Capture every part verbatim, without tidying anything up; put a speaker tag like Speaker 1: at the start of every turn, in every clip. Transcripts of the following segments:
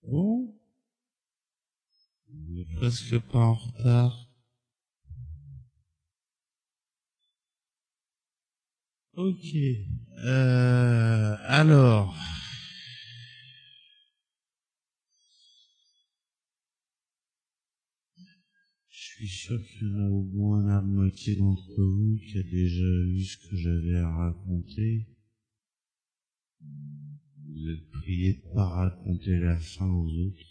Speaker 1: Bon, on est presque pas en retard. Ok. Euh, alors, je suis sûr qu'il y en a au moins la moitié d'entre vous qui a déjà vu ce que j'avais à raconter. Vous êtes priés de pas raconter la fin aux autres.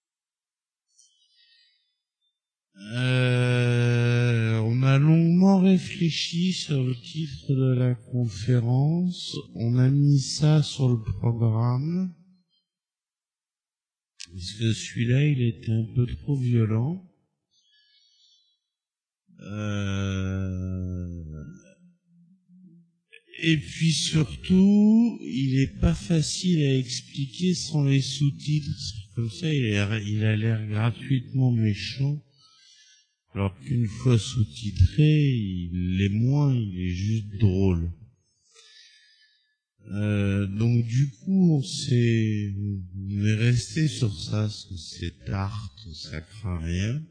Speaker 1: Euh, on a longuement réfléchi sur le titre de la conférence. On a mis ça sur le programme. Parce que celui-là, il était un peu trop violent. Euh... Et puis surtout, il est pas facile à expliquer sans les sous-titres. Comme ça, il a, il a l'air gratuitement méchant. Alors qu'une fois sous-titré, il l'est moins, il est juste drôle. Euh, donc du coup, on s'est, on est resté sur ça, parce que c'est tarte, ça craint rien.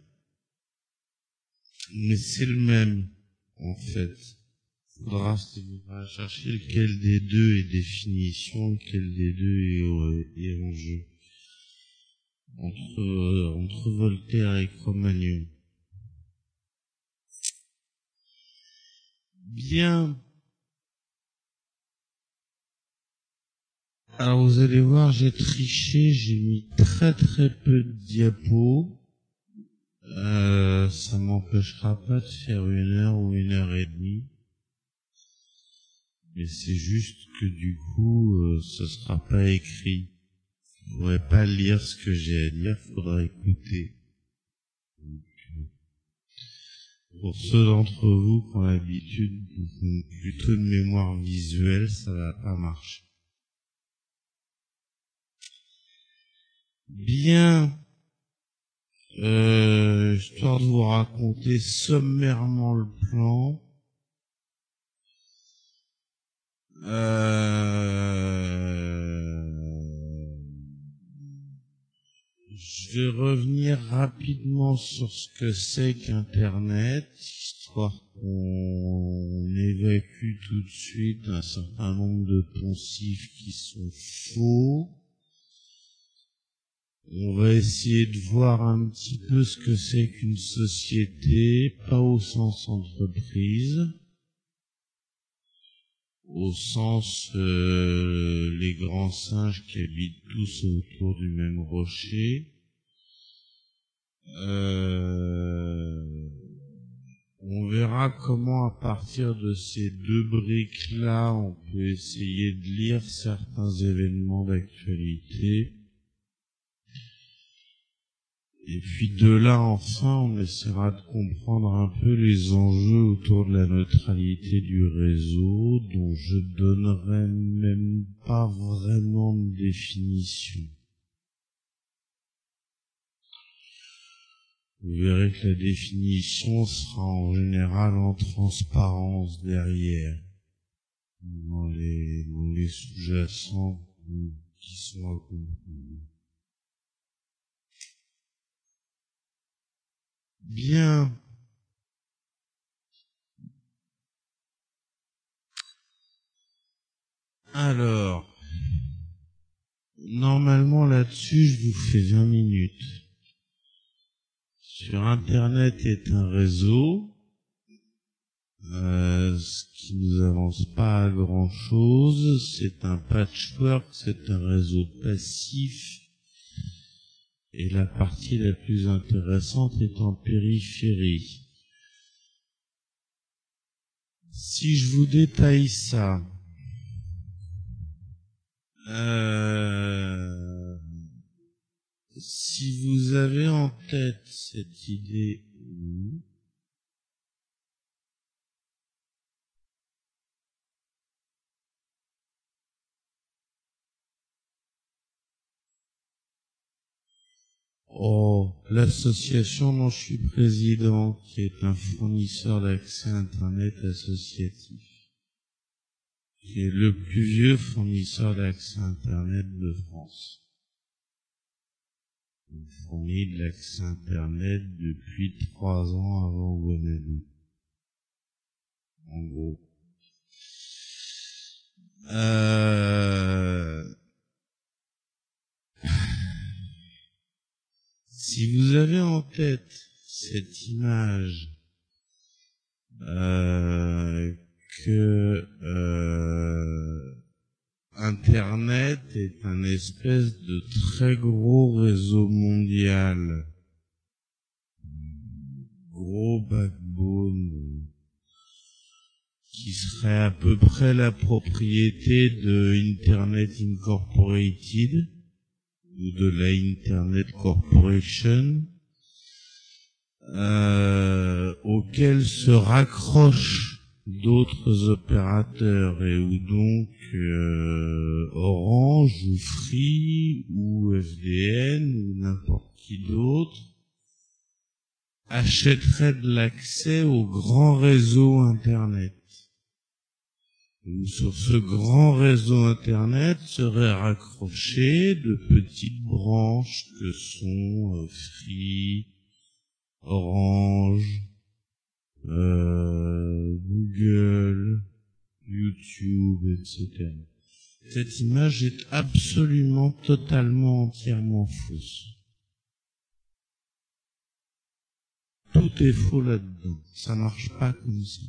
Speaker 1: Mais c'est le même, en fait. Faudra, faudra chercher lequel des deux est définition, lequel des deux est, est en jeu. Entre, euh, entre Voltaire et Cro-Magnon. Bien. Alors vous allez voir, j'ai triché, j'ai mis très très peu de diapos. Euh, ça m'empêchera pas de faire une heure ou une heure et demie. Mais c'est juste que du coup, euh, ce sera pas écrit. Je pourrais pas lire ce que j'ai à dire, faudra écouter. Donc, pour ceux d'entre vous qui ont l'habitude plutôt de mémoire visuelle, ça va pas marcher. Bien. Euh, histoire de vous raconter sommairement le plan. Euh, je vais revenir rapidement sur ce que c'est qu'Internet, histoire qu'on évacue tout de suite un certain nombre de poncifs qui sont faux. On va essayer de voir un petit peu ce que c'est qu'une société, pas au sens entreprise, au sens euh, les grands singes qui habitent tous autour du même rocher. Euh, on verra comment à partir de ces deux briques-là, on peut essayer de lire certains événements d'actualité. Et puis de là, enfin, on essaiera de comprendre un peu les enjeux autour de la neutralité du réseau, dont je donnerai même pas vraiment de définition. Vous verrez que la définition sera en général en transparence derrière, dans les, dans les sous-jacents qui sont à comprendre. Bien. Alors, normalement là-dessus, je vous fais vingt minutes. Sur Internet est un réseau, euh, ce qui nous avance pas à grand chose. C'est un patchwork, c'est un réseau passif. Et la partie la plus intéressante est en périphérie. Si je vous détaille ça, euh, si vous avez en tête cette idée, oh, l'association dont je suis président, qui est un fournisseur d'accès Internet associatif, qui est le plus vieux fournisseur d'accès Internet de France. fournit de l'accès Internet depuis trois ans avant Wannabe. En gros. Euh... Si vous avez en tête cette image euh, que euh, Internet est un espèce de très gros réseau mondial, gros backbone, qui serait à peu près la propriété de Internet Incorporated ou de la Internet Corporation, euh, auquel se raccrochent d'autres opérateurs et où donc euh, Orange ou Free ou F D N ou n'importe qui d'autre achèterait de l'accès au grand réseau Internet. Où sur ce grand réseau Internet seraient raccrochées de petites branches que sont euh, Free, Orange, euh, Google, YouTube, et cetera. Cette image est absolument, totalement, entièrement fausse. Tout est faux là-dedans. Ça marche pas comme ça.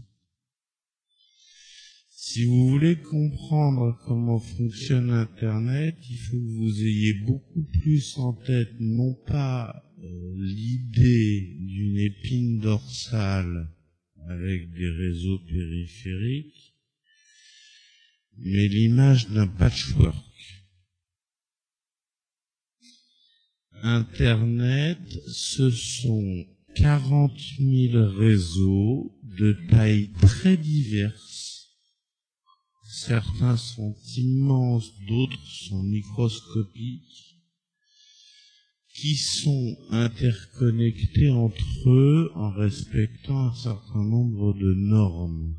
Speaker 1: Si vous voulez comprendre comment fonctionne Internet, il faut que vous ayez beaucoup plus en tête, non pas euh, l'idée d'une épine dorsale avec des réseaux périphériques, mais l'image d'un patchwork. Internet, ce sont quarante mille réseaux de tailles très diverses. Certains sont immenses, d'autres sont microscopiques, qui sont interconnectés entre eux en respectant un certain nombre de normes.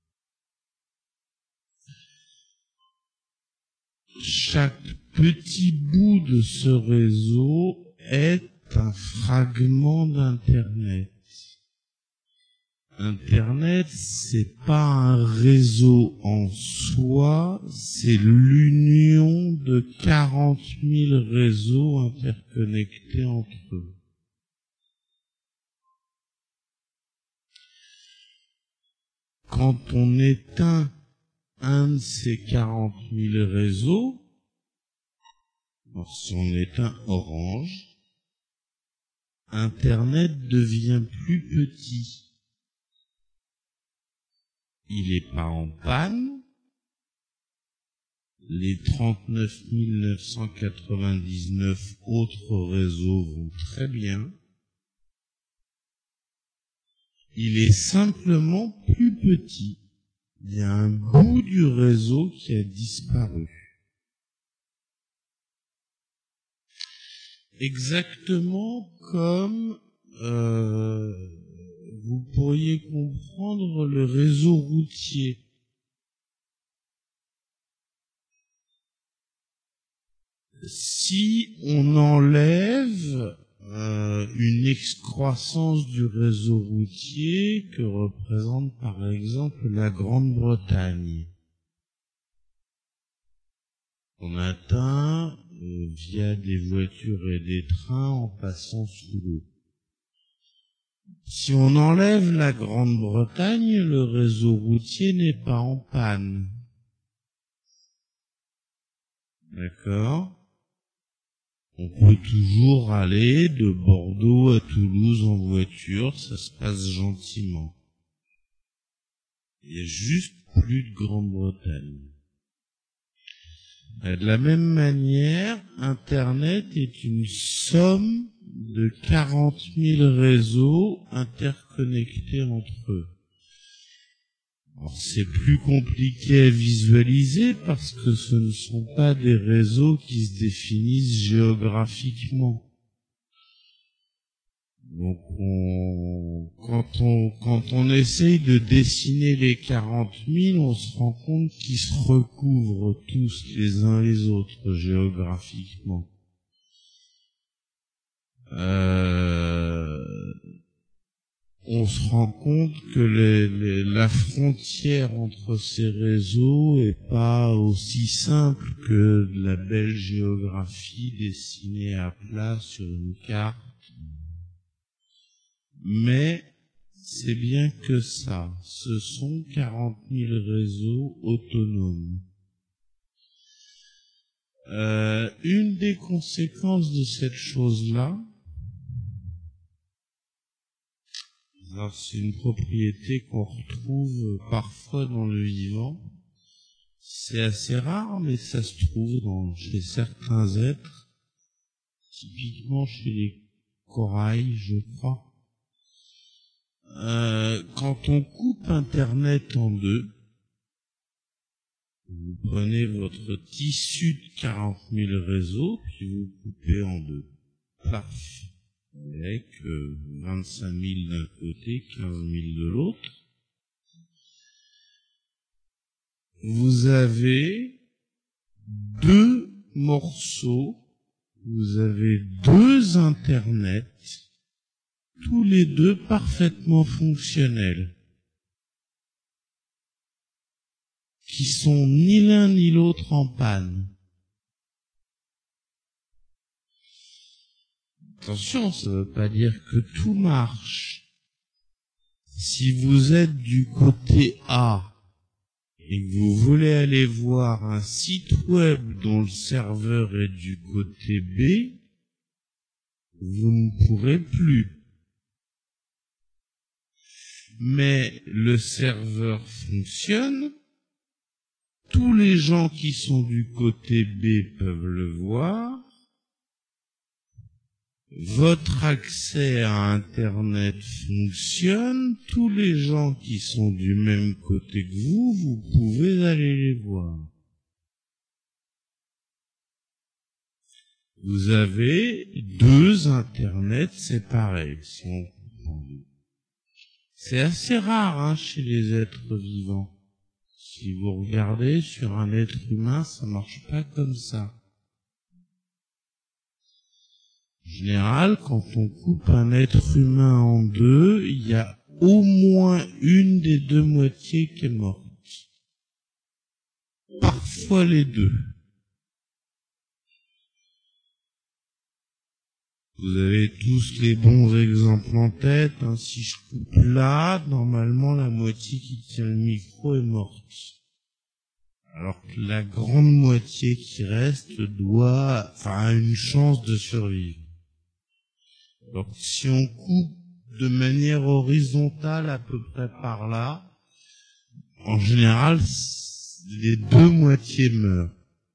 Speaker 1: Chaque petit bout de ce réseau est un fragment d'Internet. Internet, c'est pas un réseau en soi, c'est l'union de quarante mille réseaux interconnectés entre eux. Quand on éteint un de ces quarante mille réseaux, alors si on éteint Orange, Internet devient plus petit. Il n'est pas en panne, les trente-neuf mille neuf cent quatre-vingt-dix-neuf autres réseaux vont très bien, il est simplement plus petit. Il y a un bout du réseau qui a disparu. Exactement comme euh, vous pourriez comprendre le réseau routier. Si on enlève euh, une excroissance du réseau routier que représente par exemple la Grande-Bretagne, on atteint euh, via des voitures et des trains en passant sous l'eau. Si on enlève la Grande-Bretagne, le réseau routier n'est pas en panne. D'accord ? On peut toujours aller de Bordeaux à Toulouse en voiture, ça se passe gentiment. Il y a juste plus de Grande-Bretagne. De la même manière, Internet est une somme de quarante mille réseaux interconnectés entre eux. Alors c'est plus compliqué à visualiser parce que ce ne sont pas des réseaux qui se définissent géographiquement. Donc on, quand on, quand on essaye de dessiner les quarante mille, on se rend compte qu'ils se recouvrent tous les uns les autres géographiquement. euh, on se rend compte que les, les, la frontière entre ces réseaux est pas aussi simple que la belle géographie dessinée à plat sur une carte. Mais c'est bien que ça. Ce sont quarante mille réseaux autonomes. Euh, une des conséquences de cette chose-là, c'est une propriété qu'on retrouve parfois dans le vivant. C'est assez rare, mais ça se trouve dans, chez certains êtres, typiquement chez les corails, je crois. Euh, quand on coupe Internet en deux, vous prenez votre tissu de quarante mille réseaux, puis vous coupez en deux. Paf. Avec euh, vingt-cinq mille d'un côté, quinze mille de l'autre. Vous avez deux morceaux, vous avez deux internets, tous les deux parfaitement fonctionnels, qui sont ni l'un ni l'autre en panne. Attention, ça ne veut pas dire que tout marche. Si vous êtes du côté A et que vous voulez aller voir un site web dont le serveur est du côté B, vous ne pourrez plus. Mais le serveur fonctionne, tous les gens qui sont du côté B peuvent le voir, votre accès à Internet fonctionne, tous les gens qui sont du même côté que vous, vous pouvez aller les voir. Vous avez deux Internets séparés, si on comprend. C'est assez rare hein, chez les êtres vivants. Si vous regardez sur un être humain, ça marche pas comme ça. En général, quand on coupe un être humain en deux, il y a au moins une des deux moitiés qui est morte. Parfois les deux. Vous avez tous les bons exemples en tête. Hein. Si je coupe là, normalement la moitié qui tient le micro est morte. Alors que la grande moitié qui reste doit, enfin, a une chance de survivre. Donc si on coupe de manière horizontale à peu près par là, en général, les deux moitiés meurent.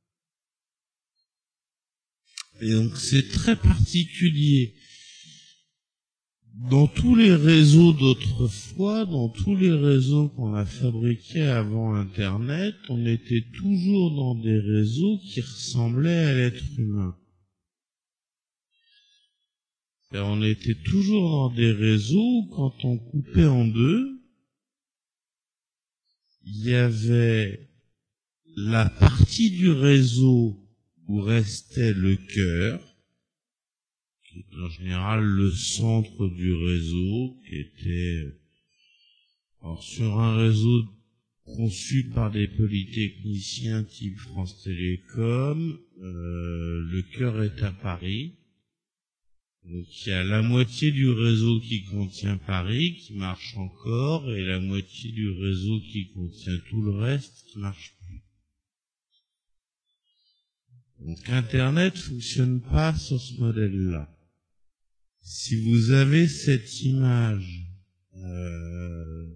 Speaker 1: Et donc c'est très particulier. Dans tous les réseaux d'autrefois, dans tous les réseaux qu'on a fabriqués avant Internet, on était toujours dans des réseaux qui ressemblaient à l'être humain. Et on était toujours dans des réseaux où, quand on coupait en deux, il y avait la partie du réseau où restait le cœur, qui est en général le centre du réseau, qui était alors, sur un réseau conçu par des polytechniciens type France Télécom, euh, le cœur est à Paris. Donc il y a la moitié du réseau qui contient Paris, qui marche encore, et la moitié du réseau qui contient tout le reste, qui marche plus. Donc Internet fonctionne pas sur ce modèle-là. Si vous avez cette image euh,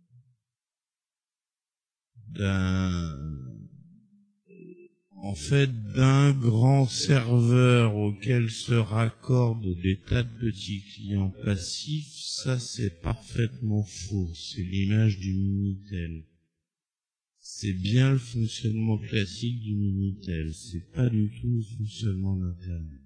Speaker 1: d'un en fait d'un grand serveur auquel se raccordent des tas de petits clients passifs, ça c'est parfaitement faux. C'est l'image du Minitel. C'est bien le fonctionnement classique du Minitel. C'est pas du tout le fonctionnement d'Internet.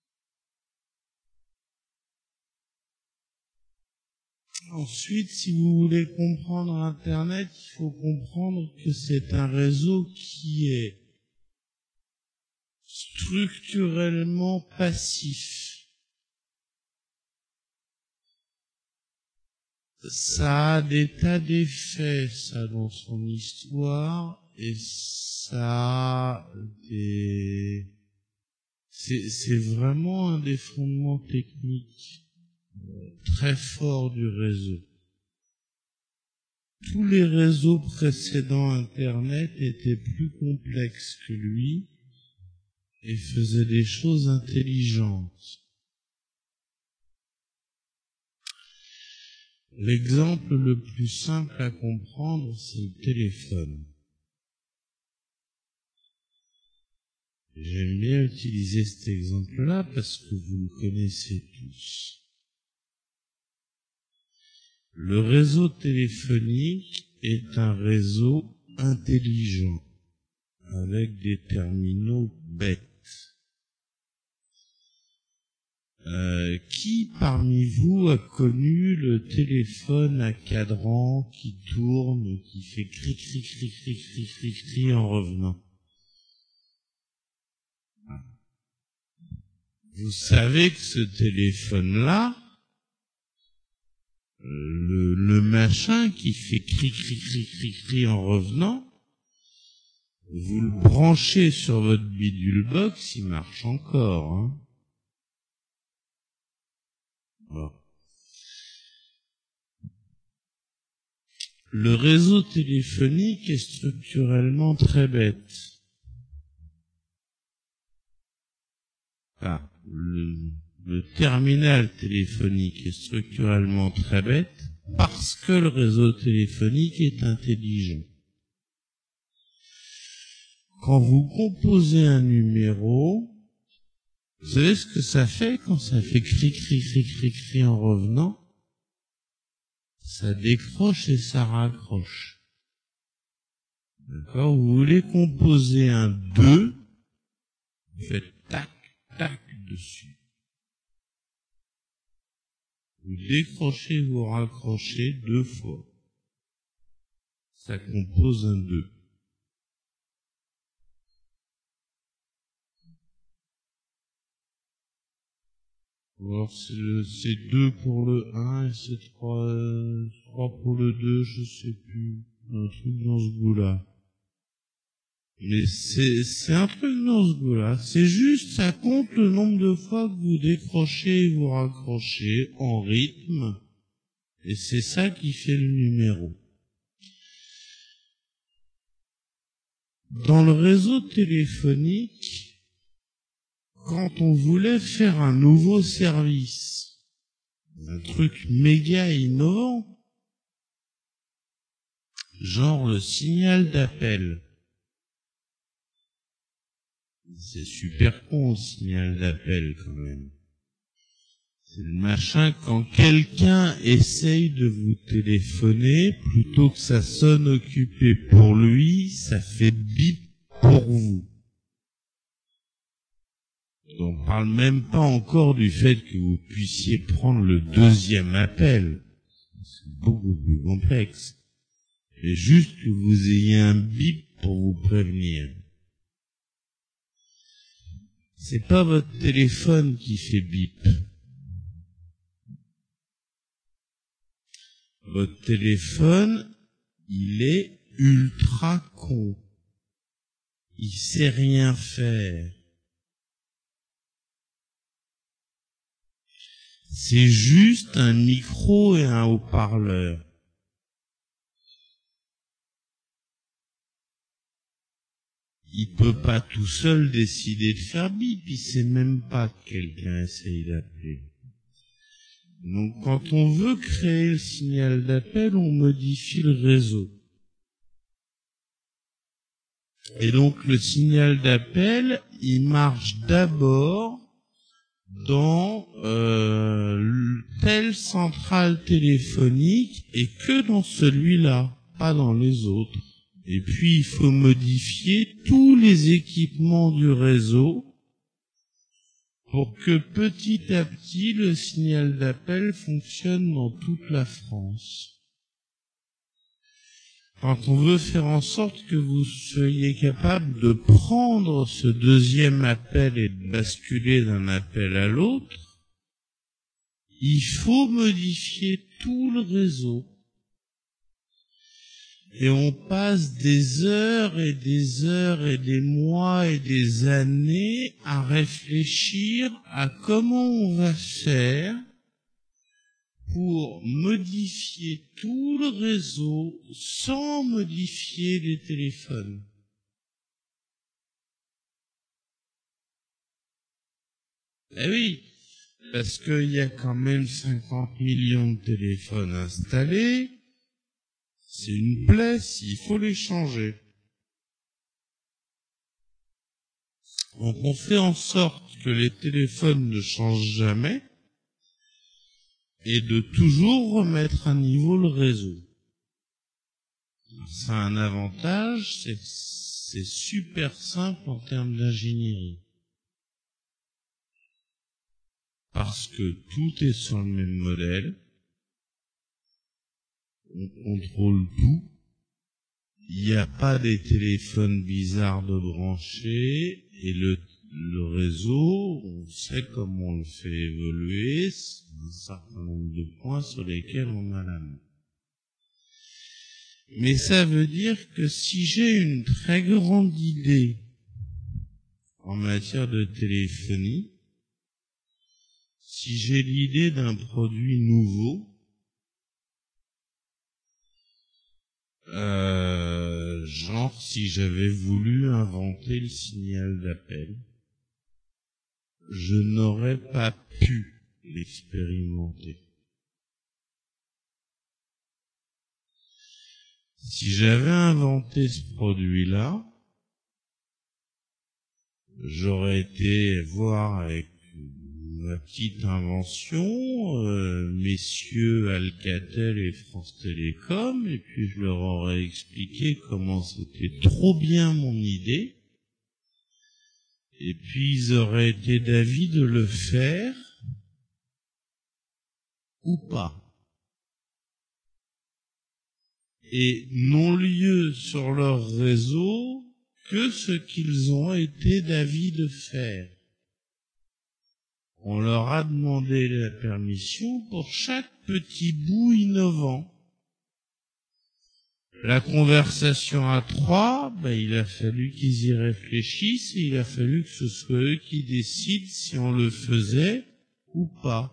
Speaker 1: Ensuite, si vous voulez comprendre Internet, il faut comprendre que c'est un réseau qui est structurellement passif. ça a des tas d'effets, ça, dans son histoire, et ça a des... C'est, c'est vraiment un des fondements techniques euh, très forts du réseau. Tous les réseaux précédents Internet étaient plus complexes que lui et faisaient des choses intelligentes. L'exemple le plus simple à comprendre, c'est le téléphone. J'aime bien utiliser cet exemple-là parce que vous le connaissez tous. Le réseau téléphonique est un réseau intelligent, avec des terminaux bêtes. Euh, qui parmi vous a connu le téléphone à cadran qui tourne, qui fait cri cri cri cri cri cri cri en revenant? Vous savez que ce téléphone-là, le, le machin qui fait cri cri cri cri cri en revenant, vous le branchez sur votre bidule box, il marche encore, hein. Bon. Le réseau téléphonique est structurellement très bête. Ah, le, le terminal téléphonique est structurellement très bête parce que le réseau téléphonique est intelligent. Quand vous composez un numéro, vous savez ce que ça fait quand ça fait cri cri cri cri cri en revenant? Ça décroche et ça raccroche. D'accord? Vous voulez composer un deux, vous faites tac, tac dessus. Vous décrochez, vous raccrochez deux fois. Ça compose un deux. Alors c'est, le, c'est deux pour le un et c'est trois, euh, trois pour le deux, je sais plus. Un truc dans ce goût-là. Mais c'est, c'est un truc dans ce goût-là. C'est juste, ça compte le nombre de fois que vous décrochez et vous raccrochez en rythme. Et c'est ça qui fait le numéro. Dans le réseau téléphonique, quand on voulait faire un nouveau service, un truc méga innovant, genre le signal d'appel. C'est super con, le signal d'appel, quand même. C'est le machin quand quelqu'un essaye de vous téléphoner, plutôt que ça sonne occupé pour lui, ça fait bip pour vous. On parle même pas encore du fait que vous puissiez prendre le deuxième appel. C'est beaucoup plus complexe. Et juste que vous ayez un bip pour vous prévenir. C'est pas votre téléphone qui fait bip. Votre téléphone, il est ultra con. Il sait rien faire. C'est juste un micro et un haut-parleur. Il peut pas tout seul décider de faire bip, il sait même pas que quelqu'un essaye d'appeler. Donc quand on veut créer le signal d'appel, on modifie le réseau. Et donc le signal d'appel, il marche d'abord dans euh, telle centrale téléphonique et que dans celui-là, pas dans les autres. Et puis il faut modifier tous les équipements du réseau pour que petit à petit le signal d'appel fonctionne dans toute la France. Quand on veut faire en sorte que vous soyez capable de prendre ce deuxième appel et de basculer d'un appel à l'autre, il faut modifier tout le réseau. Et on passe des heures et des heures et des mois et des années à réfléchir à comment on va faire pour modifier tout le réseau sans modifier les téléphones. Eh oui, parce qu'il y a quand même cinquante millions de téléphones installés. C'est une plaie, il faut les changer. Donc on fait en sorte que les téléphones ne changent jamais et de toujours remettre à niveau le réseau. Ça a un avantage, c'est c'est super simple en termes d'ingénierie. Parce que tout est sur le même modèle. On contrôle tout. Il n'y a pas des téléphones bizarres de brancher et le, le réseau, on sait comment on le fait évoluer, c'est un certain nombre de points sur lesquels on a la main. Mais ça veut dire que si j'ai une très grande idée en matière de téléphonie, si j'ai l'idée d'un produit nouveau, Euh, genre si j'avais voulu inventer le signal d'appel, je n'aurais pas pu l'expérimenter. Si j'avais inventé ce produit-là, j'aurais été voir avec ma petite invention, euh, messieurs Alcatel et France Télécom, et puis je leur aurais expliqué comment c'était trop bien mon idée, et puis ils auraient été d'avis de le faire, ou pas. Et n'ont lieu sur leur réseau que ce qu'ils ont été d'avis de faire. On leur a demandé la permission pour chaque petit bout innovant. La conversation à trois, ben, il a fallu qu'ils y réfléchissent et il a fallu que ce soit eux qui décident si on le faisait ou pas.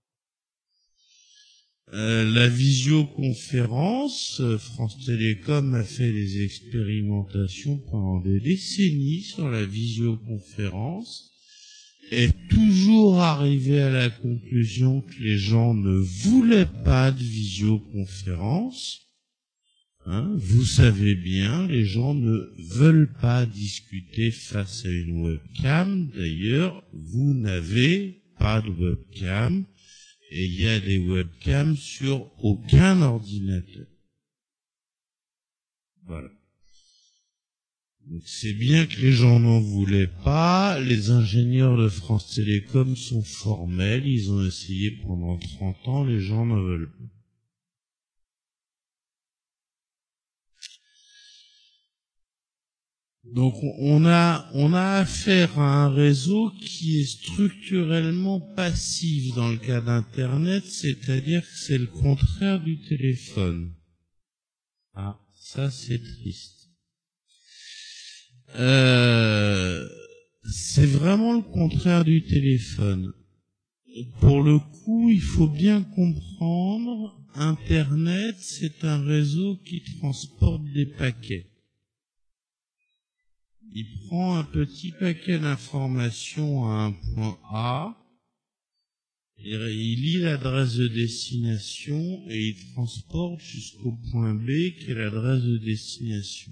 Speaker 1: Euh, la visioconférence, France Télécom a fait des expérimentations pendant des décennies sur la visioconférence. Est toujours arrivé à la conclusion que les gens ne voulaient pas de visioconférence. Hein, vous savez bien, les gens ne veulent pas discuter face à une webcam. D'ailleurs, vous n'avez pas de webcam et il y a des webcams sur aucun ordinateur. Voilà. Donc c'est bien que les gens n'en voulaient pas, les ingénieurs de France Télécom sont formels, ils ont essayé pendant trente ans, les gens ne veulent pas. Donc on a, on a affaire à un réseau qui est structurellement passif dans le cas d'Internet, c'est-à-dire que c'est le contraire du téléphone. Ah, ça c'est triste. Euh, c'est vraiment le contraire du téléphone. Pour le coup, il faut bien comprendre, Internet, c'est un réseau qui transporte des paquets. Il prend un petit paquet d'informations à un point A, il lit l'adresse de destination et il transporte jusqu'au point B qui est l'adresse de destination.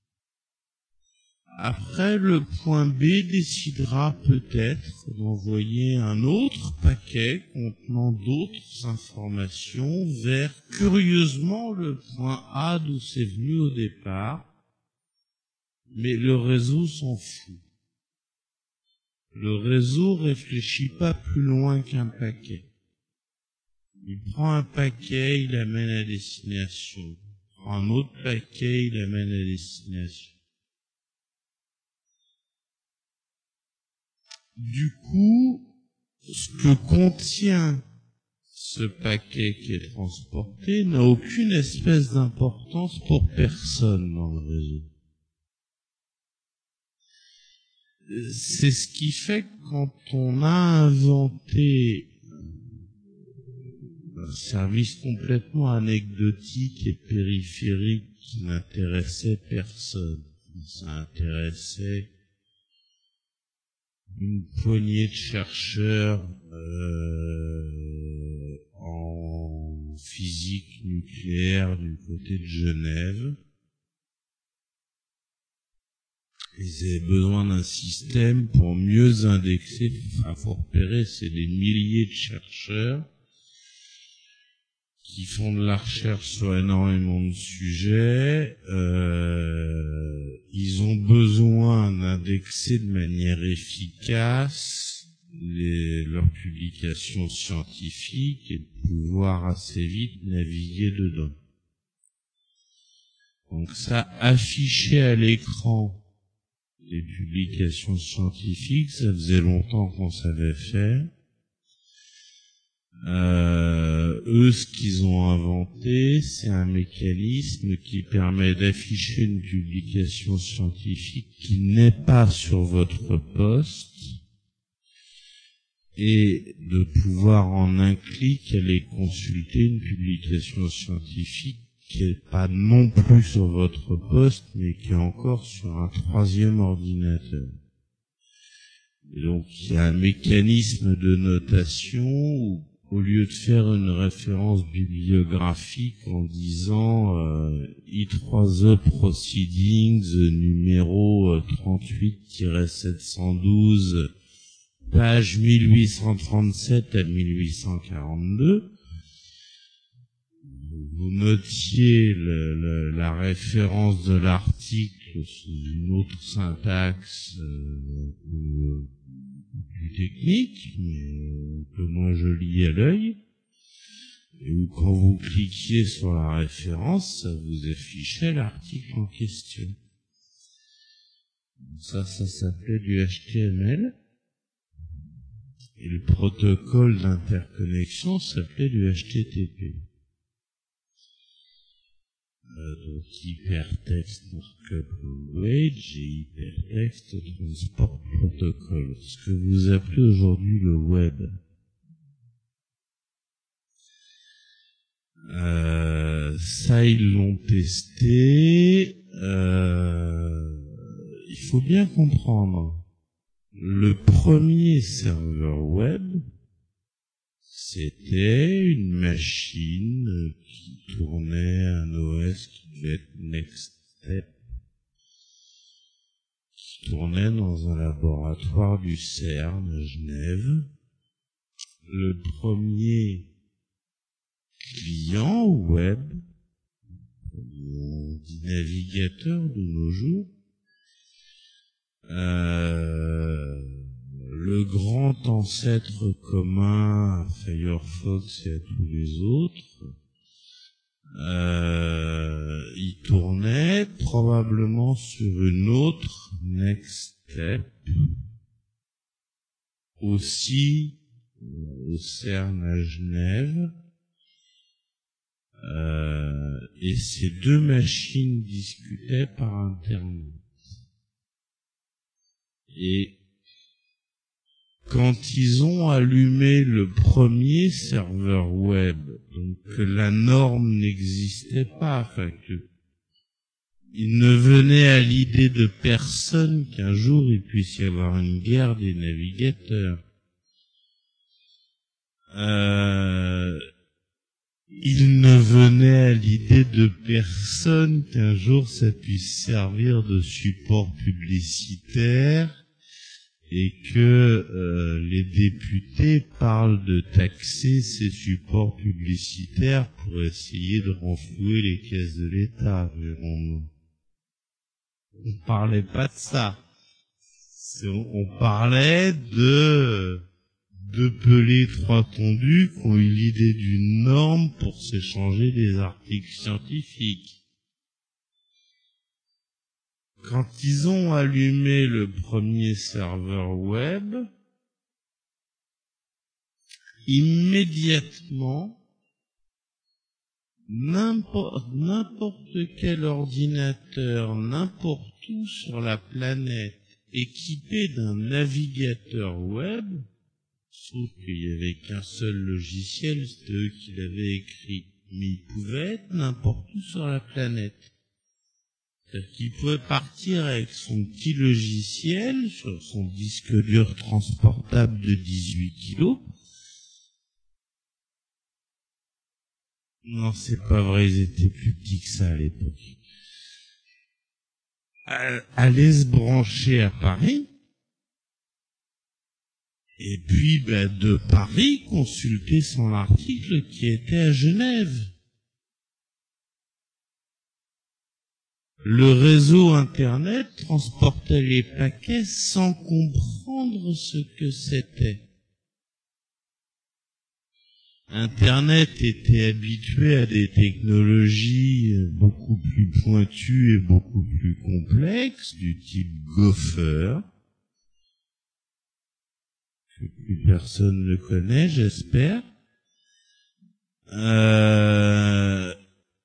Speaker 1: Après, le point B décidera peut-être d'envoyer un autre paquet contenant d'autres informations vers, curieusement, le point A d'où c'est venu au départ. Mais le réseau s'en fout. Le réseau réfléchit pas plus loin qu'un paquet. Il prend un paquet, il l'amène à destination. Il prend un autre paquet, il l'amène à destination. Du coup, ce que contient ce paquet qui est transporté n'a aucune espèce d'importance pour personne dans le réseau. C'est ce qui fait que quand on a inventé un service complètement anecdotique et périphérique qui n'intéressait personne, ça intéressait une poignée de chercheurs euh, en physique nucléaire du côté de Genève. Ils avaient besoin d'un système pour mieux indexer, enfin, faut repérer, c'est des milliers de chercheurs qui font de la recherche sur énormément de sujets. Euh, ils ont besoin d'indexer de manière efficace les, leurs publications scientifiques et de pouvoir assez vite naviguer dedans. Donc ça, afficher à l'écran les publications scientifiques, ça faisait longtemps qu'on savait faire. Euh, eux, ce qu'ils ont inventé, c'est un mécanisme qui permet d'afficher une publication scientifique qui n'est pas sur votre poste et de pouvoir en un clic aller consulter une publication scientifique qui n'est pas non plus sur votre poste, mais qui est encore sur un troisième ordinateur. Et donc, il y a un mécanisme de notation où, au lieu de faire une référence bibliographique en disant euh, I trois E Proceedings numéro trente-huit sept cent douze, page mille huit cent trente-sept à mille huit cent quarante-deux, vous notiez le, le, la référence de l'article sous une autre syntaxe euh, euh, plus technique, mais un peu moins jolie à l'œil, et où quand vous cliquiez sur la référence, ça vous affichait l'article en question. Ça, ça s'appelait du H T M L, et le protocole d'interconnexion s'appelait du H T T P. Euh, donc Hypertext Markup Language et Hypertext Transport Protocol, ce que vous appelez aujourd'hui le web. Euh, ça, ils l'ont testé. Euh, il faut bien comprendre, le premier serveur web, c'était une machine qui tournait un O S qui devait être Nextstep, qui tournait dans un laboratoire du CERN à Genève. Le premier client web, on dit navigateur de nos jours, euh, le grand ancêtre commun à Firefox et à tous les autres, euh, il tournait probablement sur une autre Nextstep, aussi au CERN à Genève, euh, et ces deux machines discutaient par Internet. Et quand ils ont allumé le premier serveur web, donc que la norme n'existait pas, enfin que il ne venait à l'idée de personne qu'un jour il puisse y avoir une guerre des navigateurs. Euh, il ne venait à l'idée de personne qu'un jour ça puisse servir de support publicitaire et que euh, les députés parlent de taxer ces supports publicitaires pour essayer de renflouer les caisses de l'État. On ne parlait pas de ça. C'est, on parlait de deux pelés, trois tondus qui ont eu l'idée d'une norme pour s'échanger des articles scientifiques. Quand ils ont allumé le premier serveur web, immédiatement, n'importe, n'importe quel ordinateur, n'importe où sur la planète, équipé d'un navigateur web, sauf qu'il n'y avait qu'un seul logiciel, c'était eux qui l'avaient écrit, mais il pouvait être n'importe où sur la planète. C'est-à-dire qu'il pouvait partir avec son petit logiciel sur son disque dur transportable de dix-huit kilos. Non, c'est pas vrai, ils étaient plus petits que ça à l'époque. Aller se brancher à Paris, et puis ben, de Paris consulter son article qui était à Genève. Le réseau Internet transportait les paquets sans comprendre ce que c'était. Internet était habitué à des technologies beaucoup plus pointues et beaucoup plus complexes, du type Gopher, que plus personne ne connaît, j'espère. Euh,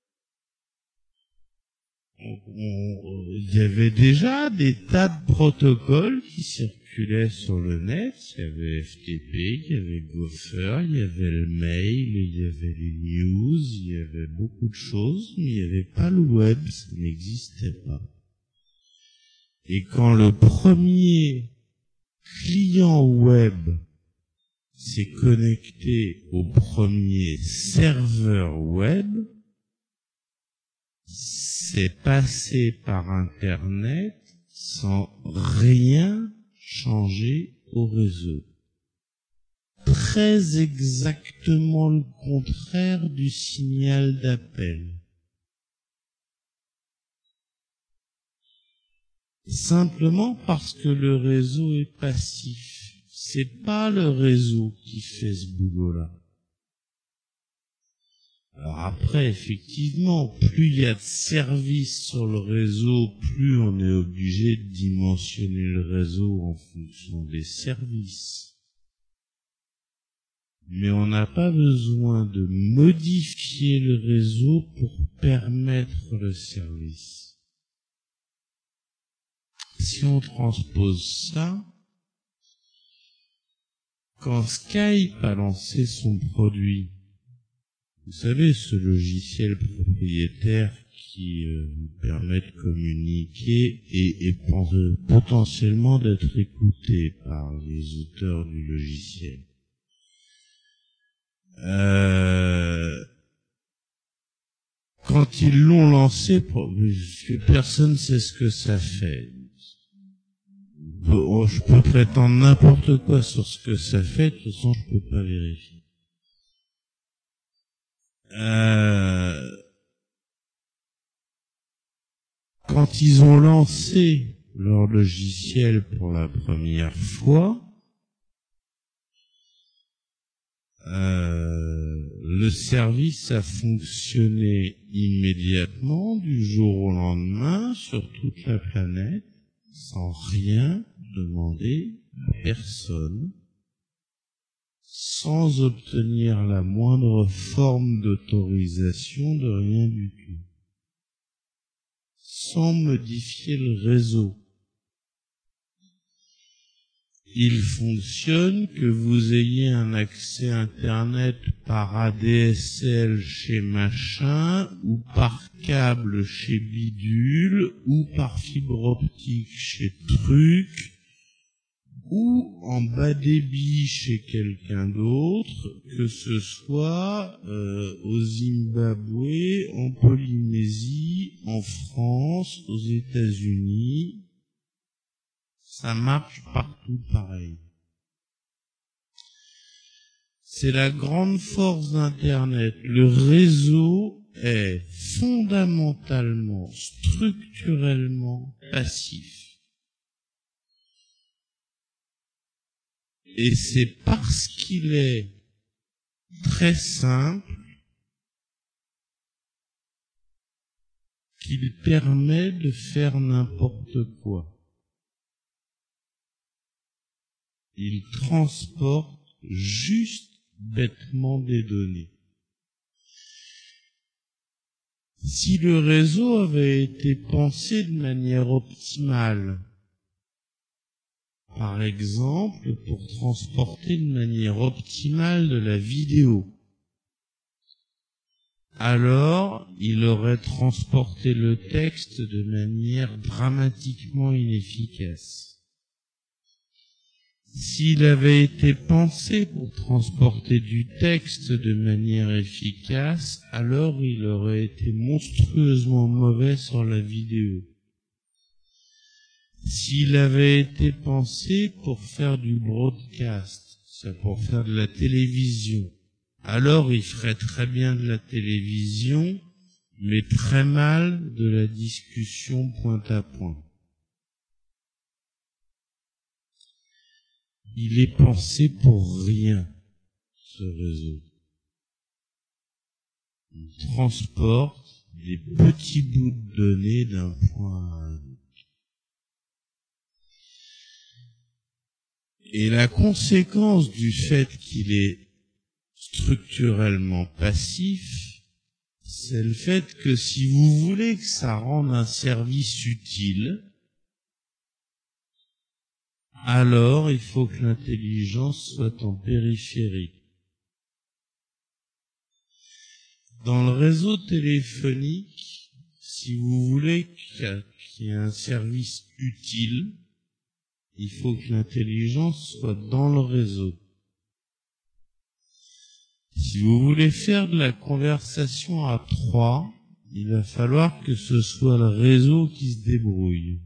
Speaker 1: il y avait déjà des tas de protocoles qui circulaient sur le net. Il y avait F T P, il y avait Gopher, il y avait le mail, il y avait les news, il y avait beaucoup de choses, mais il n'y avait pas le web, ça n'existait pas. Et quand le premier client web s'est connecté au premier serveur web, c'est passé par Internet sans rien changer au réseau. Très exactement le contraire du signal d'appel. Simplement parce que le réseau est passif. C'est pas le réseau qui fait ce boulot-là. Alors après, effectivement, plus il y a de services sur le réseau, plus on est obligé de dimensionner le réseau en fonction des services. Mais on n'a pas besoin de modifier le réseau pour permettre le service. Si on transpose ça, quand Skype a lancé son produit, vous savez, ce logiciel propriétaire qui euh, permet de communiquer et, et potentiellement d'être écouté par les auteurs du logiciel. Euh, quand ils l'ont lancé, parce que personne ne sait ce que ça fait. Bon, je peux prétendre n'importe quoi sur ce que ça fait, de toute façon je peux pas vérifier. Euh, quand ils ont lancé leur logiciel pour la première fois, euh, le service a fonctionné immédiatement du jour au lendemain sur toute la planète sans rien demander à personne, sans obtenir la moindre forme d'autorisation de rien du tout, sans modifier le réseau. Il fonctionne que vous ayez un accès Internet par A D S L chez machin, ou par câble chez bidule, ou par fibre optique chez truc, ou en bas débit chez quelqu'un d'autre, que ce soit euh, au Zimbabwe, en Polynésie, en France, aux États-Unis. Ça marche partout pareil. C'est la grande force d'Internet. Le réseau est fondamentalement, structurellement passif. Et c'est parce qu'il est très simple qu'il permet de faire n'importe quoi. Il transporte juste bêtement des données. Si le réseau avait été pensé de manière optimale, par exemple pour transporter de manière optimale de la vidéo, alors il aurait transporté le texte de manière dramatiquement inefficace. S'il avait été pensé pour transporter du texte de manière efficace, alors il aurait été monstrueusement mauvais sur la vidéo. S'il avait été pensé pour faire du broadcast, c'est pour faire de la télévision, alors il ferait très bien de la télévision, mais très mal de la discussion point à point. Il est pensé pour rien, ce réseau. Il transporte des petits bouts de données d'un point à un autre. Et la conséquence du fait qu'il est structurellement passif, c'est le fait que si vous voulez que ça rende un service utile, alors il faut que l'intelligence soit en périphérie. Dans le réseau téléphonique, si vous voulez qu'il y ait un service utile, il faut que l'intelligence soit dans le réseau. Si vous voulez faire de la conversation à trois, il va falloir que ce soit le réseau qui se débrouille.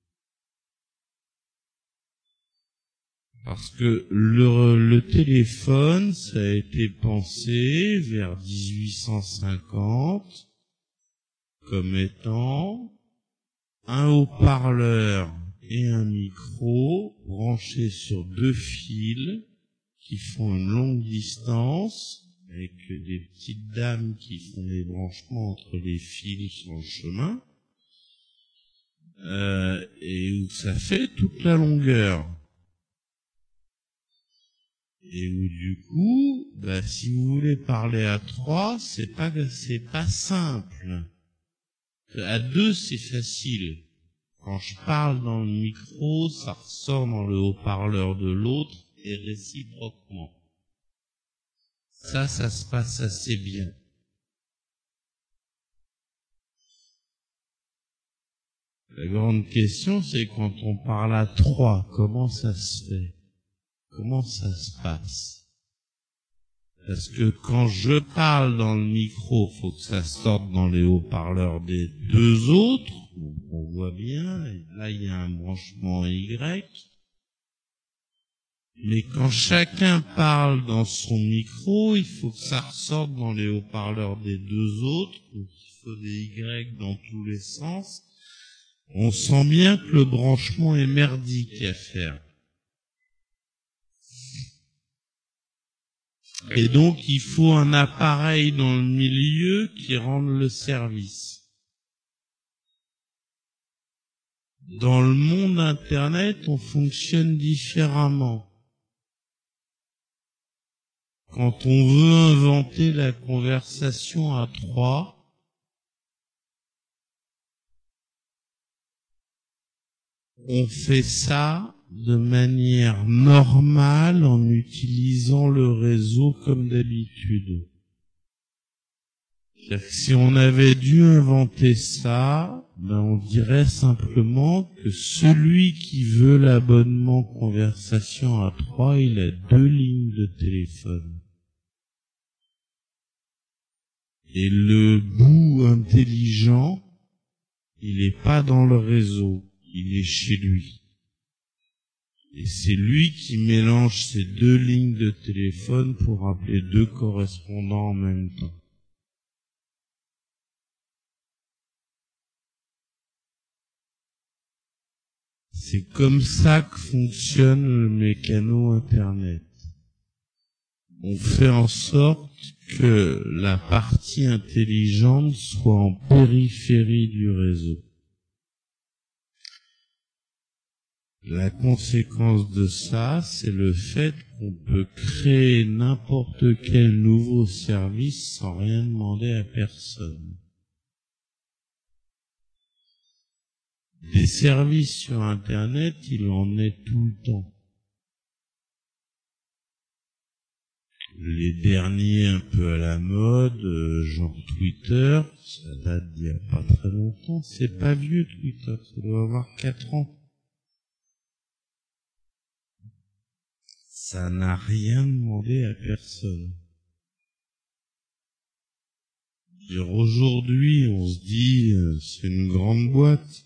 Speaker 1: Parce que le, le téléphone, ça a été pensé vers dix-huit cent cinquante comme étant un haut-parleur et un micro branchés sur deux fils qui font une longue distance, avec des petites dames qui font les branchements entre les fils sur le chemin, euh, et où ça fait toute la longueur. Et où du coup, bah, si vous voulez parler à trois, c'est pas, c'est pas simple. À deux, c'est facile. Quand je parle dans le micro, ça ressort dans le haut-parleur de l'autre et réciproquement. Ça, ça se passe assez bien. La grande question, c'est quand on parle à trois, comment ça se fait? Comment ça se passe? Parce que quand je parle dans le micro, faut que ça sorte dans les haut-parleurs des deux autres. On voit bien, et là il y a un branchement Y. Mais quand chacun parle dans son micro, il faut que ça ressorte dans les haut-parleurs des deux autres. Donc il faut des Y dans tous les sens. On sent bien que le branchement est merdique à faire. Et donc, il faut un appareil dans le milieu qui rende le service. Dans le monde Internet, on fonctionne différemment. Quand on veut inventer la conversation à trois, on fait ça de manière normale en utilisant le réseau comme d'habitude. C'est-à-dire que si on avait dû inventer ça, ben on dirait simplement que celui qui veut l'abonnement conversation à trois, il a deux lignes de téléphone. Et le bout intelligent, il n'est pas dans le réseau, il est chez lui. Et c'est lui qui mélange ces deux lignes de téléphone pour appeler deux correspondants en même temps. C'est comme ça que fonctionne le mécano Internet. On fait en sorte que la partie intelligente soit en périphérie du réseau. La conséquence de ça, c'est le fait qu'on peut créer n'importe quel nouveau service sans rien demander à personne. Des services sur Internet, il en est tout le temps. Les derniers un peu à la mode, euh, genre Twitter, ça date d'il y a pas très longtemps. C'est pas vieux Twitter, ça doit avoir quatre ans. Ça n'a rien demandé à personne. Dire aujourd'hui, on se dit, euh, c'est une grande boîte.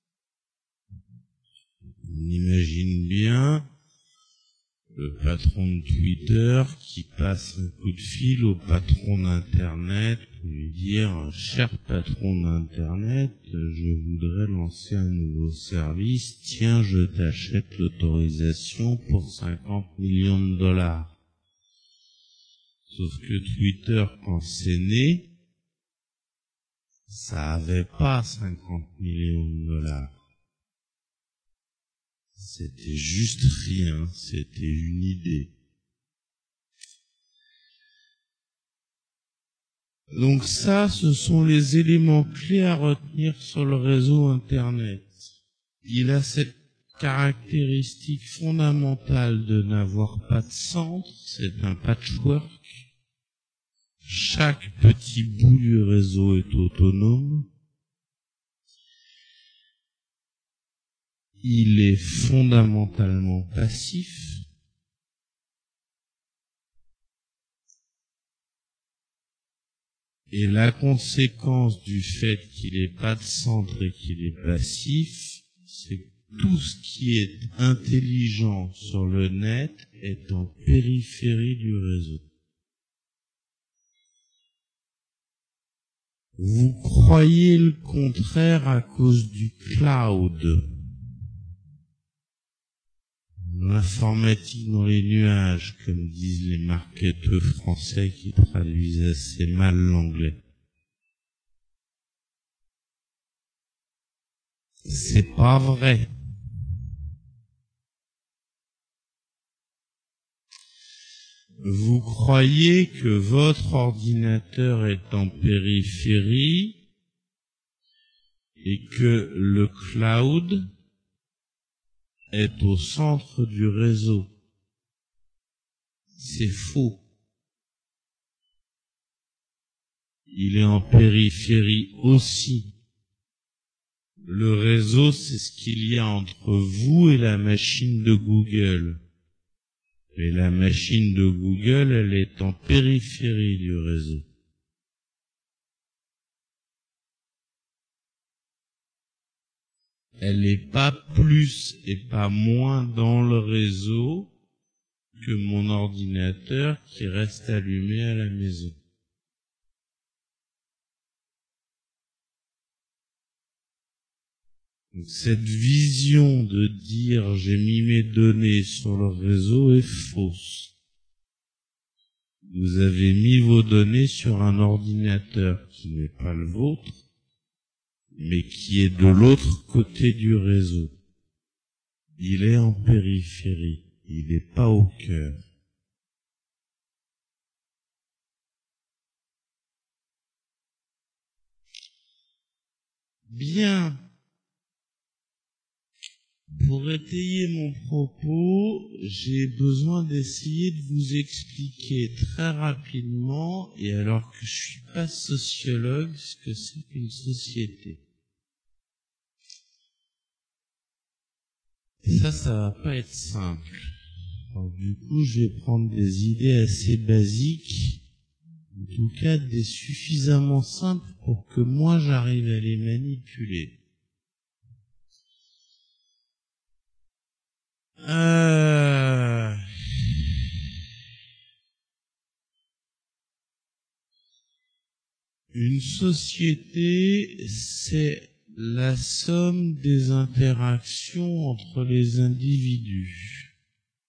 Speaker 1: On imagine bien le patron de Twitter qui passe un coup de fil au patron d'Internet pour lui dire « Cher patron d'Internet, je voudrais lancer un nouveau service, tiens, je t'achète l'autorisation pour cinquante millions de dollars. » Sauf que Twitter, quand c'est né, ça avait pas cinquante millions de dollars. C'était juste rien, c'était une idée. Donc ça, ce sont les éléments clés à retenir sur le réseau Internet. Il a cette caractéristique fondamentale de n'avoir pas de centre, c'est un patchwork. Chaque petit bout du réseau est autonome. Il est fondamentalement passif. Et la conséquence du fait qu'il n'ait pas de centre et qu'il est passif, c'est que tout ce qui est intelligent sur le net est en périphérie du réseau. Vous croyez le contraire à cause du cloud. L'informatique dans les nuages, comme disent les marketeurs français qui traduisent assez mal l'anglais. C'est pas vrai. Vous croyez que votre ordinateur est en périphérie et que le cloud est au centre du réseau. C'est faux. Il est en périphérie aussi. Le réseau, c'est ce qu'il y a entre vous et la machine de Google. Et la machine de Google, elle est en périphérie du réseau. Elle n'est pas plus et pas moins dans le réseau que mon ordinateur qui reste allumé à la maison. Donc, cette vision de dire j'ai mis mes données sur le réseau est fausse. Vous avez mis vos données sur un ordinateur qui n'est pas le vôtre, mais qui est de l'autre côté du réseau. Il est en périphérie, il n'est pas au cœur. Bien. Pour étayer mon propos, j'ai besoin d'essayer de vous expliquer très rapidement, et alors que je suis pas sociologue, ce que c'est qu'une société. Et ça, ça va pas être simple. Alors, du coup, je vais prendre des idées assez basiques, en tout cas des suffisamment simples pour que moi j'arrive à les manipuler. Euh... Une société, c'est la somme des interactions entre les individus.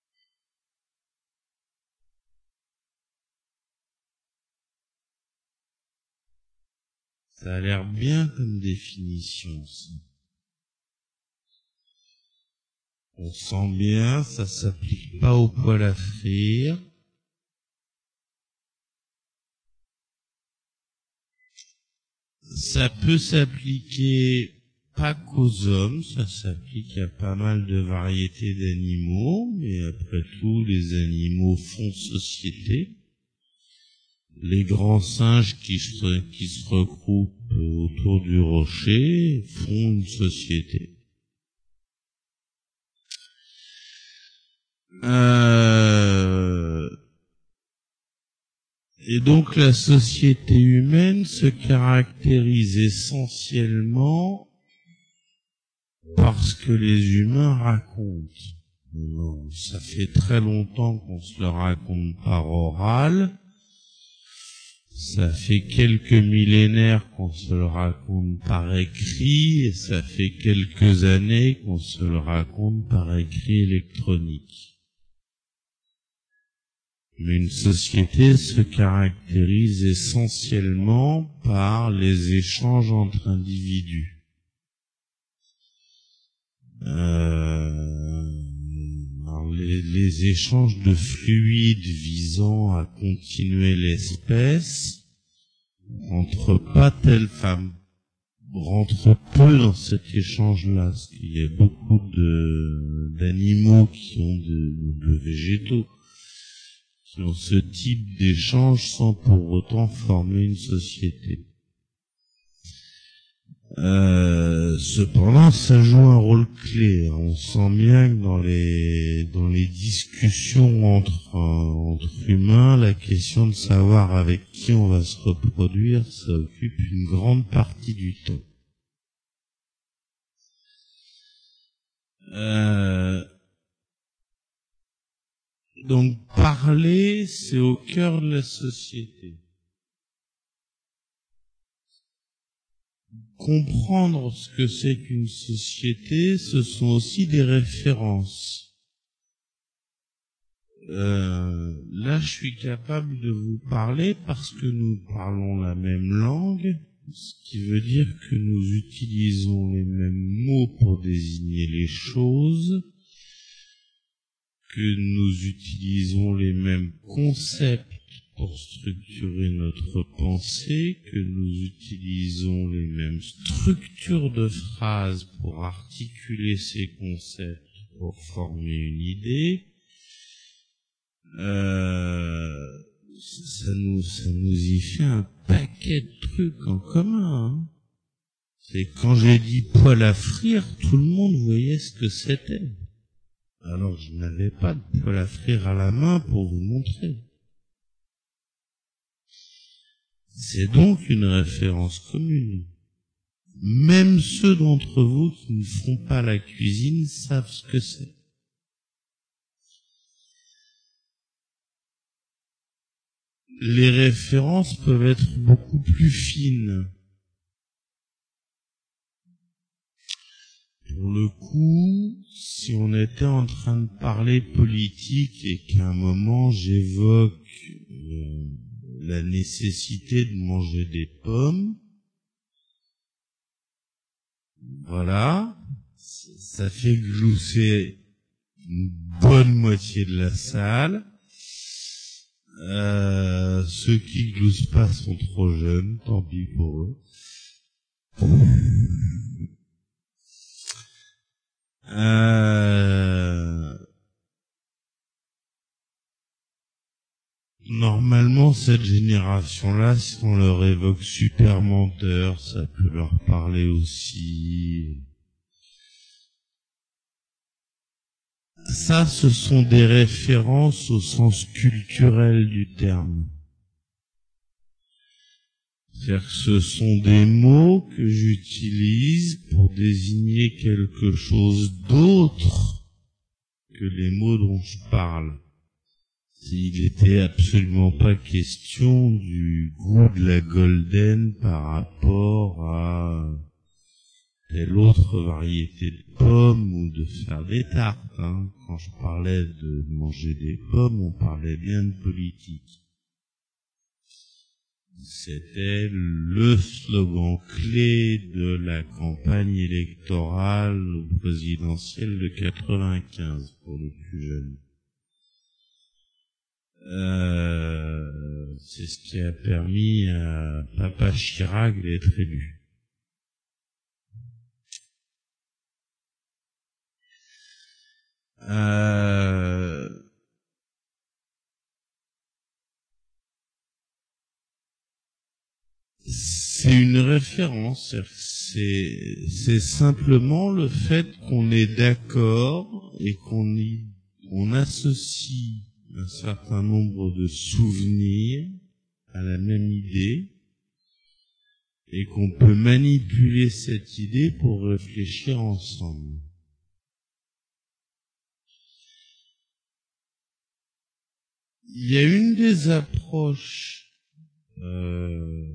Speaker 1: Ça a l'air bien comme définition, ça. On sent bien, ça s'applique pas au poêle à frire. Ça peut s'appliquer pas qu'aux hommes, ça s'applique à pas mal de variétés d'animaux, mais après tout, les animaux font société. Les grands singes qui se, qui se regroupent autour du rocher font une société. Euh... Et donc la société humaine se caractérise essentiellement parce que les humains racontent. Non, ça fait très longtemps qu'on se le raconte par oral. Ça fait quelques millénaires qu'on se le raconte par écrit, et ça fait quelques années qu'on se le raconte par écrit électronique. Mais une société se caractérise essentiellement par les échanges entre individus. Euh, alors les, les échanges de fluides visant à continuer l'espèce rentrent pas telle femme, rentrent peu dans cet échange-là, parce qu'il y a beaucoup de d'animaux qui ont de, de végétaux qui ont ce type d'échange sans pour autant former une société. Euh, cependant, ça joue un rôle clé. On sent bien que dans les dans les discussions entre euh, entre humains, la question de savoir avec qui on va se reproduire, ça occupe une grande partie du temps. Euh, donc parler, c'est au cœur de la société. Comprendre ce que c'est qu'une société, ce sont aussi des références. Euh, là, je suis capable de vous parler parce que nous parlons la même langue, ce qui veut dire que nous utilisons les mêmes mots pour désigner les choses, que nous utilisons les mêmes concepts pour structurer notre pensée, que nous utilisons les mêmes structures de phrases pour articuler ces concepts, pour former une idée. Euh, ça nous, ça nous y fait un paquet de trucs en commun, hein. C'est quand j'ai dit poêle à frire, tout le monde voyait ce que c'était. Alors je n'avais pas de poêle à frire à la main pour vous montrer. C'est donc une référence commune. Même ceux d'entre vous qui ne font pas la cuisine savent ce que c'est. Les références peuvent être beaucoup plus fines. Pour le coup, si on était en train de parler politique et qu'à un moment j'évoque euh, la nécessité de manger des pommes, voilà, ça fait glousser une bonne moitié de la salle. Euh, ceux qui gloussent pas sont trop jeunes, tant pis pour eux. Euh, normalement, cette génération-là, si on leur évoque Super Menteur, ça peut leur parler aussi. Ça, ce sont des références au sens culturel du terme. C'est-à-dire que ce sont des mots que j'utilise pour désigner quelque chose d'autre que les mots dont je parle. S'il était absolument pas question du goût de la golden par rapport à telle autre variété de pommes ou de faire des tartes, hein. Quand je parlais de manger des pommes, on parlait bien de politique. C'était le slogan clé de la campagne électorale présidentielle de quatre-vingt-quinze pour les plus jeunes. Euh, c'est ce qui a permis à Papa Chirac d'être élu. Euh, c'est une référence, c'est, c'est simplement le fait qu'on est d'accord et qu'on y, on associe un certain nombre de souvenirs à la même idée et qu'on peut manipuler cette idée pour réfléchir ensemble. Il y a une des approches euh,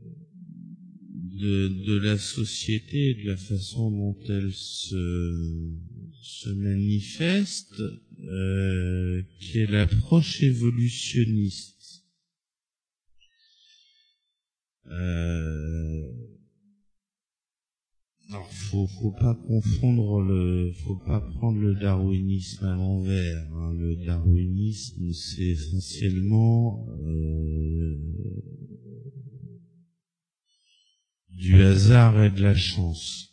Speaker 1: de, de la société et de la façon dont elle se, se manifeste, euh, qui est l'approche évolutionniste. Euh, alors, faut, faut pas confondre le, faut pas prendre le darwinisme à l'envers. Hein. Le darwinisme, c'est essentiellement euh, du hasard et de la chance.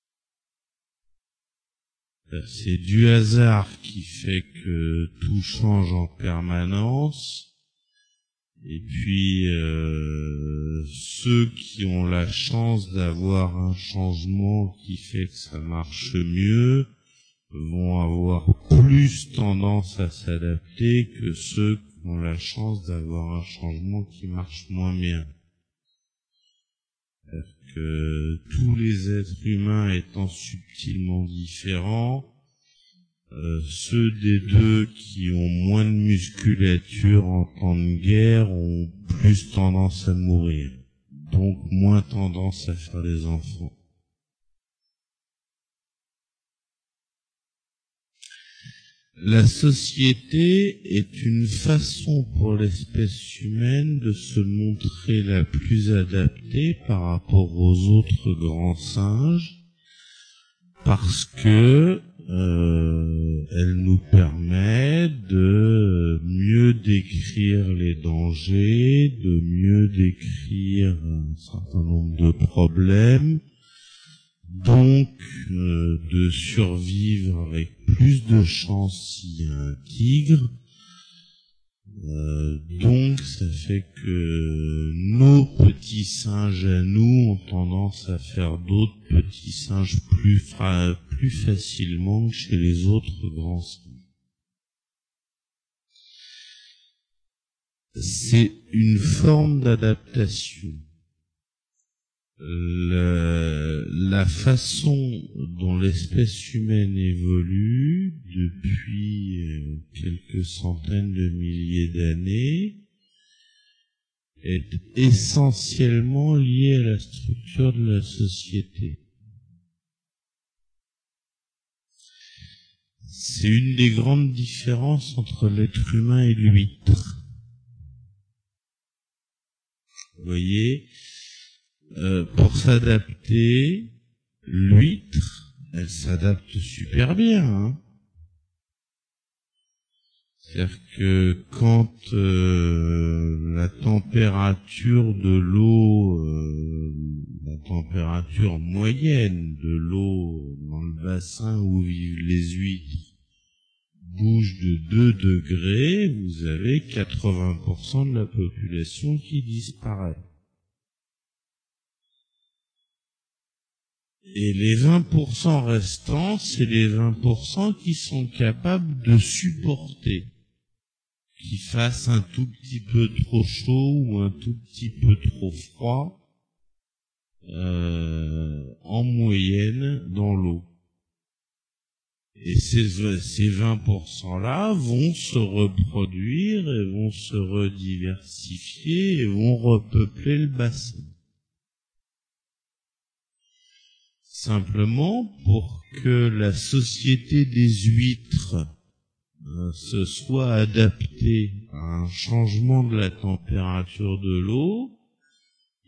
Speaker 1: C'est du hasard qui fait que tout change en permanence. Et puis, euh, ceux qui ont la chance d'avoir un changement qui fait que ça marche mieux vont avoir plus tendance à s'adapter que ceux qui ont la chance d'avoir un changement qui marche moins bien. C'est-à-dire que tous les êtres humains étant subtilement différents, Euh, ceux des deux qui ont moins de musculature en temps de guerre ont plus tendance à mourir, donc moins tendance à faire des enfants. La société est une façon pour l'espèce humaine de se montrer la plus adaptée par rapport aux autres grands singes, parce que Euh, elle nous permet de mieux décrire les dangers, de mieux décrire un certain nombre de problèmes, donc euh, de survivre avec plus de chance s'il y a un tigre. Euh, donc ça fait que nos petits singes à nous ont tendance à faire d'autres petits singes plus, fra- plus facilement que chez les autres grands singes. C'est une forme d'adaptation. La, la façon dont l'espèce humaine évolue depuis quelques centaines de milliers d'années est essentiellement liée à la structure de la société. C'est une des grandes différences entre l'être humain et l'huître. Vous voyez, Euh, pour s'adapter, l'huître, elle s'adapte super bien. Hein. C'est-à-dire que quand euh, la température de l'eau, euh, la température moyenne de l'eau dans le bassin où vivent les huîtres bouge de deux degrés, vous avez quatre-vingts pour cent de la population qui disparaît. Et les vingt pour cent restants, c'est les vingt pour cent qui sont capables de supporter qu'il fasse un tout petit peu trop chaud ou un tout petit peu trop froid euh, en moyenne dans l'eau. Et ces, ces vingt pour cent-là vont se reproduire et vont se rediversifier et vont repeupler le bassin. Simplement pour que la société des huîtres euh, se soit adaptée à un changement de la température de l'eau,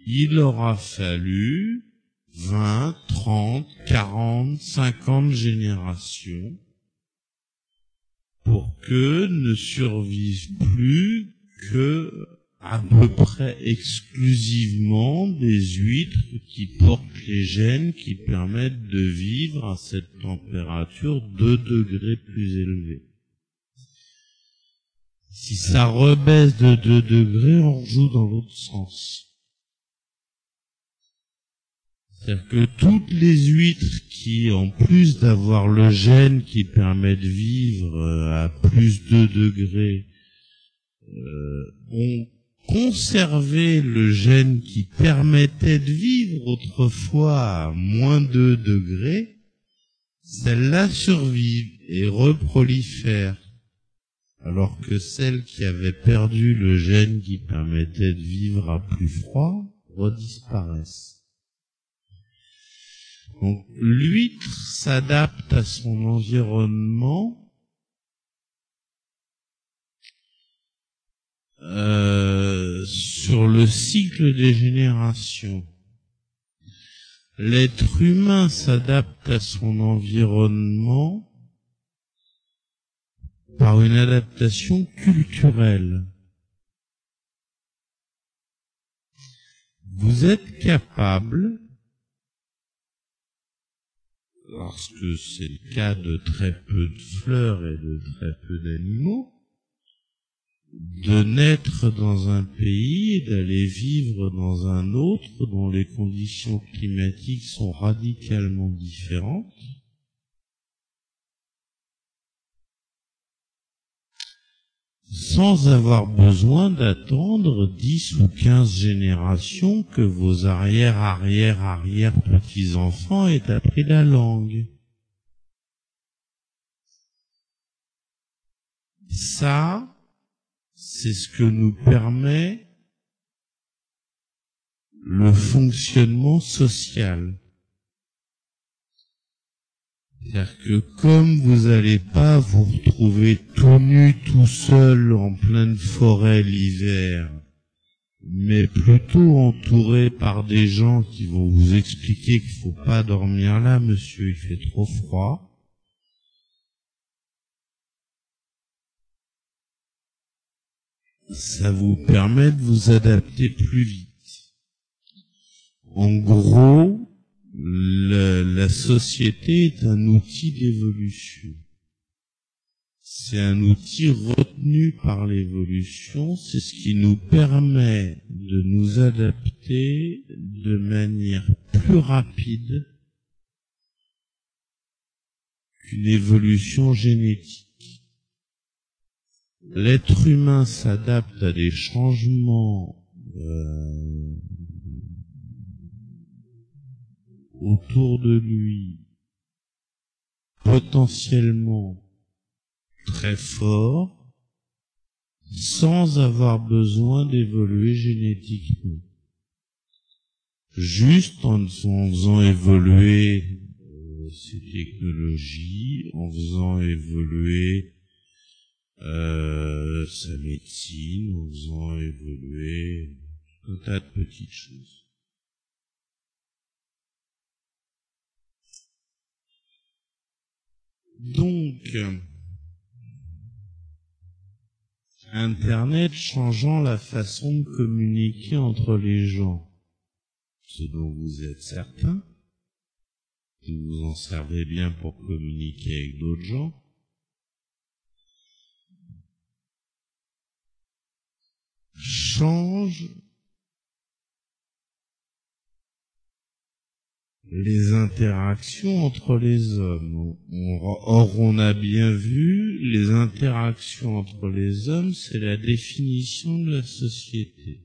Speaker 1: il aura fallu vingt, trente, quarante, cinquante générations pour que ne survivent plus que à peu près exclusivement des huîtres qui portent les gènes qui permettent de vivre à cette température deux degrés plus élevée. Si ça rebaisse de deux degrés, on rejoue dans l'autre sens. C'est-à-dire que toutes les huîtres qui, en plus d'avoir le gène qui permet de vivre à plus deux degrés, euh, ont conservé le gène qui permettait de vivre autrefois à moins deux degrés, celles-là survivent et reprolifèrent. Alors que celles qui avaient perdu le gène qui permettait de vivre à plus froid redisparaissent. Donc, l'huître s'adapte à son environnement euh, sur le cycle des générations. L'être humain s'adapte à son environnement par une adaptation culturelle. Vous êtes capable, lorsque c'est le cas de très peu de fleurs et de très peu d'animaux, de naître dans un pays et d'aller vivre dans un autre dont les conditions climatiques sont radicalement différentes, sans avoir besoin d'attendre dix ou quinze générations que vos arrière, arrière, arrière petits-enfants aient appris la langue. Ça, c'est ce que nous permet le fonctionnement social. C'est-à-dire que comme vous n'allez pas vous retrouver tout nu, tout seul, en pleine forêt l'hiver, mais plutôt entouré par des gens qui vont vous expliquer qu'il faut pas dormir là, monsieur, il fait trop froid, ça vous permet de vous adapter plus vite. En gros, La, la société est un outil d'évolution. C'est un outil retenu par l'évolution, c'est ce qui nous permet de nous adapter de manière plus rapide qu'une évolution génétique. L'être humain s'adapte à des changements euh, autour de lui, potentiellement très fort, sans avoir besoin d'évoluer génétiquement. Juste en, en faisant évoluer euh, ces technologies, en faisant évoluer euh, sa médecine, en faisant évoluer un tas de petites choses. Donc, Internet changeant la façon de communiquer entre les gens, ce dont vous êtes certain, que vous en servez bien pour communiquer avec d'autres gens, change les interactions entre les hommes. Or, on a bien vu, les interactions entre les hommes, c'est la définition de la société.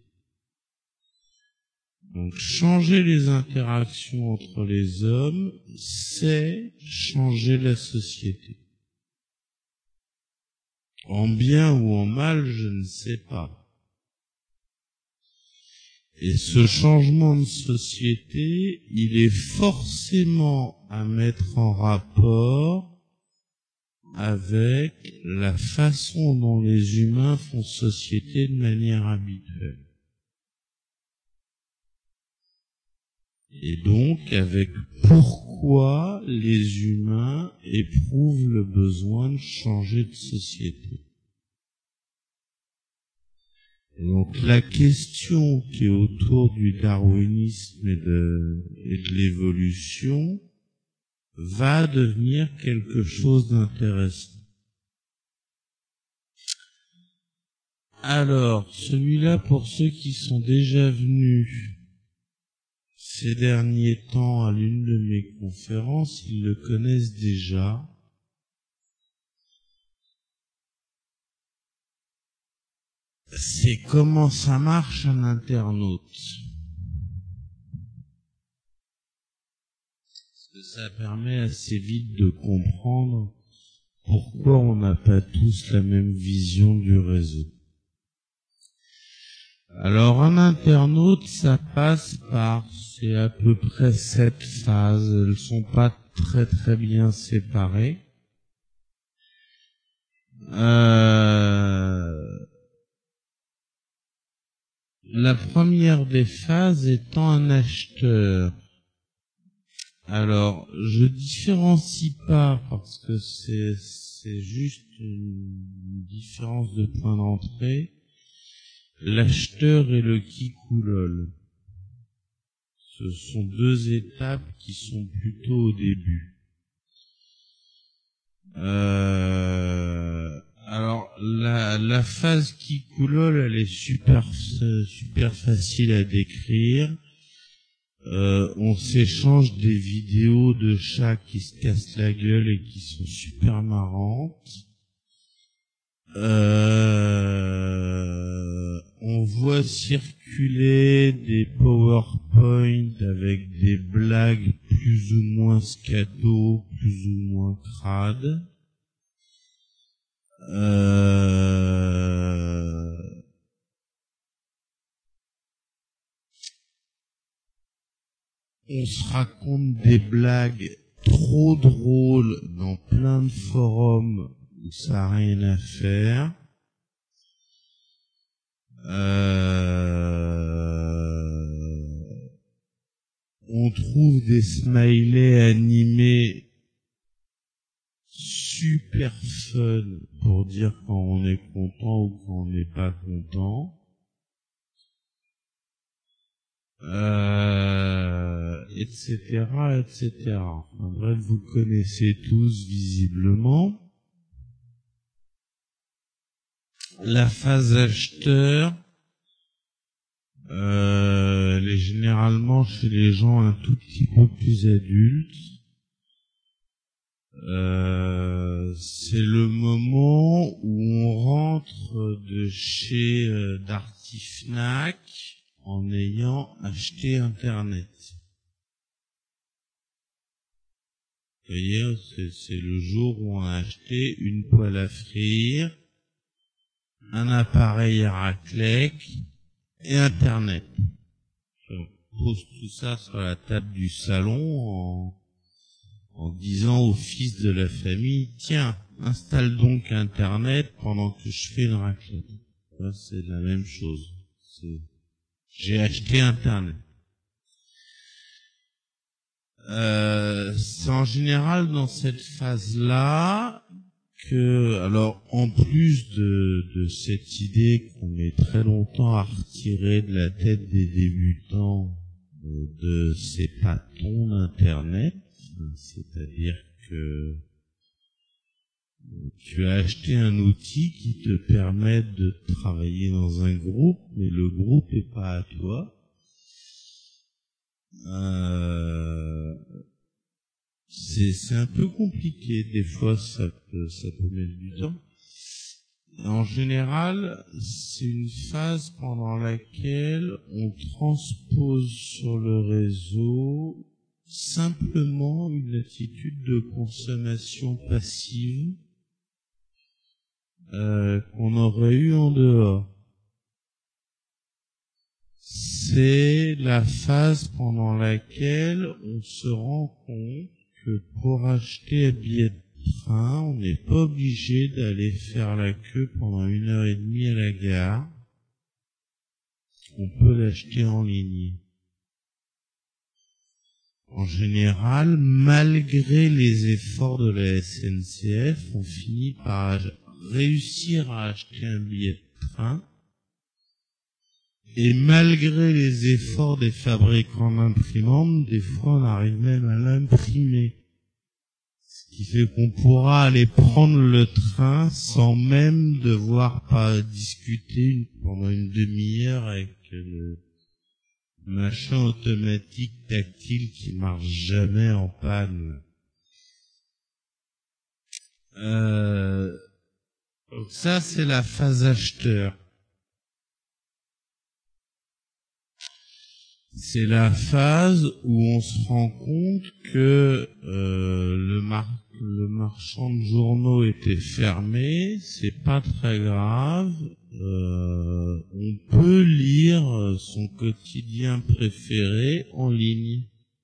Speaker 1: Donc, changer les interactions entre les hommes, c'est changer la société. En bien ou en mal, je ne sais pas. Et ce changement de société, il est forcément à mettre en rapport avec la façon dont les humains font société de manière habituelle. Et donc avec pourquoi les humains éprouvent le besoin de changer de société. Et donc la question qui est autour du darwinisme et de, et de l'évolution va devenir quelque chose d'intéressant. Alors, celui-là, pour ceux qui sont déjà venus ces derniers temps à l'une de mes conférences, ils le connaissent déjà. C'est comment ça marche un internaute. Parce que ça permet assez vite de comprendre pourquoi on n'a pas tous la même vision du réseau. Alors un internaute, ça passe par, c'est à peu près sept phases, elles sont pas très très bien séparées. Euh, la première des phases étant un acheteur. Alors, je différencie pas parce que c'est c'est juste une différence de point d'entrée. L'acheteur et le kikoulol. Ce sont deux étapes qui sont plutôt au début. Euh, alors, la, la phase kikoulol, elle est super, super facile à décrire. Euh, on s'échange des vidéos de chats qui se cassent la gueule et qui sont super marrantes. Euh, on voit circuler des PowerPoint avec des blagues plus ou moins scato, plus ou moins crades. Euh, on se raconte des blagues trop drôles dans plein de forums où ça n'a rien à faire. Euh, on trouve des smileys animés super fun pour dire quand on est content ou quand on n'est pas content. Euh, et cetera, et cetera. Enfin, bref, vous connaissez tous visiblement. La phase acheteur, euh, elle est généralement chez les gens un tout petit peu plus adultes. Euh, c'est le moment où on rentre de chez euh, Darty Fnac en ayant acheté Internet. Vous voyez, c'est, c'est le jour où on a acheté une poêle à frire, un appareil à raclette et Internet. Je pose tout ça sur la table du salon en, en disant au fils de la famille, tiens, installe donc Internet pendant que je fais une raclette. Ça, c'est la même chose. C'est, j'ai acheté Internet. Euh, c'est en général dans cette phase-là que, alors, en plus de, de cette idée qu'on met très longtemps à retirer de la tête des débutants euh, de ces patons d'Internet, c'est-à-dire que tu as acheté un outil qui te permet de travailler dans un groupe, mais le groupe n'est pas à toi. Euh, c'est, c'est un peu compliqué, des fois ça peut, ça peut mettre du temps. En général, c'est une phase pendant laquelle on transpose sur le réseau simplement une attitude de consommation passive euh, qu'on aurait eu en dehors. C'est la phase pendant laquelle on se rend compte que pour acheter un billet de train, on n'est pas obligé d'aller faire la queue pendant une heure et demie à la gare. On peut l'acheter en ligne. en général, malgré les efforts de la S N C F, on finit par réussir à acheter un billet de train. Et malgré les efforts des fabricants d'imprimantes, des fois on arrive même à l'imprimer. Ce qui fait qu'on pourra aller prendre le train sans même devoir pas discuter une, pendant une demi-heure avec le machin automatique tactile qui marche jamais en panne. Euh, donc ça c'est la phase acheteur. C'est la phase où on se rend compte que euh, le, mar le marchand de journaux était fermé, c'est pas très grave, euh, on peut lire son quotidien préféré en ligne,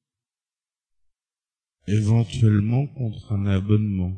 Speaker 1: éventuellement contre un abonnement.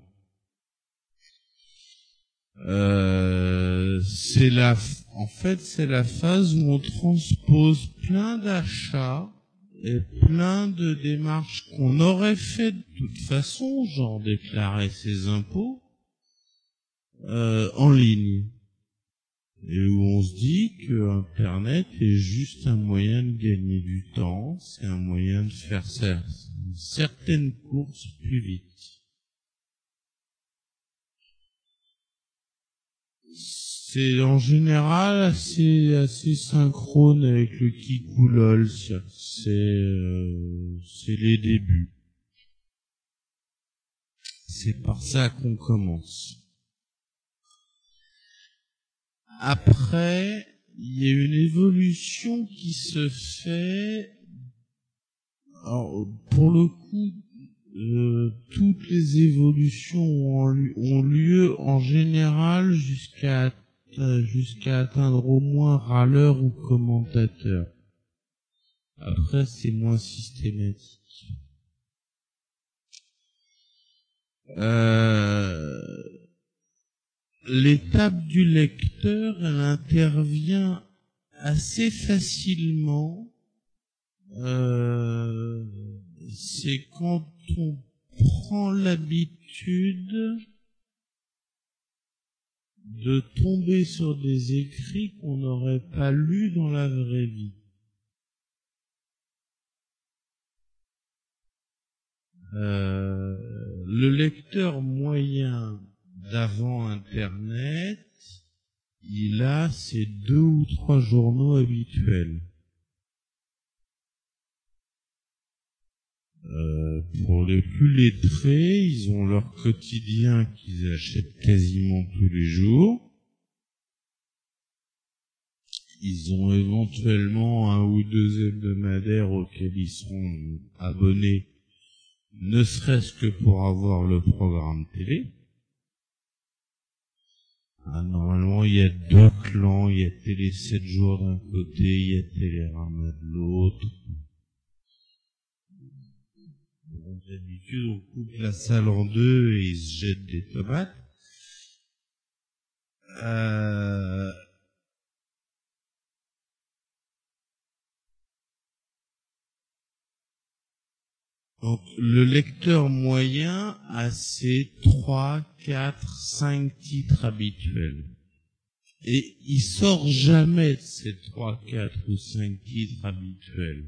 Speaker 1: Euh, c'est la, en fait, c'est la phase où on transpose plein d'achats et plein de démarches qu'on aurait fait de toute façon, genre déclarer ses impôts, euh, en ligne. Et où on se dit que Internet est juste un moyen de gagner du temps, c'est un moyen de faire certaines courses plus vite. C'est en général assez assez synchrone avec le Kikoulol, c'est euh, c'est les débuts. C'est par ça qu'on commence. Après, il y a une évolution qui se fait. Alors, pour le coup, euh, toutes les évolutions ont, ont lieu en général jusqu'à jusqu'à atteindre au moins râleur ou commentateur. Après, c'est moins systématique. Euh, l'étape du lecteur, elle intervient assez facilement. Euh, c'est quand on prend l'habitude de tomber sur des écrits qu'on n'aurait pas lus dans la vraie vie. Euh, le lecteur moyen d'avant Internet, il a ses deux ou trois journaux habituels. Euh, pour les plus lettrés, ils ont leur quotidien qu'ils achètent quasiment tous les jours. Ils ont éventuellement un ou deux hebdomadaires auxquels ils seront abonnés, ne serait-ce que pour avoir le programme télé. Ah, normalement, il y a deux clans, il y a Télé sept jours d'un côté, il y a Télérama de l'autre. D'habitude, on coupe la salle en deux et ils se jettent des tomates. Euh... Donc, le lecteur moyen a ses trois, quatre, cinq titres habituels. Et il sort jamais de ces trois, quatre ou cinq titres habituels.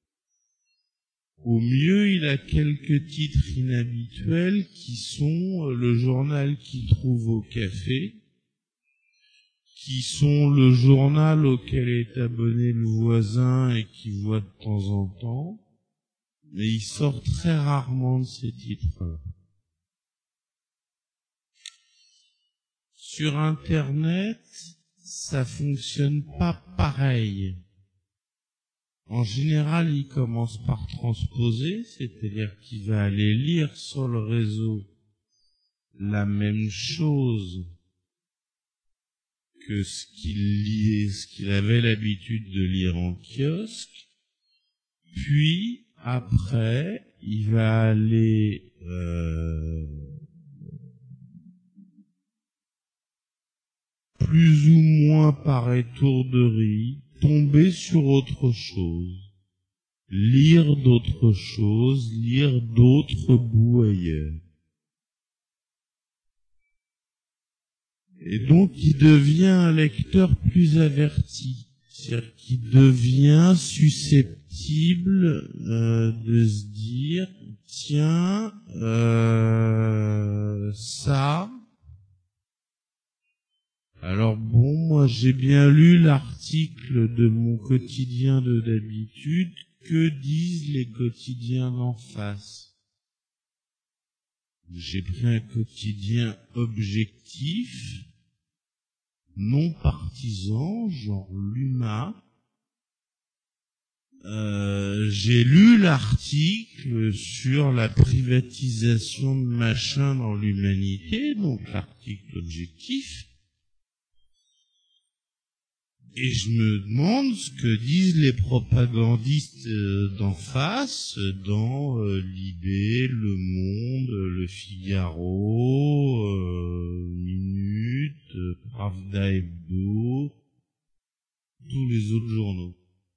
Speaker 1: Au mieux, il a quelques titres inhabituels qui sont le journal qu'il trouve au café, qui sont le journal auquel est abonné le voisin et qu'il voit de temps en temps, mais il sort très rarement de ces titres. Sur Internet, ça fonctionne pas pareil. En général, il commence par transposer, c'est-à-dire qu'il va aller lire sur le réseau la même chose que ce qu'il lit, ce qu'il avait l'habitude de lire en kiosque, puis après, il va aller euh, plus ou moins par étourderie tomber sur autre chose. lire d'autres choses, lire d'autres bouts ailleurs. Et donc, il devient un lecteur plus averti. C'est-à-dire qu'il devient susceptible euh, de se dire, tiens, euh, ça... Alors bon, moi j'ai bien lu l'article de mon quotidien de d'habitude, que disent les quotidiens d'en face? J'ai pris un quotidien objectif, non partisan, genre l'U M A. Euh, j'ai lu l'article sur la privatisation de machin dans l'humanité, donc l'article objectif. Et je me demande ce que disent les propagandistes d'en face, dans euh, Libé, Le Monde, Le Figaro, euh, Minute, euh, Pravda Hebdo, tous les autres journaux.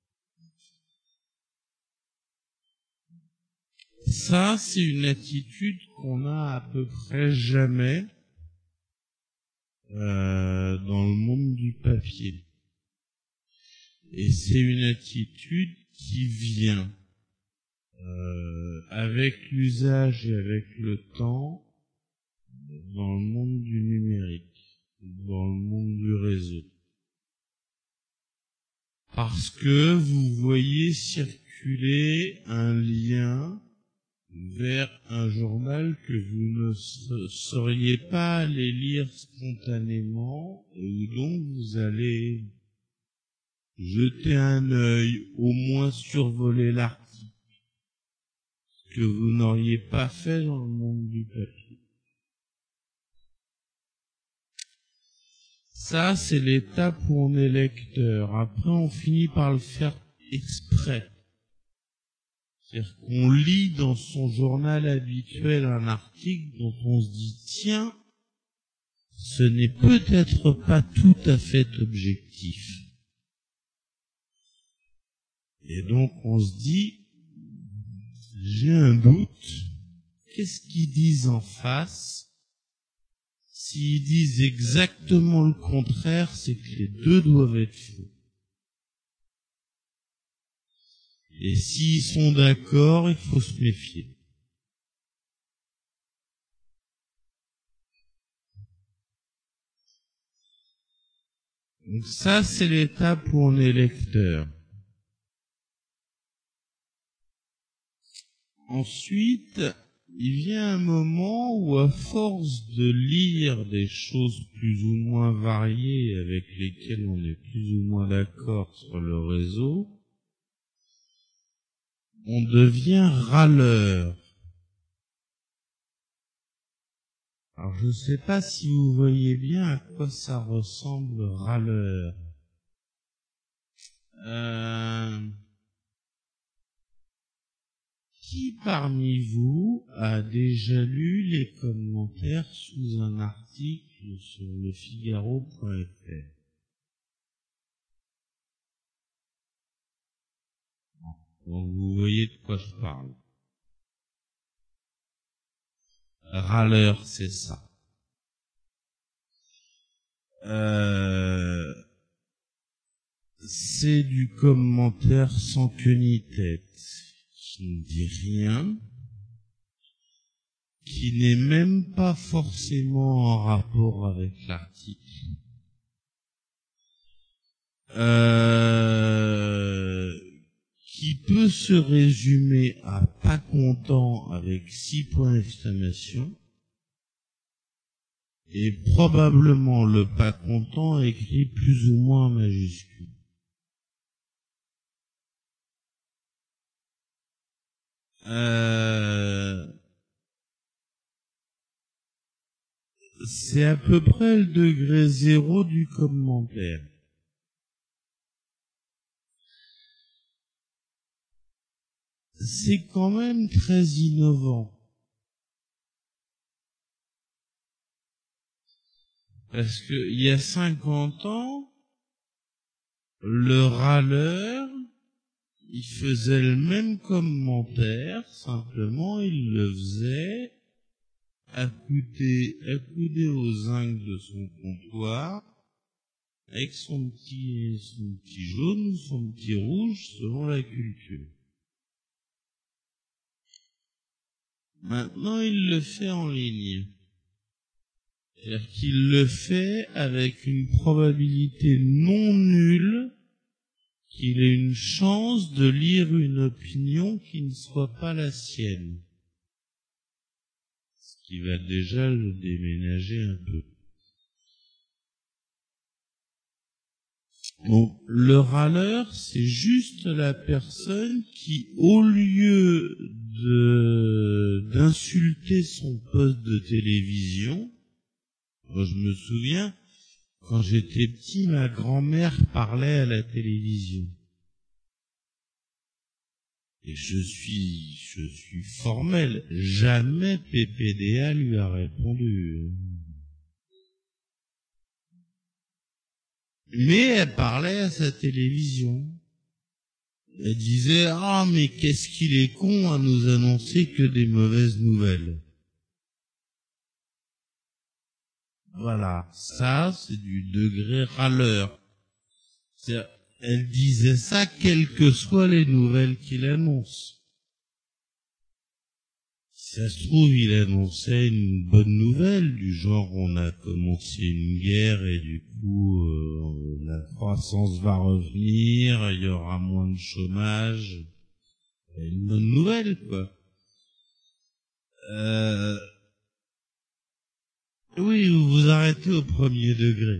Speaker 1: Ça, c'est une attitude qu'on a à peu près jamais euh, dans le monde du papier. Et c'est une attitude qui vient euh, avec l'usage et avec le temps dans le monde du numérique, dans le monde du réseau. Parce que vous voyez circuler un lien vers un journal que vous ne sauriez pas aller lire spontanément et où donc vous allez jeter un œil, au moins survoler l'article, que vous n'auriez pas fait dans le monde du papier. Ça, c'est l'étape où on est lecteur. Après, on finit par le faire exprès. C'est-à-dire qu'on lit dans son journal habituel un article dont on se dit, tiens, ce n'est peut-être pas tout à fait objectif. Et donc on se dit, j'ai un doute, qu'est-ce qu'ils disent en face? S'ils disent exactement le contraire, c'est que les deux doivent être faux. Et s'ils sont d'accord, il faut se méfier. Donc ça, c'est l'étape où on est lecteur. Ensuite, il vient un moment où, à force de lire des choses plus ou moins variées avec lesquelles on est plus ou moins d'accord sur le réseau, on devient râleur. Alors, je ne sais pas si vous voyez bien à quoi ça ressemble, râleur. Euh... Qui parmi vous a déjà lu les commentaires sous un article sur le figaro point f r? Donc vous voyez de quoi je parle. Râleur, c'est ça. Euh, c'est du commentaire sans queue ni tête, qui ne dit rien, qui n'est même pas forcément en rapport avec l'article. Euh, qui peut se résumer à pas content avec six points d'exclamation, et probablement le pas content écrit plus ou moins en majuscule. Euh, c'est à peu près le degré zéro du commentaire. C'est quand même très innovant. Parce que il y a cinquante ans, le râleur, il faisait le même commentaire, simplement il le faisait accoudé, accoudé aux zinc de son comptoir, avec son petit, son petit jaune ou son petit rouge, selon la culture. Maintenant, il le fait en ligne. C'est-à-dire qu'il le fait avec une probabilité non nulle qu'il ait une chance de lire une opinion qui ne soit pas la sienne. Ce qui va déjà le déménager un peu. Bon, le râleur, c'est juste la personne qui, au lieu de d'insulter son poste de télévision, moi je me souviens, quand j'étais petit, ma grand-mère parlait à la télévision. Et je suis, je suis formel. Jamais P P D A lui a répondu. Mais elle parlait à sa télévision. Elle disait, ah, mais qu'est-ce qu'il est con à nous annoncer que des mauvaises nouvelles. Voilà. Ça, c'est du degré râleur. C'est-à-dire, elle disait ça quelles que soient les nouvelles qu'il annonce. Si ça se trouve, il annonçait une bonne nouvelle, du genre on a commencé une guerre et du coup euh, la croissance va revenir, il y aura moins de chômage. Une bonne nouvelle, quoi. Euh... Oui, vous vous arrêtez au premier degré.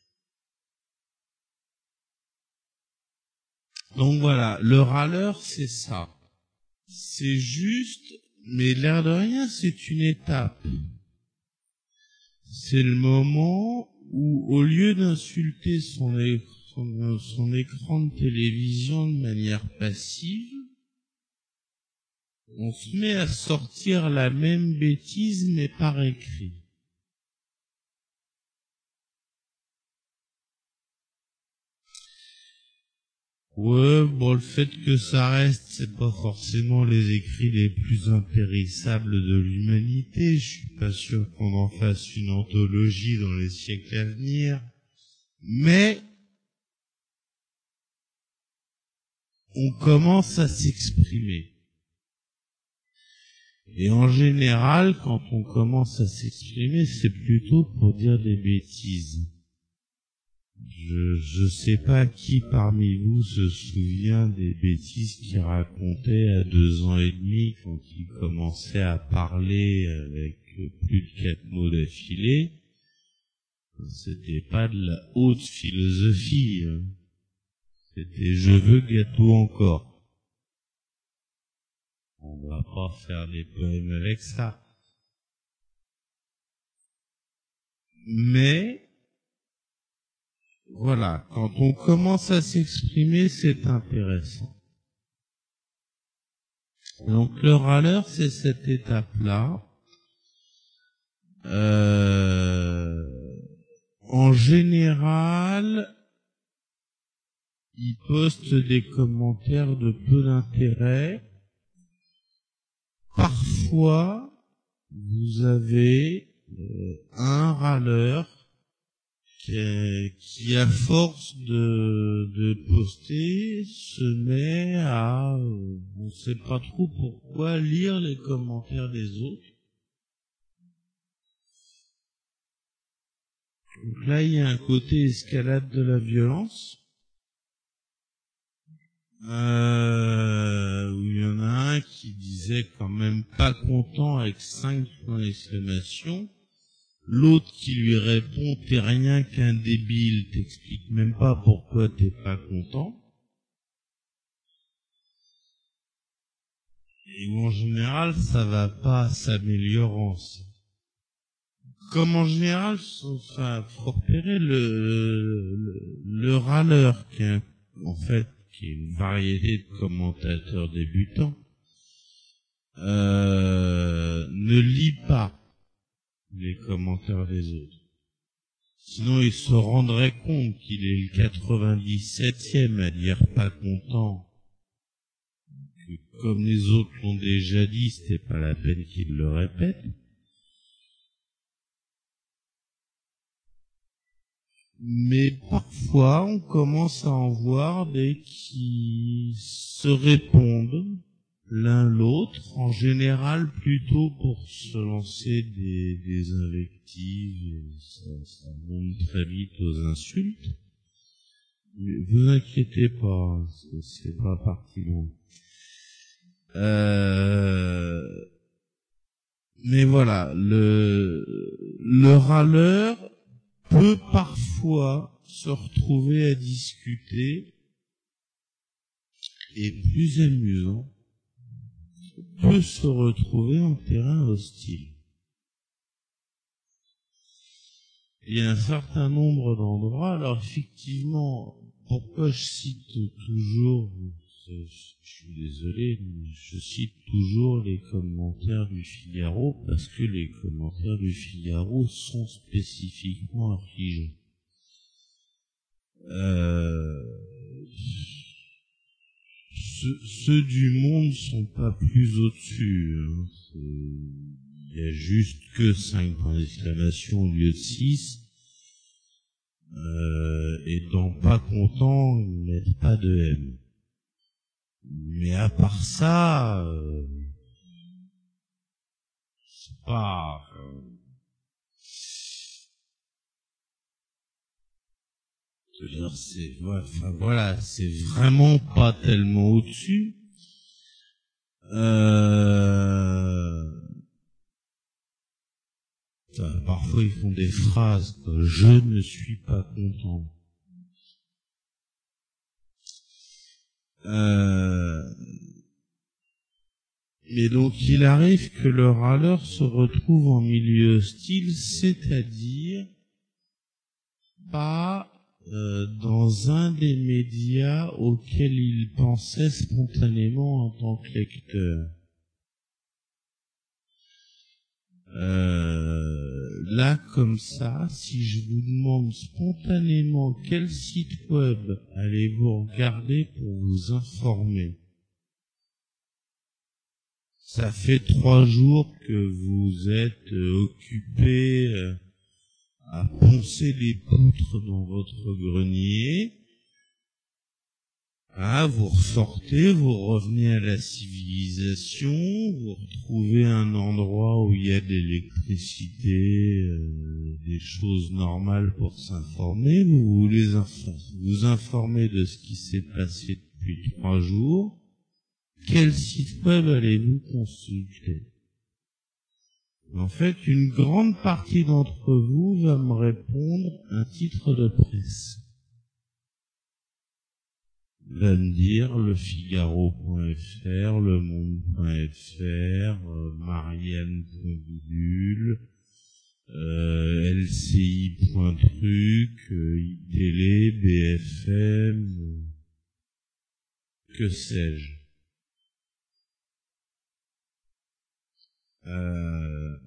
Speaker 1: Donc voilà, le râleur, c'est ça. C'est juste, mais l'air de rien, c'est une étape. C'est le moment où, au lieu d'insulter son, é- son, son écran de télévision de manière passive, on se met à sortir la même bêtise, mais par écrit. Ouais, bon, le fait que ça reste, c'est pas forcément les écrits les plus impérissables de l'humanité. Je suis pas sûr qu'on en fasse une anthologie dans les siècles à venir. Mais, on commence à s'exprimer. Et en général, quand on commence à s'exprimer, c'est plutôt pour dire des bêtises. Je, je sais pas qui parmi vous se souvient des bêtises qu'il racontait à deux ans et demi quand il commençait à parler avec plus de quatre mots d'affilée. C'était pas de la haute philosophie, hein. C'était je veux gâteau encore. On va pas faire des poèmes avec ça. Mais, voilà, quand on commence à s'exprimer, c'est intéressant. Donc le râleur, c'est cette étape-là. Euh, en général, il poste des commentaires de peu d'intérêt. Parfois, vous avez euh, un râleur qui, qui, à force de, de poster, se met à, euh, on ne sait pas trop pourquoi, lire les commentaires des autres. Donc là, il y a un côté escalade de la violence. Euh, où il y en a un qui disait quand même pas content avec cinq points d'exclamation. L'autre qui lui répond, t'es rien qu'un débile, t'expliques même pas pourquoi t'es pas content. Et en général, ça va pas s'améliorant. Comme en général, enfin, faut repérer le, le, le râleur qui est, en fait, qui est une variété de commentateurs débutants, euh, ne lit pas les commentaires des autres. Sinon, il se rendrait compte qu'il est le quatre-vingt-dix-septième à dire pas content que comme les autres l'ont déjà dit, c'était pas la peine qu'ils le répètent. Mais parfois, on commence à en voir des qui se répondent l'un l'autre, en général plutôt pour se lancer des, des invectives, et ça, ça monte très vite aux insultes. Mais vous inquiétez pas, c'est, c'est pas parti loin. Euh, mais voilà, le, le râleur peut parfois se retrouver à discuter, et plus amusant, peut se retrouver en terrain hostile. Il y a un certain nombre d'endroits, alors effectivement, pourquoi je cite toujours, je suis désolé, mais je cite toujours les commentaires du Figaro, parce que les commentaires du Figaro sont spécifiquement affligeants. Euh, ceux, ceux du Monde sont pas plus au-dessus, hein. Il y a juste que cinq points d'exclamation au lieu de six. Euh, et dans pas content, ils mettent pas de M. Mais à part ça, euh, c'est pas... Euh, je veux dire, c'est... Ouais, enfin voilà, c'est vraiment pas tellement au-dessus. Euh... Enfin, parfois ils font des phrases comme « je ne suis pas content ». Euh... Et donc il arrive que le râleur se retrouve en milieu hostile, c'est-à-dire pas euh, dans un des médias auxquels il pensait spontanément en tant que lecteur. Euh, là, comme ça, si je vous demande spontanément quel site web allez-vous regarder pour vous informer, ça fait trois jours que vous êtes euh, occupé euh, à poncer les poutres dans votre grenier. Ah, vous ressortez, vous revenez à la civilisation, vous retrouvez un endroit où il y a de l'électricité, euh, des choses normales pour s'informer, vous voulez inf- vous informer de ce qui s'est passé depuis trois jours. Quel site web allez-vous consulter? En fait, une grande partie d'entre vous va me répondre un titre de presse. Va me dire le Figaro point F R, le Monde point F R, euh, Marianne.bidule, euh, L C I.truc, euh, iTélé, B F M, euh, que sais-je. Euh,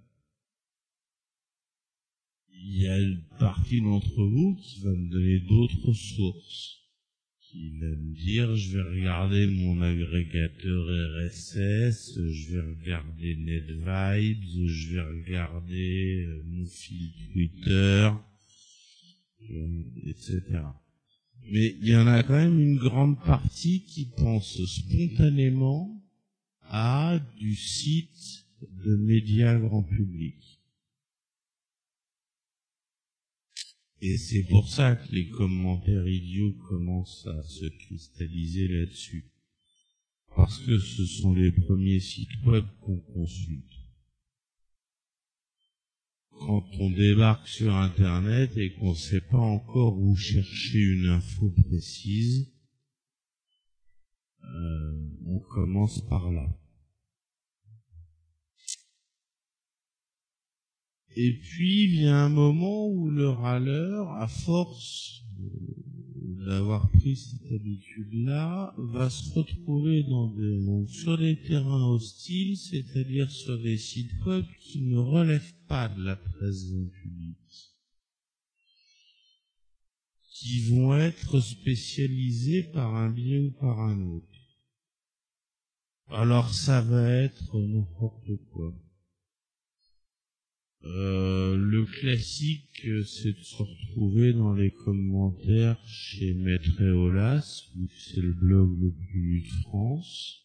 Speaker 1: il y a une partie d'entre vous qui va me donner d'autres sources, qui va me dire je vais regarder mon agrégateur R S S, je vais regarder NetVibes, je vais regarder euh, mon fil Twitter, euh, et cetera. Mais il y en a quand même une grande partie qui pense spontanément à du site de médias grand public. Et c'est pour ça que les commentaires idiots commencent à se cristalliser là-dessus. Parce que ce sont les premiers sites web qu'on consulte. Quand on débarque sur Internet et qu'on ne sait pas encore où chercher une info précise, euh, on commence par là. Et puis vient un moment où le râleur, à force d'avoir pris cette habitude-là, va se retrouver dans des, donc, sur des terrains hostiles, c'est-à-dire sur des sites web qui ne relèvent pas de la presse publique, qui vont être spécialisés par un biais ou par un autre. Alors ça va être n'importe quoi. Euh, le classique, c'est de se retrouver dans les commentaires chez Maître Eolas, vu que c'est le blog le plus lu de France.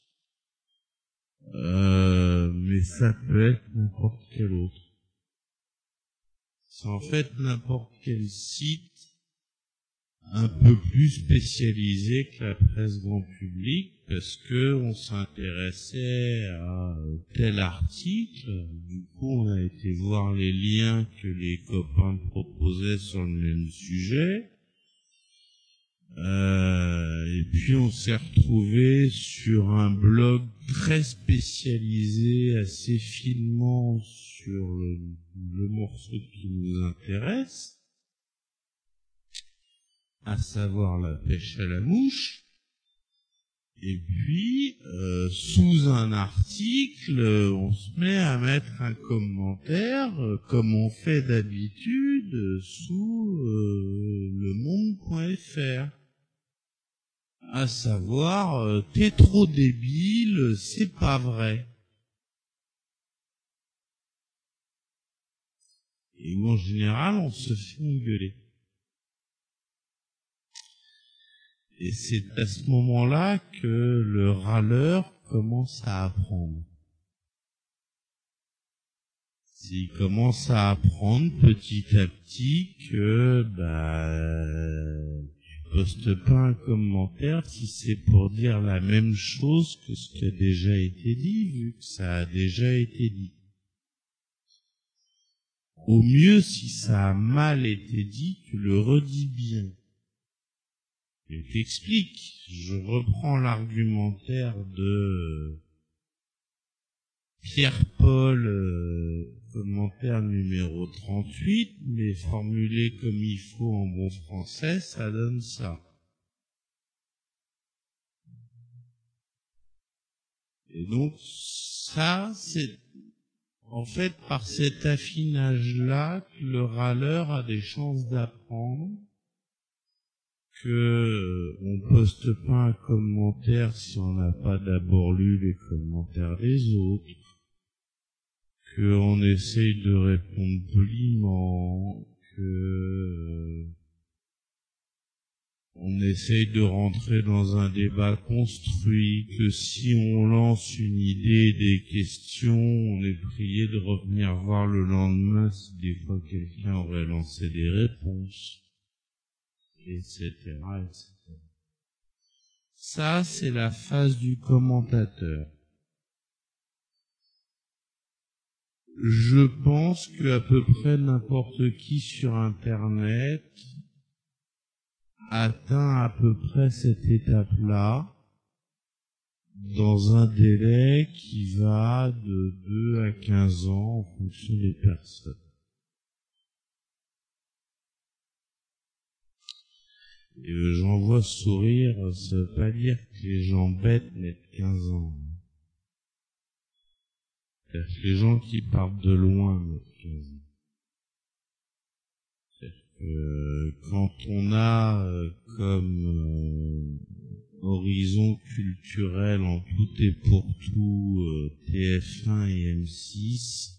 Speaker 1: Euh, mais ça peut être n'importe quel autre. C'est en fait n'importe quel site un peu plus spécialisé que la presse grand public, parce que on s'intéressait à tel article, du coup on a été voir les liens que les copains proposaient sur le même sujet, euh, et puis on s'est retrouvé sur un blog très spécialisé, assez finement sur le, le morceau qui nous intéresse, à savoir la pêche à la mouche. Et puis, euh, sous un article, on se met à mettre un commentaire, euh, comme on fait d'habitude, euh, sous euh, le monde point f r. À savoir, euh, t'es trop débile, c'est pas vrai. Et où en général, on se fait engueuler. Et c'est à ce moment-là que le râleur commence à apprendre. Il commence à apprendre petit à petit que bah tu postes pas un commentaire si c'est pour dire la même chose que ce qui a déjà été dit, vu que ça a déjà été dit. Au mieux, si ça a mal été dit, tu le redis bien. Je t'explique, je reprends l'argumentaire de Pierre-Paul, euh, commentaire numéro trente-huit, mais formulé comme il faut en bon français, ça donne ça. Et donc, ça, c'est en fait par cet affinage-là que le râleur a des chances d'apprendre que euh, on poste pas un commentaire si on n'a pas d'abord lu les commentaires des autres, que on essaye de répondre poliment, que euh, on essaye de rentrer dans un débat construit, que si on lance une idée, des questions, on est prié de revenir voir le lendemain si des fois quelqu'un aurait lancé des réponses, et cetera, et cetera. Ça, c'est la phase du commentateur. Je pense que à peu près n'importe qui sur Internet atteint à peu près cette étape-là dans un délai qui va de deux à quinze ans en fonction des personnes. Et euh, j'en vois sourire, ça veut pas dire que les gens bêtes mettent quinze ans. C'est-à-dire que les gens qui partent de loin mettent quinze ans. C'est-à-dire que quand on a euh, comme euh, horizon culturel en tout et pour tout euh, T F un et M six,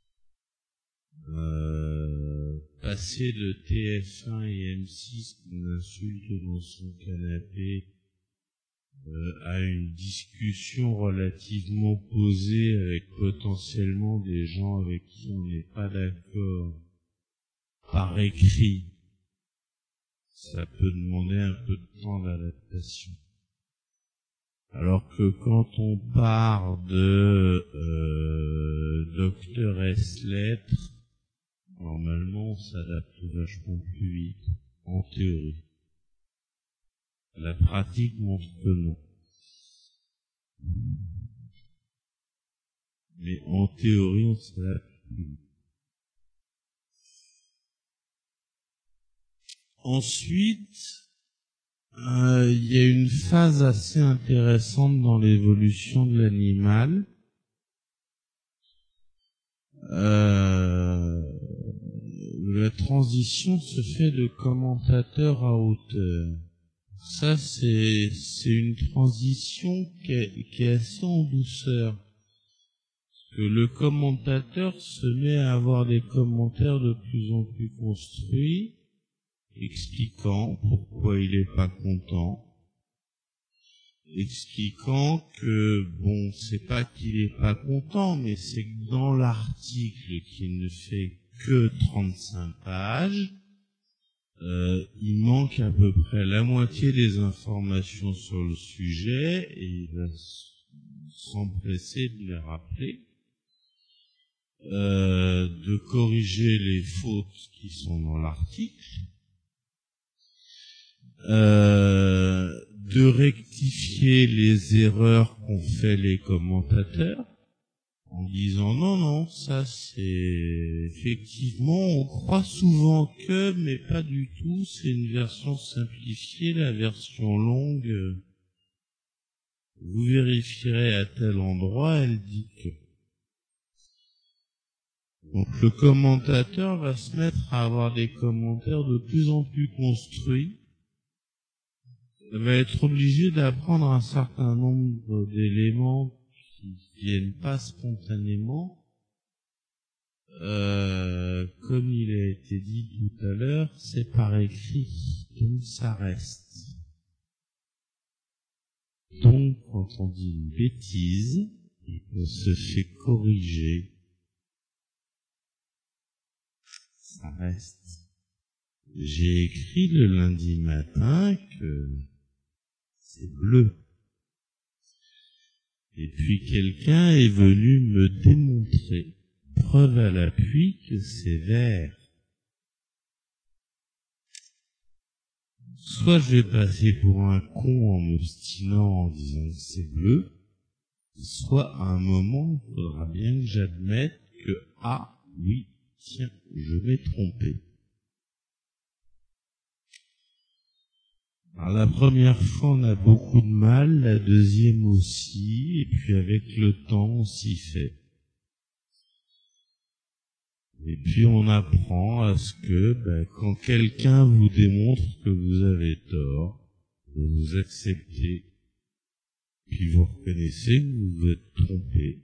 Speaker 1: euh, passer de T F un et M six qu'on insulte dans son canapé euh, à une discussion relativement posée avec potentiellement des gens avec qui on n'est pas d'accord par écrit, ça peut demander un peu de temps d'adaptation. Alors que quand on part de euh, Docteur S-Lettres, normalement on s'adapte vachement plus vite, en théorie. La pratique montre que non. Mais en théorie on s'adapte plus vite. Ensuite, Euh, il y a une phase assez intéressante dans l'évolution de l'animal. Euh, la transition se fait de commentateur à auteur. Ça, c'est, c'est une transition qui est, qui est assez en douceur. Que le commentateur se met à avoir des commentaires de plus en plus construits, expliquant pourquoi il est pas content, expliquant que, bon, c'est pas qu'il est pas content, mais c'est que dans l'article qui ne fait que trente-cinq pages, euh, il manque à peu près la moitié des informations sur le sujet, et il va s'empresser de les rappeler. Euh, de corriger les fautes qui sont dans l'article, euh, de rectifier les erreurs qu'ont fait les commentateurs, en disant non, non, ça c'est effectivement, on croit souvent que, mais pas du tout, c'est une version simplifiée, la version longue, vous vérifierez à tel endroit, elle dit que. Donc le commentateur va se mettre à avoir des commentaires de plus en plus construits. Il va être obligé d'apprendre un certain nombre d'éléments qui viennent pas spontanément. Euh, comme il a été dit tout à l'heure, c'est par écrit, donc ça reste. Donc quand on dit une bêtise, on se fait corriger. Ça reste. J'ai écrit le lundi matin que c'est bleu. Et puis quelqu'un est venu me démontrer, preuve à l'appui, que c'est vert. Soit je vais passer pour un con en m'obstinant en disant que c'est bleu, soit à un moment, il faudra bien que j'admette que, ah, oui, tiens, je m'ai trompé. Alors la première fois, on a beaucoup de mal, la deuxième aussi, et puis avec le temps, on s'y fait. Et puis on apprend à ce que, ben, quand quelqu'un vous démontre que vous avez tort, vous acceptez, puis vous reconnaissez que vous vous êtes trompé.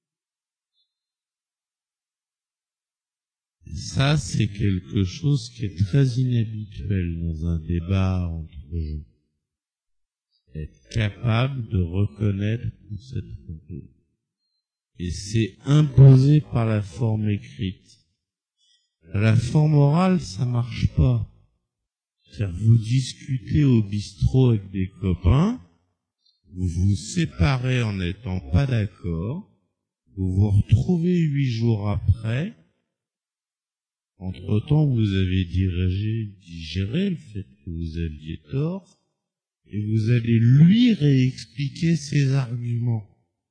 Speaker 1: Ça, c'est quelque chose qui est très inhabituel dans un débat entre eux. Être capable de reconnaître qu'on s'est trompé. Et c'est imposé par la forme écrite. La forme orale, ça marche pas. C'est-à-dire, vous discutez au bistrot avec des copains, vous vous séparez en n'étant pas d'accord, vous vous retrouvez huit jours après. Entre-temps, vous avez digéré, digéré le fait que vous aviez tort, et vous allez lui réexpliquer ses arguments.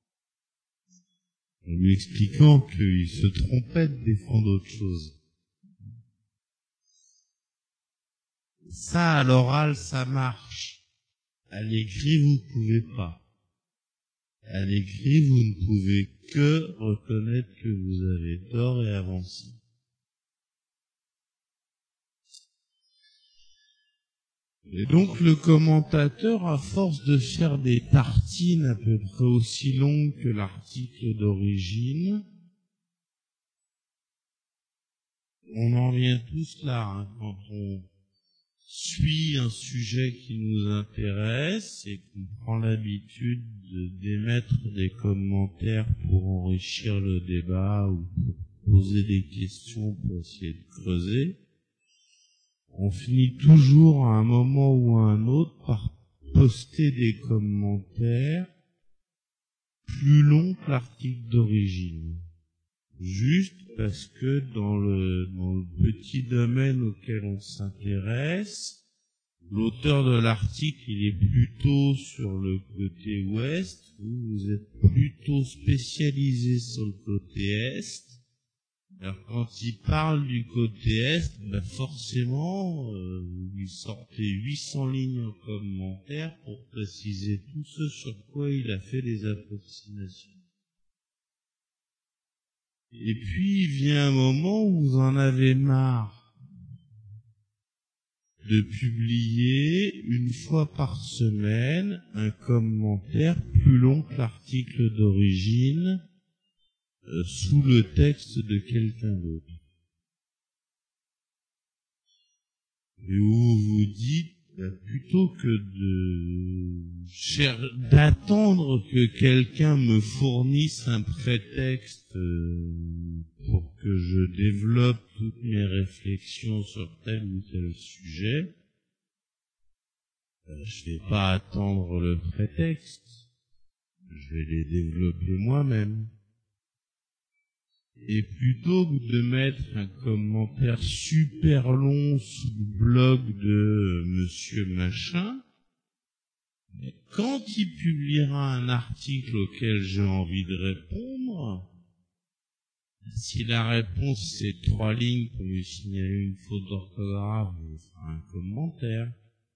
Speaker 1: En lui expliquant qu'il se trompait de défendre autre chose. Ça, à l'oral, ça marche. À l'écrit, vous ne pouvez pas. À l'écrit, vous ne pouvez que reconnaître que vous avez tort et avancer. Et donc le commentateur, à force de faire des tartines à peu près aussi longues que l'article d'origine, on en vient tous là, hein, quand on suit un sujet qui nous intéresse et qu'on prend l'habitude de d'émettre des commentaires pour enrichir le débat ou pour poser des questions pour essayer de creuser. On finit toujours à un moment ou à un autre par poster des commentaires plus longs que l'article d'origine. Juste parce que dans le, dans le petit domaine auquel on s'intéresse, l'auteur de l'article, il est plutôt sur le côté ouest, vous, vous êtes plutôt spécialisé sur le côté est. Alors quand il parle du côté est, ben forcément, euh, vous lui sortez huit cents lignes en commentaire pour préciser tout ce sur quoi il a fait des approximations. Et puis il vient un moment où vous en avez marre. de publier une fois par semaine un commentaire plus long que l'article d'origine euh, sous le texte de quelqu'un d'autre. Et où vous dites, bah, plutôt que de cher- d'attendre que quelqu'un me fournisse un prétexte euh, pour que je développe toutes mes réflexions sur tel ou tel sujet, euh, je vais pas attendre le prétexte, je vais les développer moi-même. Et plutôt que de mettre un commentaire super long sous le blog de Monsieur Machin, quand il publiera un article auquel j'ai envie de répondre, si la réponse c'est trois lignes pour lui signaler une faute d'orthographe, je ferai un commentaire.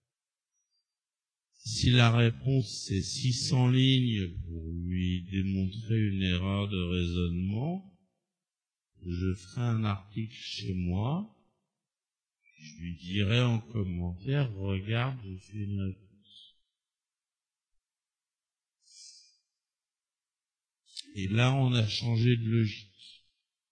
Speaker 1: Si la réponse c'est six cents lignes pour lui démontrer une erreur de raisonnement, je ferai un article chez moi, je lui dirai en commentaire, regarde, j'ai fait une réponse. Et là, on a changé de logique.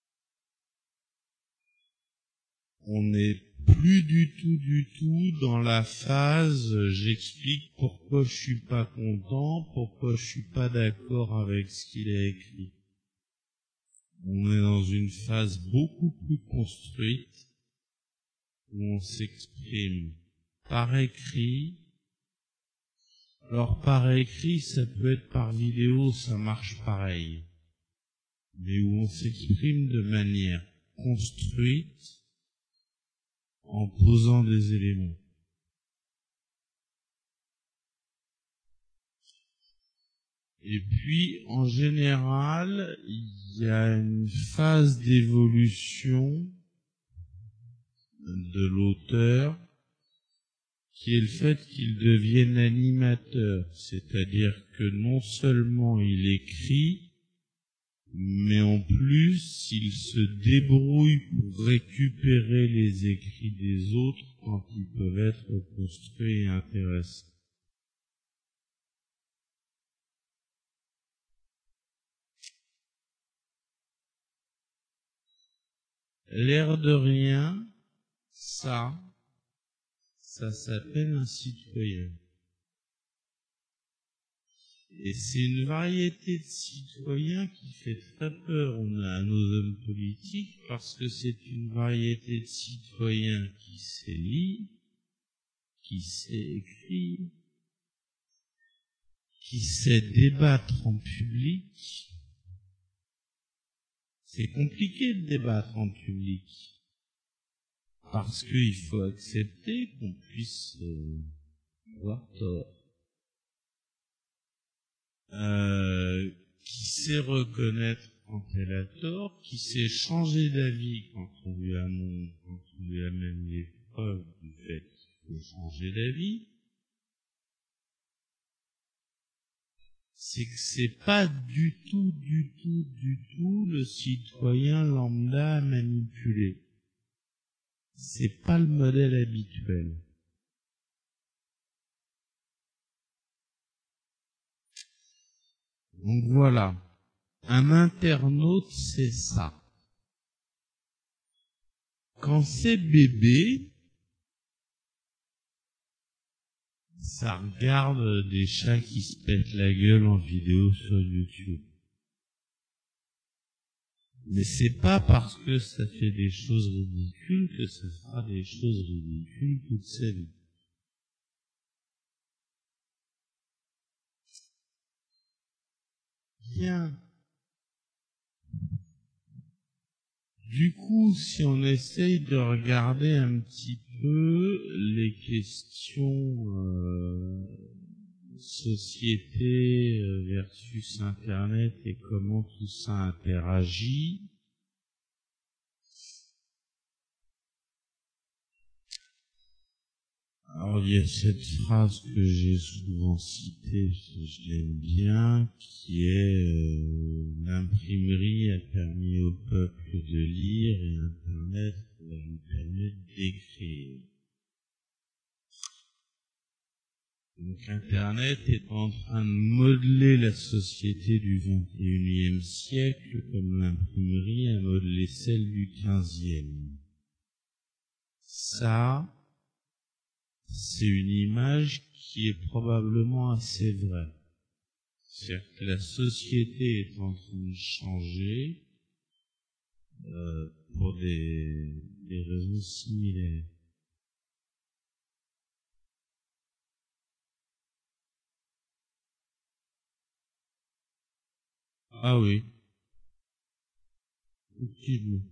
Speaker 1: On n'est plus du tout, du tout dans la phase, j'explique pourquoi je suis pas content, pourquoi je suis pas d'accord avec ce qu'il a écrit. On est dans une phase beaucoup plus construite, où on s'exprime par écrit. Alors par écrit, ça peut être par vidéo, ça marche pareil. Mais où on s'exprime de manière construite, en posant des éléments. Et puis, en général, il y a une phase d'évolution de l'auteur qui est le fait qu'il devienne animateur, c'est-à-dire que non seulement il écrit, mais en plus il se débrouille pour récupérer les écrits des autres quand ils peuvent être construits et intéressants. L'air de rien, ça, ça s'appelle un citoyen. Et c'est une variété de citoyens qui fait très peur à nos hommes politiques parce que c'est une variété de citoyens qui sait lire, qui sait écrire, qui sait débattre en public. C'est compliqué de débattre en public parce qu'il faut accepter qu'on puisse euh, avoir tort. Euh, qui sait reconnaître quand elle a tort, qui sait changer d'avis quand on lui amène, quand on lui amène les preuves du fait qu'il faut changer d'avis. C'est que c'est pas du tout, du tout, du tout le citoyen lambda à manipuler. C'est pas le modèle habituel. Donc voilà. Un internaute, c'est ça. Quand c'est bébé, ça regarde des chats qui se pètent la gueule en vidéo sur YouTube. Mais c'est pas parce que ça fait des choses ridicules que ça fera des choses ridicules toute sa vie. Bien. Du coup, si on essaye de regarder un petit peu les questions euh, société versus Internet et comment tout ça interagit, alors il y a cette phrase que j'ai souvent citée, parce que je l'aime bien, qui est euh, l'imprimerie a permis au peuple de lire et Internet va lui permettre d'écrire. Donc Internet est en train de modeler la société du vingt et unième siècle comme l'imprimerie a modelé celle du quinzième. Ça, c'est une image qui est probablement assez vraie. C'est-à-dire que la société est en train de changer euh, pour des, des raisons similaires. Ah oui, effectivement.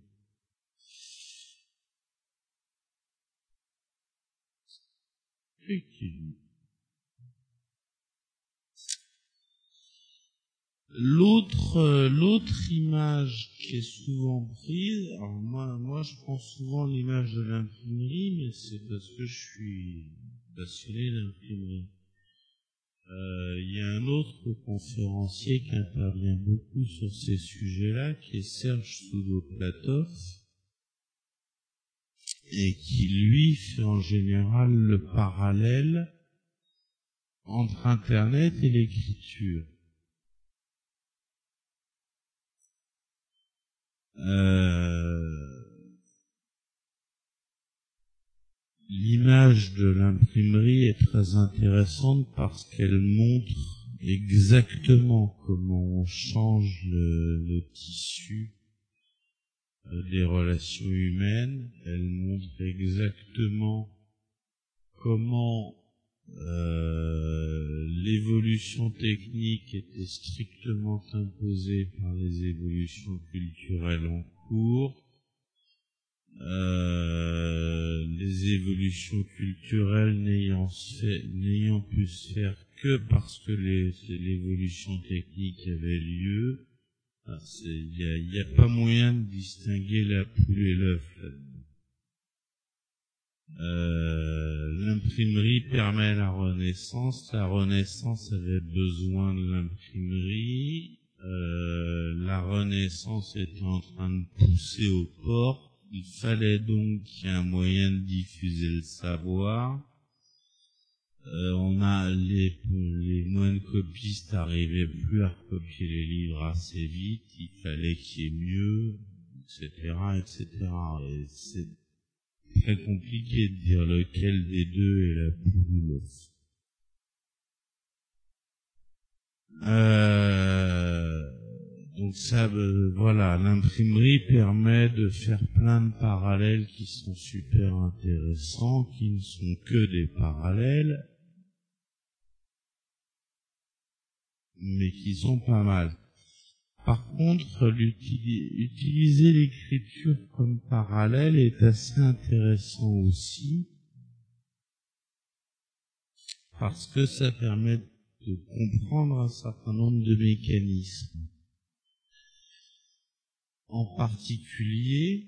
Speaker 1: Effectivement. L'autre, euh, l'autre image qui est souvent prise, alors moi, moi je prends souvent l'image de l'imprimerie, mais c'est parce que je suis passionné d'imprimerie. Euh, il y a un autre conférencier qui intervient beaucoup sur ces sujets-là, qui est Serge Soudoplatov, et qui lui fait en général le parallèle entre Internet et l'écriture. Euh, l'image de l'imprimerie est très intéressante parce qu'elle montre exactement comment on change le, le tissu euh, des relations humaines. Elle montre exactement comment euh, l'évolution technique était strictement imposée par les évolutions culturelles en cours. Euh, les évolutions culturelles n'ayant fait, n'ayant pu se faire que parce que les, l'évolution technique avait lieu. Il n'y a, y a pas moyen de distinguer la poule et l'œuf là-dedans. Euh, l'imprimerie permet la renaissance. La renaissance avait besoin de l'imprimerie. Euh, la renaissance était en train de pousser aux portes. Il fallait donc qu'il y ait un moyen de diffuser le savoir. Euh, on a les, les moines copistes n'arrivaient plus à recopier les livres assez vite. Il fallait qu'il y ait mieux, et cetera, et cetera. Et c'est très compliqué de dire lequel des deux est la plus l'œuf. Euh, donc ça, euh, voilà, l'imprimerie permet de faire plein de parallèles qui sont super intéressants, qui ne sont que des parallèles, mais qui sont pas mal. Par contre, utiliser l'écriture comme parallèle est assez intéressant aussi, parce que ça permet de comprendre un certain nombre de mécanismes. En particulier,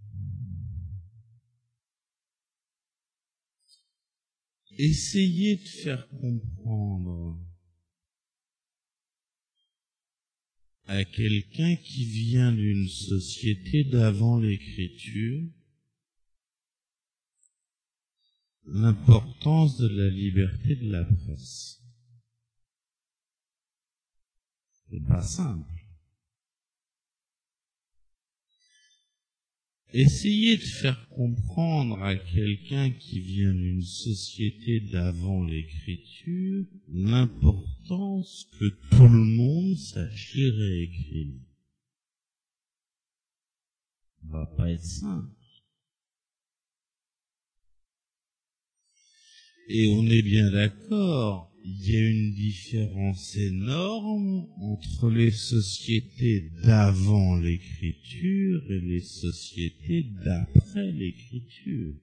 Speaker 1: essayer de faire comprendre à quelqu'un qui vient d'une société d'avant l'écriture l'importance de la liberté de la presse. C'est pas simple. Essayez de faire comprendre à quelqu'un qui vient d'une société d'avant l'écriture l'importance que tout le monde sache lire et écrire. Ça va pas être simple. Et on est bien d'accord, il y a une différence énorme entre les sociétés d'avant l'écriture et les sociétés d'après l'écriture.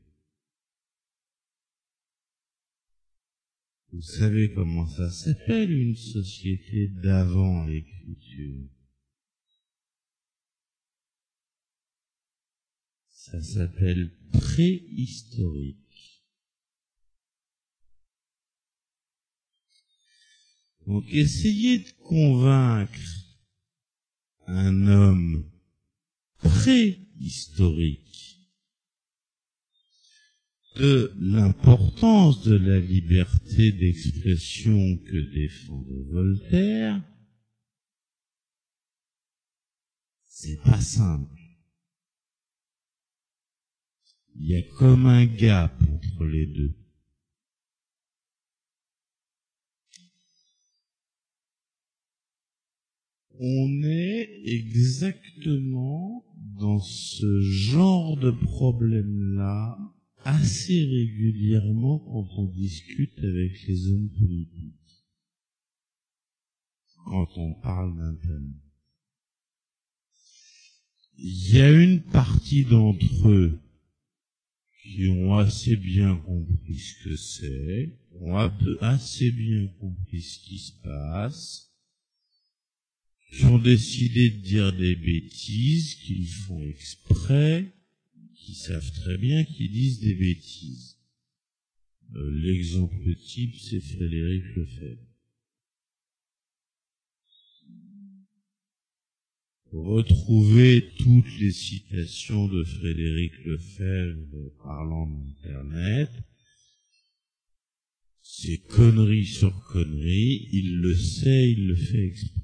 Speaker 1: Vous savez comment ça s'appelle, une société d'avant l'écriture? Ça s'appelle préhistorique. Donc, essayez de convaincre un homme préhistorique de l'importance de la liberté d'expression que défendait Voltaire, c'est pas simple. Il y a comme un gap entre les deux. On est exactement dans ce genre de problème-là assez régulièrement quand on discute avec les hommes politiques, quand on parle d'Internet. Il y a une partie d'entre eux qui ont assez bien compris ce que c'est, ont assez bien compris ce qui se passe, qui ont décidé de dire des bêtises, qu'ils font exprès, qui savent très bien qu'ils disent des bêtises. Euh, l'exemple type, c'est Frédéric Lefebvre. Retrouvez toutes les citations de Frédéric Lefebvre parlant d'Internet. C'est connerie sur connerie, il le sait, il le fait exprès.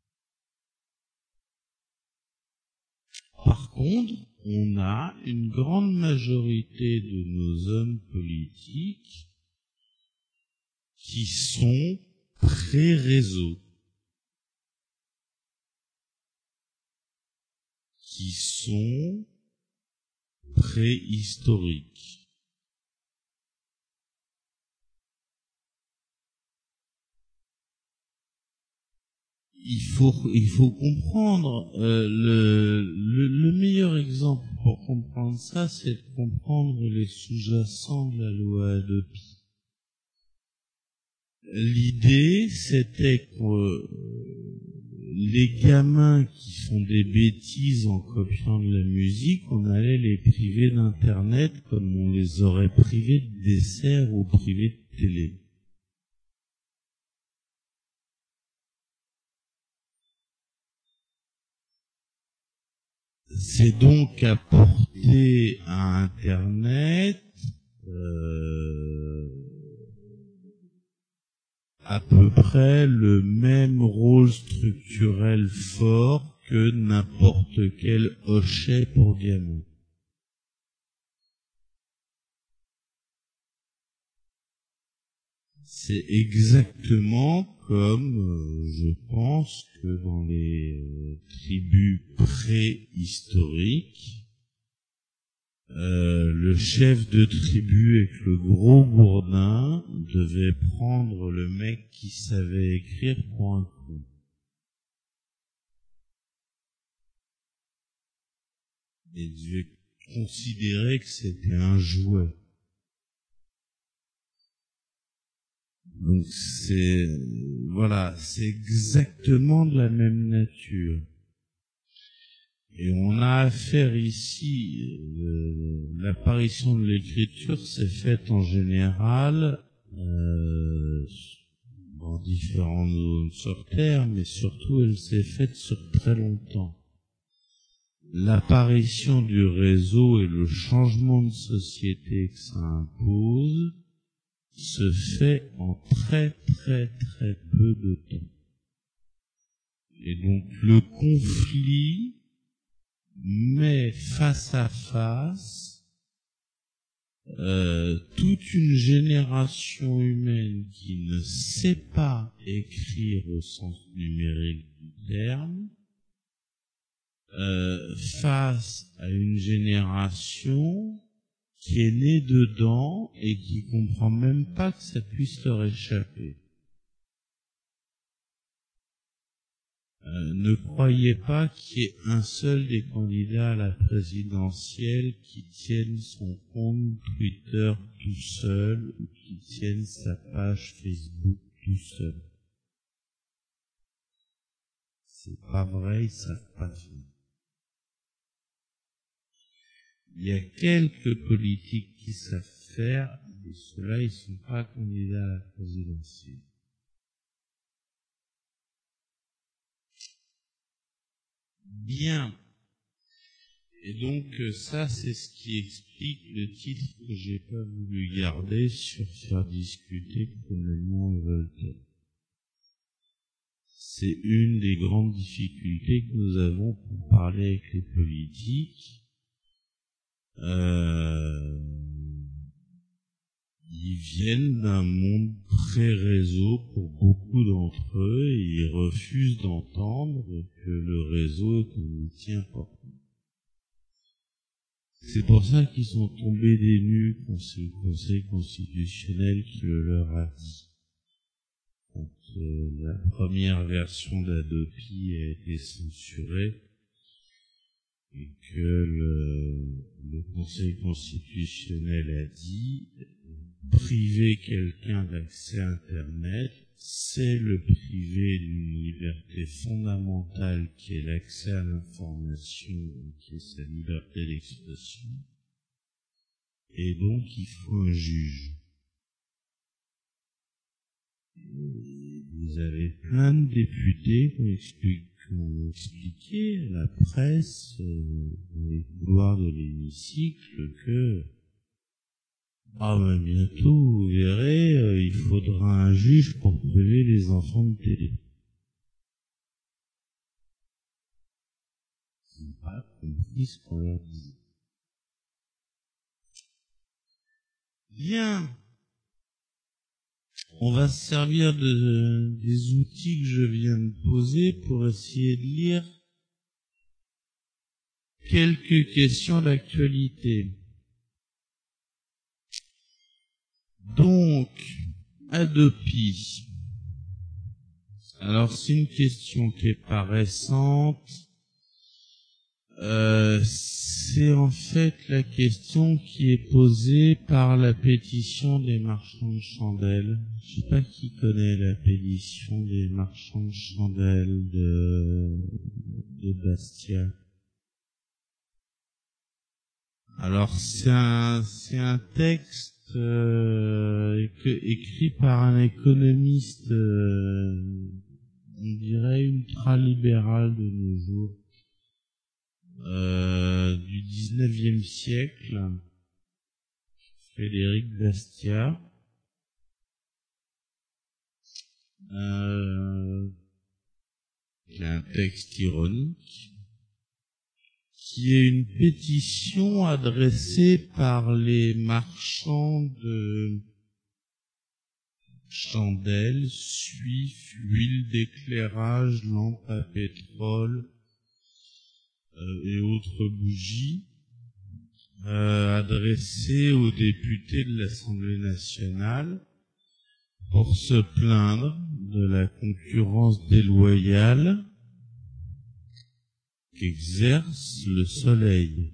Speaker 1: Par contre, on a une grande majorité de nos hommes politiques qui sont pré-réseau, qui sont préhistoriques. Il faut, il faut comprendre, euh, le, le, le meilleur exemple pour comprendre ça, c'est de comprendre les sous-jacents de la loi Hadopi. L'idée, c'était que euh, les gamins qui font des bêtises en copiant de la musique, on allait les priver d'Internet comme on les aurait privés de dessert ou privés de télé. C'est donc apporter à Internet euh, à peu près le même rôle structurel fort que n'importe quel hochet pour diamant. C'est exactement comme, euh, je pense, que dans les euh, tribus préhistoriques, euh, le chef de tribu avec le gros gourdin devait prendre le mec qui savait écrire pour un coup. Et devait considérer que c'était un jouet. Donc c'est, voilà, c'est exactement de la même nature. Et on a affaire ici, euh, l'apparition de l'écriture s'est faite en général euh, dans différentes zones sur Terre, mais surtout elle s'est faite sur très longtemps. L'apparition du réseau et le changement de société que ça impose se fait en très très très peu de temps. Et donc le conflit met face à face euh, toute une génération humaine qui ne sait pas écrire au sens numérique du terme, euh, face à une génération qui est née dedans et qui comprend même pas que ça puisse leur échapper. Euh, ne croyez pas qu'il y ait un seul des candidats à la présidentielle qui tienne son compte Twitter tout seul ou qui tienne sa page Facebook tout seul. C'est pas vrai, ils savent pas faire. Il y a quelques politiques qui savent faire, et ceux-là, ils sont pas candidats à la présidentielle. Bien. Et donc ça, c'est ce qui explique le titre que j'ai pas voulu garder sur faire discuter Proudhon et Voltaire. C'est une des grandes difficultés que nous avons pour parler avec les politiques. Euh, ils viennent d'un monde très réseau pour beaucoup d'entre eux et ils refusent d'entendre que le réseau est un outil important. C'est pour ça qu'ils sont tombés des nues quand c'est le Conseil constitutionnel qui le leur a dit. Quand euh, la première version d'Adopi a été censurée et que le, le Conseil constitutionnel a dit priver quelqu'un d'accès à Internet, c'est le priver d'une liberté fondamentale qui est l'accès à l'information, qui est sa liberté d'expression. Et donc, il faut un juge. Vous avez plein de députés qui ont expliqué, qui ont expliqué à la presse, euh, dans les couloirs de l'hémicycle, que ah ben bientôt, vous verrez, euh, il faudra un juge pour priver les enfants de télé. Ils n'ont pas compris ce qu'on leur dit. Bien. On va se servir de, des outils que je viens de poser pour essayer de lire quelques questions d'actualité. Donc, Adopi. Alors, c'est une question qui est pas récente. Euh, c'est en fait la question qui est posée par la pétition des marchands de chandelles. Je sais pas qui connaît la pétition des marchands de chandelles de, de Bastia. Alors, c'est un, c'est un texte Euh, écrit par un économiste, euh, on dirait ultra-libéral de nos jours, euh, du dix-neuvième siècle, Frédéric Bastiat. Euh, il y a un texte ironique, qui est une pétition adressée par les marchands de chandelles, suif, huile d'éclairage, lampes à pétrole euh, et autres bougies, euh, adressée aux députés de l'Assemblée nationale pour se plaindre de la concurrence déloyale qu'exerce le soleil.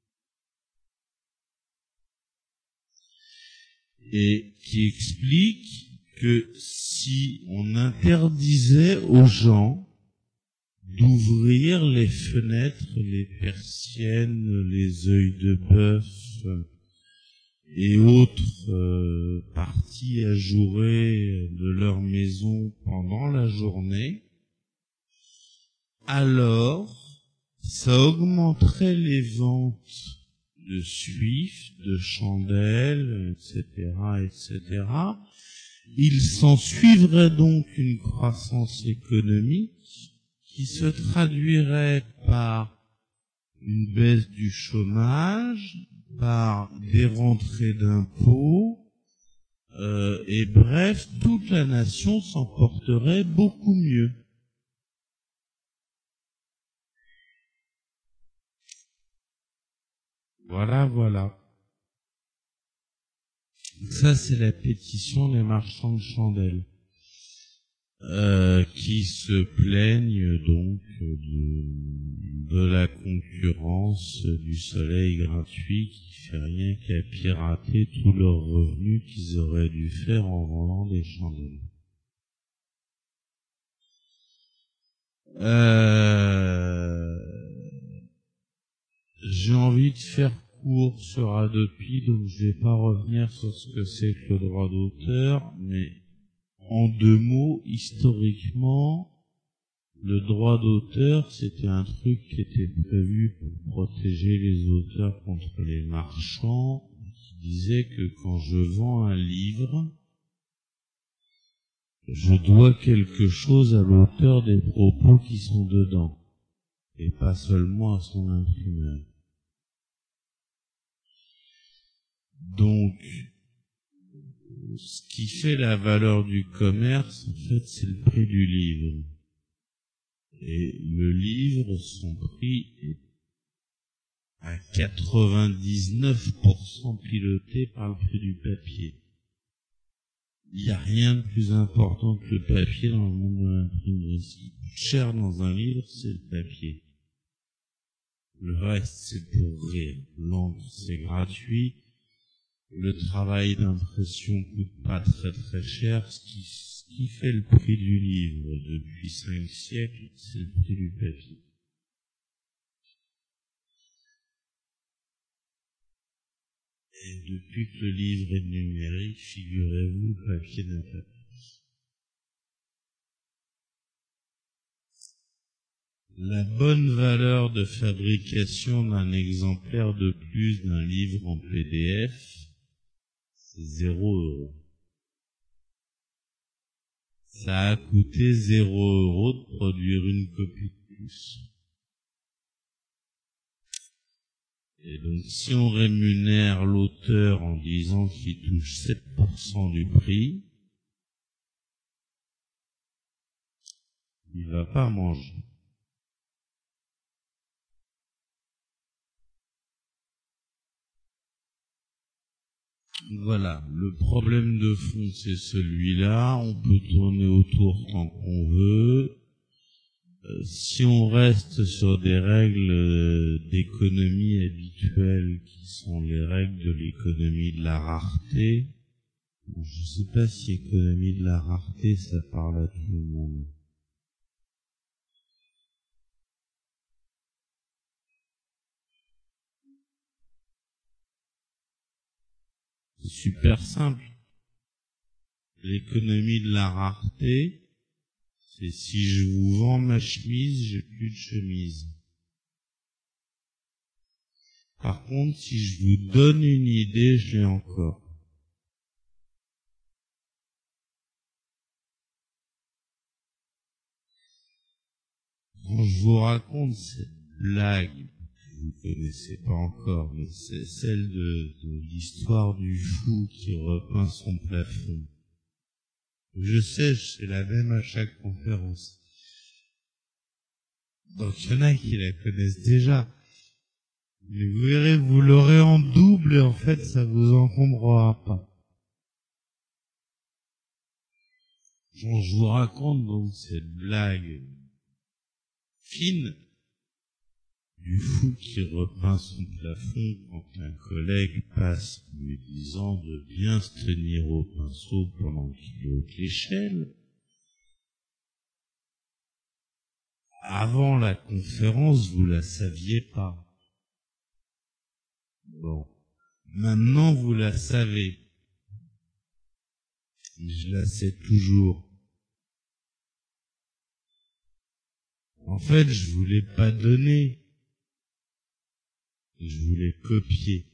Speaker 1: Et qui explique que si on interdisait aux gens d'ouvrir les fenêtres, les persiennes, les œils de bœuf et autres euh, parties ajourées de leur maison pendant la journée, alors ça augmenterait les ventes de suif, de chandelles, et cetera, et cetera. Il s'en suivrait donc une croissance économique qui se traduirait par une baisse du chômage, par des rentrées d'impôts, euh, et bref, toute la nation s'en porterait beaucoup mieux. Voilà, voilà. Ça, c'est la pétition des marchands de chandelles, euh, qui se plaignent donc de, de la concurrence du soleil gratuit qui fait rien qu'à pirater tous leurs revenus qu'ils auraient dû faire en vendant des chandelles. Euh... J'ai envie de faire court sur Adopi, donc je vais pas revenir sur ce que c'est que le droit d'auteur, mais en deux mots, historiquement, Le droit d'auteur, c'était un truc qui était prévu pour protéger les auteurs contre les marchands, qui disaient que quand je vends un livre, je dois quelque chose à l'auteur des propos qui sont dedans, et pas seulement à son imprimeur. Donc, ce qui fait la valeur du commerce, en fait, c'est le prix du livre. Et le livre, son prix est à quatre-vingt-dix-neuf pour cent piloté par le prix du papier. Il n'y a rien de plus important que le papier dans le monde de l'imprimerie. Ce qui coûte cher dans un livre, c'est le papier. Le reste, c'est pour rire. L'encre, c'est gratuit. Le travail d'impression coûte pas très très cher. Ce qui, ce qui fait le prix du livre depuis cinq siècles, c'est le prix du papier. Et depuis que le livre est numérique, figurez-vous, le papier n'a pas plus. La bonne valeur de fabrication d'un exemplaire de plus d'un livre en P D F, c'est zéro euro. Ça a coûté zéro euro de produire une copie de plus. Et donc, si on rémunère l'auteur en disant qu'il touche sept pour cent du prix, il va pas manger. Voilà, le problème de fond, c'est celui-là. On peut tourner autour tant qu'on veut. Euh, si on reste sur des règles euh, d'économie habituelles, qui sont les règles de l'économie de la rareté, je sais pas si économie de la rareté, ça parle à tout le monde. C'est super simple. L'économie de la rareté, c'est si je vous vends ma chemise, j'ai plus de chemise. Par contre, si je vous donne une idée, je l'ai encore. Quand je vous raconte cette blague, que vous connaissez pas encore, mais c'est celle de, de l'histoire du fou qui repeint son plafond. Je sais, c'est la même à chaque conférence. Donc il y en a qui la connaissent déjà. Mais vous verrez, vous l'aurez en double et en fait ça vous encombrera pas. Quand je vous raconte donc cette blague fine du fou qui repeint son plafond quand un collègue passe lui disant de bien se tenir au pinceau pendant qu'il ôte l'échelle. Avant la conférence, vous la saviez pas. Bon. Maintenant, vous la savez. Je la sais toujours. En fait, je vous l'ai pas donné. Je vous l'ai copié.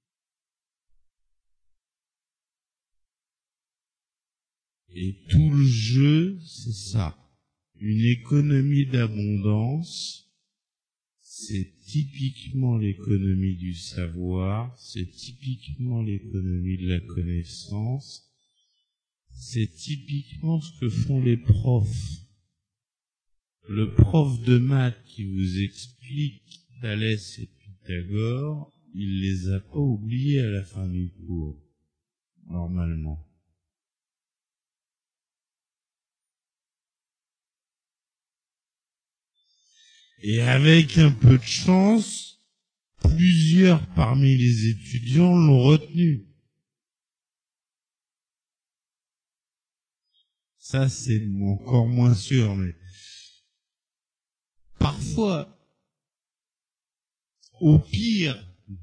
Speaker 1: Et tout le jeu, c'est ça. Une économie d'abondance, c'est typiquement l'économie du savoir, c'est typiquement l'économie de la connaissance, c'est typiquement ce que font les profs. Le prof de maths qui vous explique Thalès et Pythagore, il les a pas oubliés à la fin du cours, normalement. Et avec un peu de chance, plusieurs parmi les étudiants l'ont retenu. Ça, c'est encore moins sûr, mais parfois, au pire,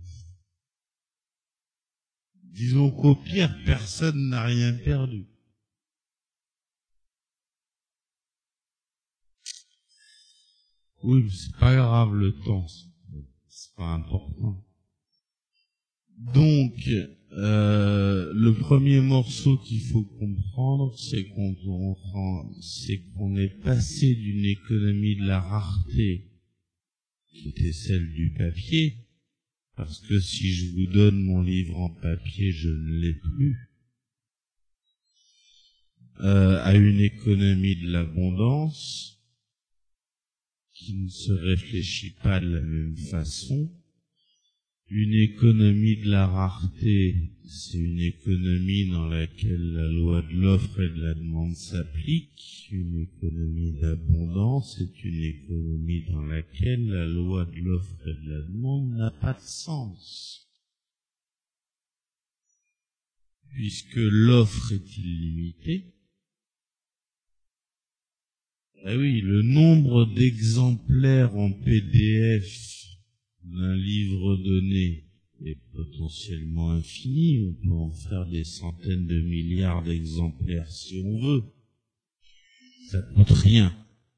Speaker 1: disons qu'au pire, personne n'a rien perdu. Oui, mais c'est pas grave le temps, c'est pas important. Donc, euh, le premier morceau qu'il faut comprendre, c'est qu'on on, c'est qu'on est passé d'une économie de la rareté, qui était celle du papier, parce que si je vous donne mon livre en papier, je ne l'ai plus, euh, à une économie de l'abondance, qui ne se réfléchit pas de la même façon. Une économie de la rareté, c'est une économie dans laquelle la loi de l'offre et de la demande s'applique. Une économie d'abondance est une économie dans laquelle la loi de l'offre et de la demande n'a pas de sens. Puisque l'offre est illimitée. Ah oui, le nombre d'exemplaires en P D F d'un livre donné est potentiellement infini. On peut en faire des centaines de milliards d'exemplaires si on veut. Ça coûte rien.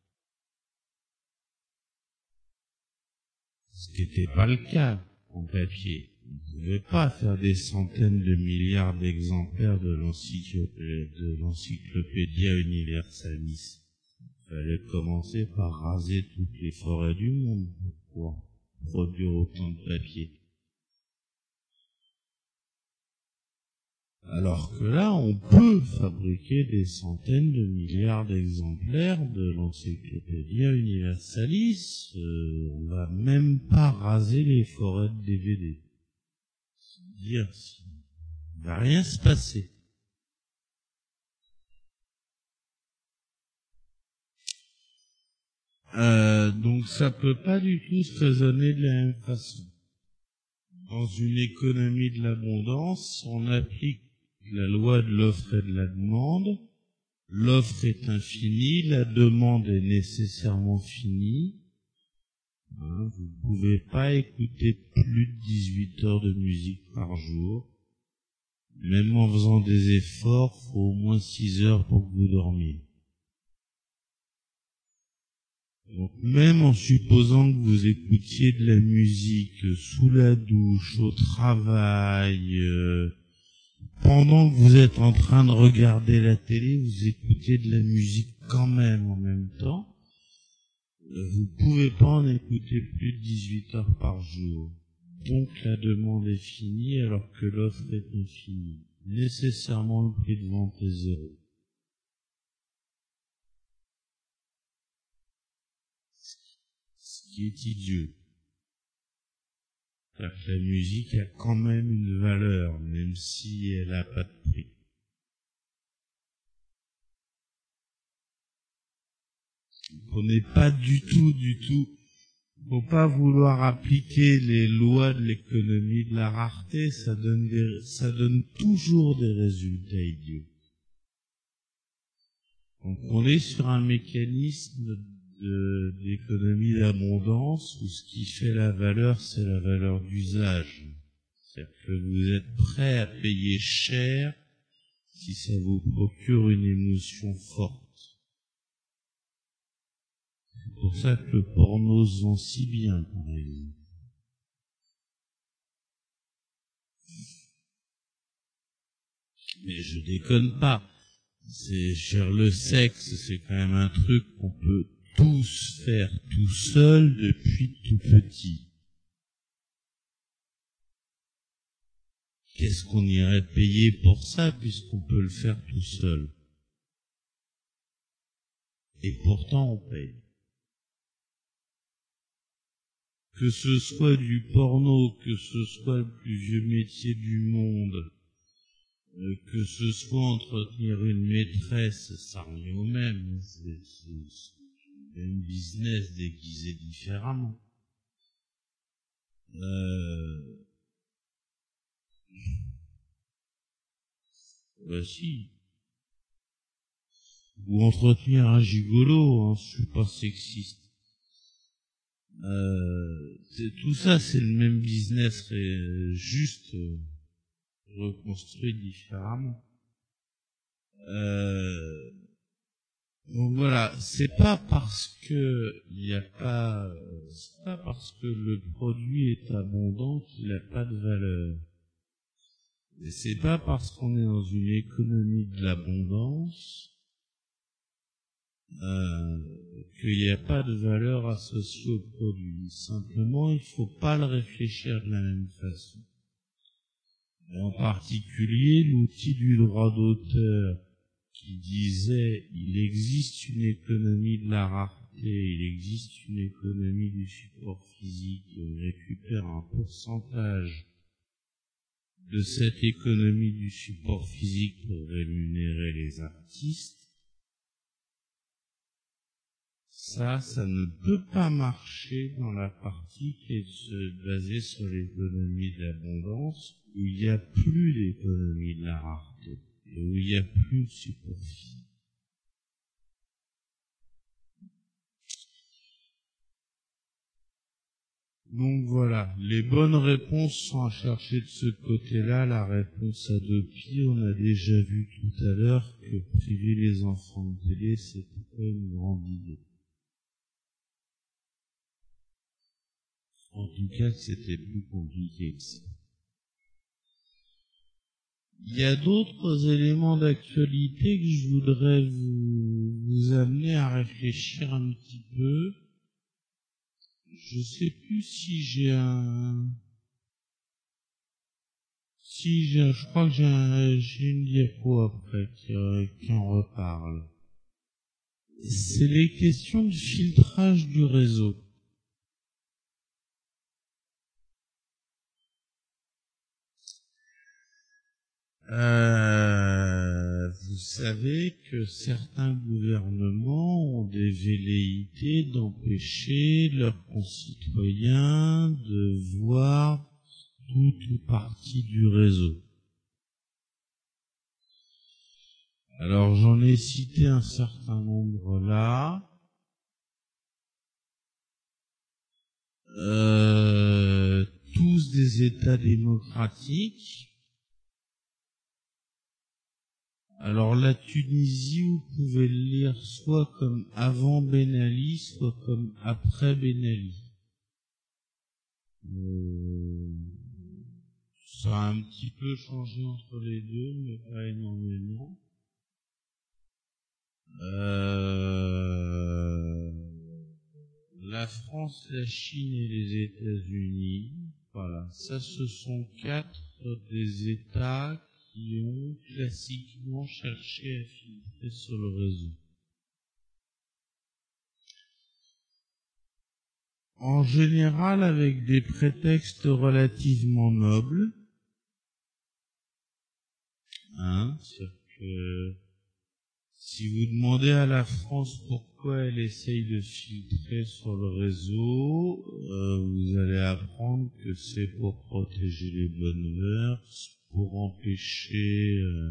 Speaker 1: Ce qui n'était pas le cas en papier. On ne pouvait pas faire des centaines de milliards d'exemplaires de l'Encyclopédia Universalis. Il fallait commencer par raser toutes les forêts du monde pour produire autant de papier. Alors que là, on peut fabriquer des centaines de milliards d'exemplaires de l'Encyclopédia Universalis. Euh, on va même pas raser les forêts de D V D. C'est-à-dire, il va rien se passer. Euh, donc ça peut pas du tout se raisonner de la même façon. Dans une économie de l'abondance, on applique la loi de l'offre et de la demande. L'offre est infinie, la demande est nécessairement finie. Hein, vous ne pouvez pas écouter plus de dix-huit heures de musique par jour. Même en faisant des efforts, il faut au moins six heures pour que vous dormiez. Donc même en supposant que vous écoutiez de la musique sous la douche, au travail, euh, pendant que vous êtes en train de regarder la télé, vous écoutez de la musique quand même en même temps, euh, vous pouvez pas en écouter plus de dix-huit heures par jour. Donc la demande est finie alors que l'offre est infinie. Nécessairement le prix de vente est zéro. Ce qui est idiot. La musique a quand même une valeur, même si elle n'a pas de prix. On n'est pas du tout, du tout, faut pas vouloir appliquer les lois de l'économie de la rareté, ça donne des, ça donne toujours des résultats idiots. Donc on est sur un mécanisme de, d'économie d'abondance où ce qui fait la valeur, c'est la valeur d'usage. C'est-à-dire que vous êtes prêt à payer cher si ça vous procure une émotion forte. C'est pour ça que le porno se vend si bien, par exemple. Mais je déconne pas. C'est, cher, le sexe, c'est quand même un truc qu'on peut tous faire tout seul depuis tout petit. Qu'est-ce qu'on irait payer pour ça puisqu'on peut le faire tout seul? Et pourtant on paye. Que ce soit du porno, que ce soit le plus vieux métier du monde, euh, que ce soit entretenir une maîtresse, ça revient au même. C'est, c'est, c'est un business déguisé différemment. Euh... Bah si. Ou entretenir un gigolo, hein, je suis pas sexiste. Euh, c'est, tout ça, c'est le même business, euh, juste euh, reconstruit différemment. Euh, Donc voilà, c'est pas parce que il n'y a pas, c'est pas parce que le produit est abondant qu'il n'a pas de valeur. Et c'est pas parce qu'on est dans une économie de l'abondance euh, qu'il n'y a pas de valeur associée au produit. Simplement, il faut pas le réfléchir de la même façon. Et en particulier, l'outil du droit d'auteur qui disait il existe une économie de la rareté, il existe une économie du support physique, et on récupère un pourcentage de cette économie du support physique pour rémunérer les artistes. Ça, ça ne peut pas marcher dans la partie qui est basée sur l'économie de l'abondance, où il n'y a plus d'économie de la rareté, et où il n'y a plus de support physique. Donc voilà, les bonnes réponses sont à chercher de ce côté-là. La réponse à deux pieds, on a déjà vu tout à l'heure que priver les enfants de télé, c'était pas une grande idée. En tout cas, c'était plus compliqué que ça. Il y a d'autres éléments d'actualité que je voudrais vous, vous amener à réfléchir un petit peu. Je sais plus si j'ai un, si j'ai, je crois que j'ai un, j'ai une diapo après qui, euh, qui en reparle. C'est les questions de filtrage du réseau. Euh, vous savez que certains gouvernements ont des velléités d'empêcher leurs concitoyens de voir toute ou partie du réseau. Alors j'en ai cité un certain nombre là. Euh, tous des États démocratiques. Alors la Tunisie, vous pouvez le lire soit comme avant Ben Ali, soit comme après Ben Ali. Euh, ça a un petit peu changé entre les deux, mais pas énormément. Euh, la France, la Chine et les États-Unis, voilà, ça ce sont quatre des États qui ont classiquement cherché à filtrer sur le réseau. En général, avec des prétextes relativement nobles, hein, c'est-à-dire que si vous demandez à la France pourquoi elle essaye de filtrer sur le réseau, euh, vous allez apprendre que c'est pour protéger les bonnes mœurs, pour empêcher euh,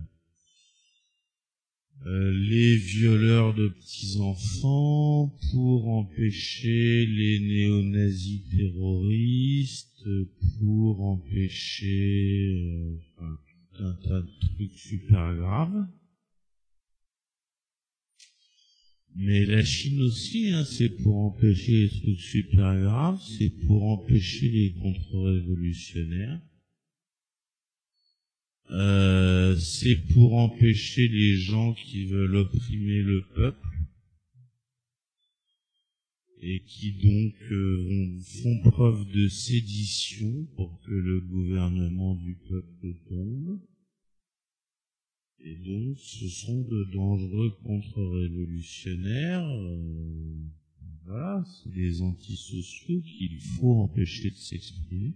Speaker 1: euh, les violeurs de petits-enfants, pour empêcher les néo-nazis terroristes, pour empêcher euh, enfin, tout un tas de trucs super graves. Mais la Chine aussi, hein, c'est pour empêcher les trucs super graves, c'est pour empêcher les contre-révolutionnaires. Euh, c'est pour empêcher les gens qui veulent opprimer le peuple et qui donc euh, font preuve de sédition pour que le gouvernement du peuple tombe. Et donc, ce sont de dangereux contre-révolutionnaires. Euh, voilà, c'est des antisociaux qu'il faut empêcher de s'exprimer.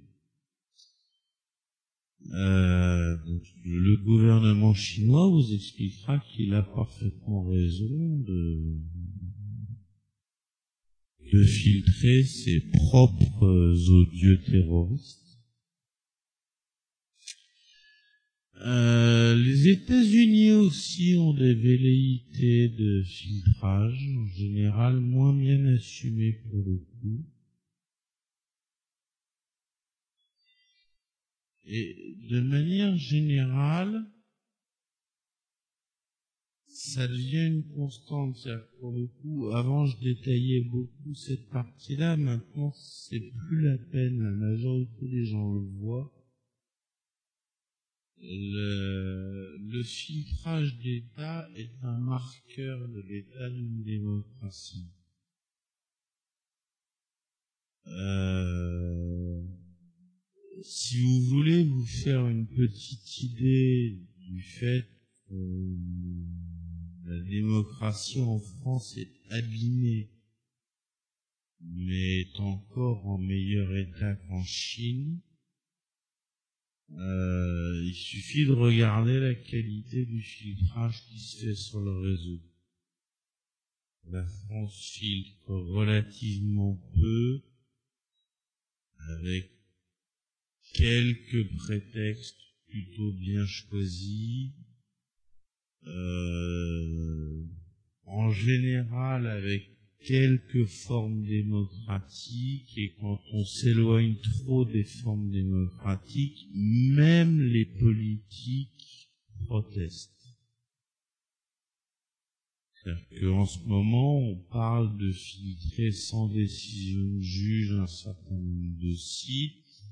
Speaker 1: Euh, donc, le gouvernement chinois vous expliquera qu'il a parfaitement raison de, de filtrer ses propres odieux terroristes. Euh, les États-Unis aussi ont des velléités de filtrage, en général moins bien assumées pour le coup. Et de manière générale, ça devient une constante. C'est-à-dire que pour le coup, avant je détaillais beaucoup cette partie-là, maintenant c'est plus la peine, la majorité des gens le voient. Le, le filtrage d'État est un marqueur de l'état d'une démocratie. Euh, si vous voulez vous faire une petite idée du fait que la démocratie en France est abîmée, mais est encore en meilleur état qu'en Chine, euh, il suffit de regarder la qualité du filtrage qui se fait sur le réseau. La France filtre relativement peu, avec quelques prétextes plutôt bien choisis, euh, en général avec quelques formes démocratiques, et quand on s'éloigne trop des formes démocratiques, même les politiques protestent. C'est-à-dire qu'en ce moment, on parle de filtrer sans décision de juge un certain nombre de sites.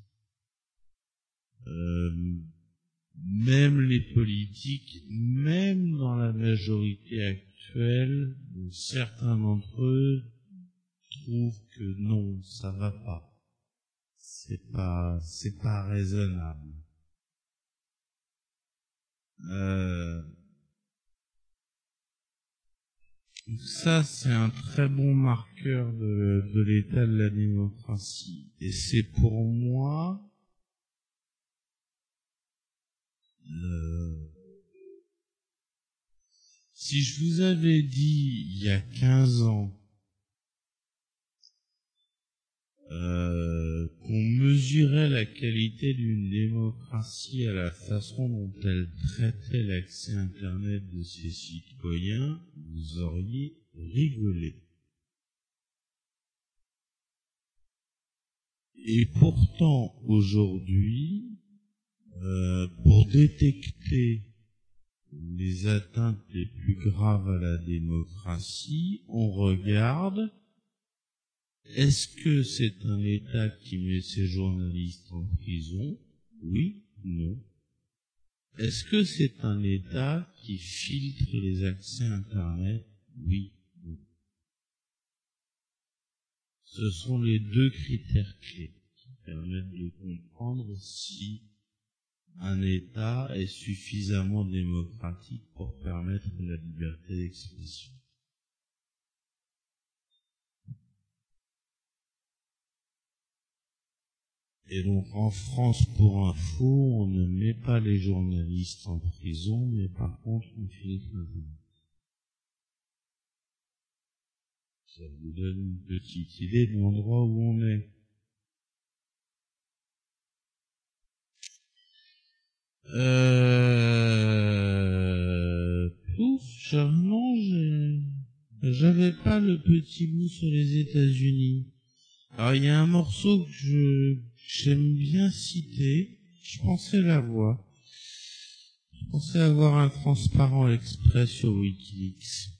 Speaker 1: Euh, même les politiques, même dans la majorité actuelle, certains d'entre eux trouvent que non, ça va pas. C'est pas, c'est pas raisonnable. Euh, ça, c'est un très bon marqueur de, de l'état de la démocratie. Et c'est pour moi, euh, si je vous avais dit il y a quinze ans euh, qu'on mesurait la qualité d'une démocratie à la façon dont elle traitait l'accès Internet de ses citoyens, vous auriez rigolé. Et pourtant, aujourd'hui, euh, pour détecter les atteintes les plus graves à la démocratie, on regarde, est-ce que c'est un État qui met ses journalistes en prison? Oui, non. Est-ce que c'est un État qui filtre les accès Internet? Oui, non. Ce sont les deux critères clés qui permettent de comprendre si un État est suffisamment démocratique pour permettre la liberté d'expression. Et donc en France, pour info, on ne met pas les journalistes en prison, mais par contre on filtre le journal. Ça vous donne une petite idée de l'endroit où on est. Euh... Pouf, non, j'ai... j'avais pas le petit bout sur les États-Unis. Alors il y a un morceau que je j'aime bien citer. Je pensais l'avoir. Je pensais avoir un transparent exprès sur Wikileaks.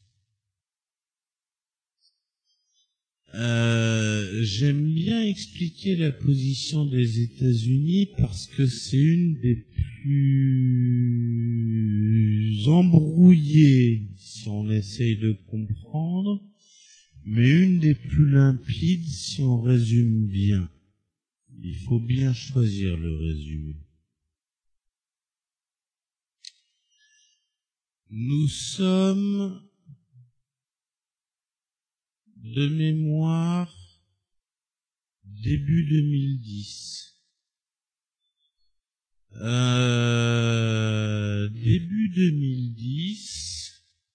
Speaker 1: Euh, j'aime bien expliquer la position des États-Unis parce que c'est une des plus embrouillées, si on essaye de comprendre, mais une des plus limpides si on résume bien. Il faut bien choisir le résumé. Nous sommes de mémoire début deux mille dix. Euh, début deux mille dix,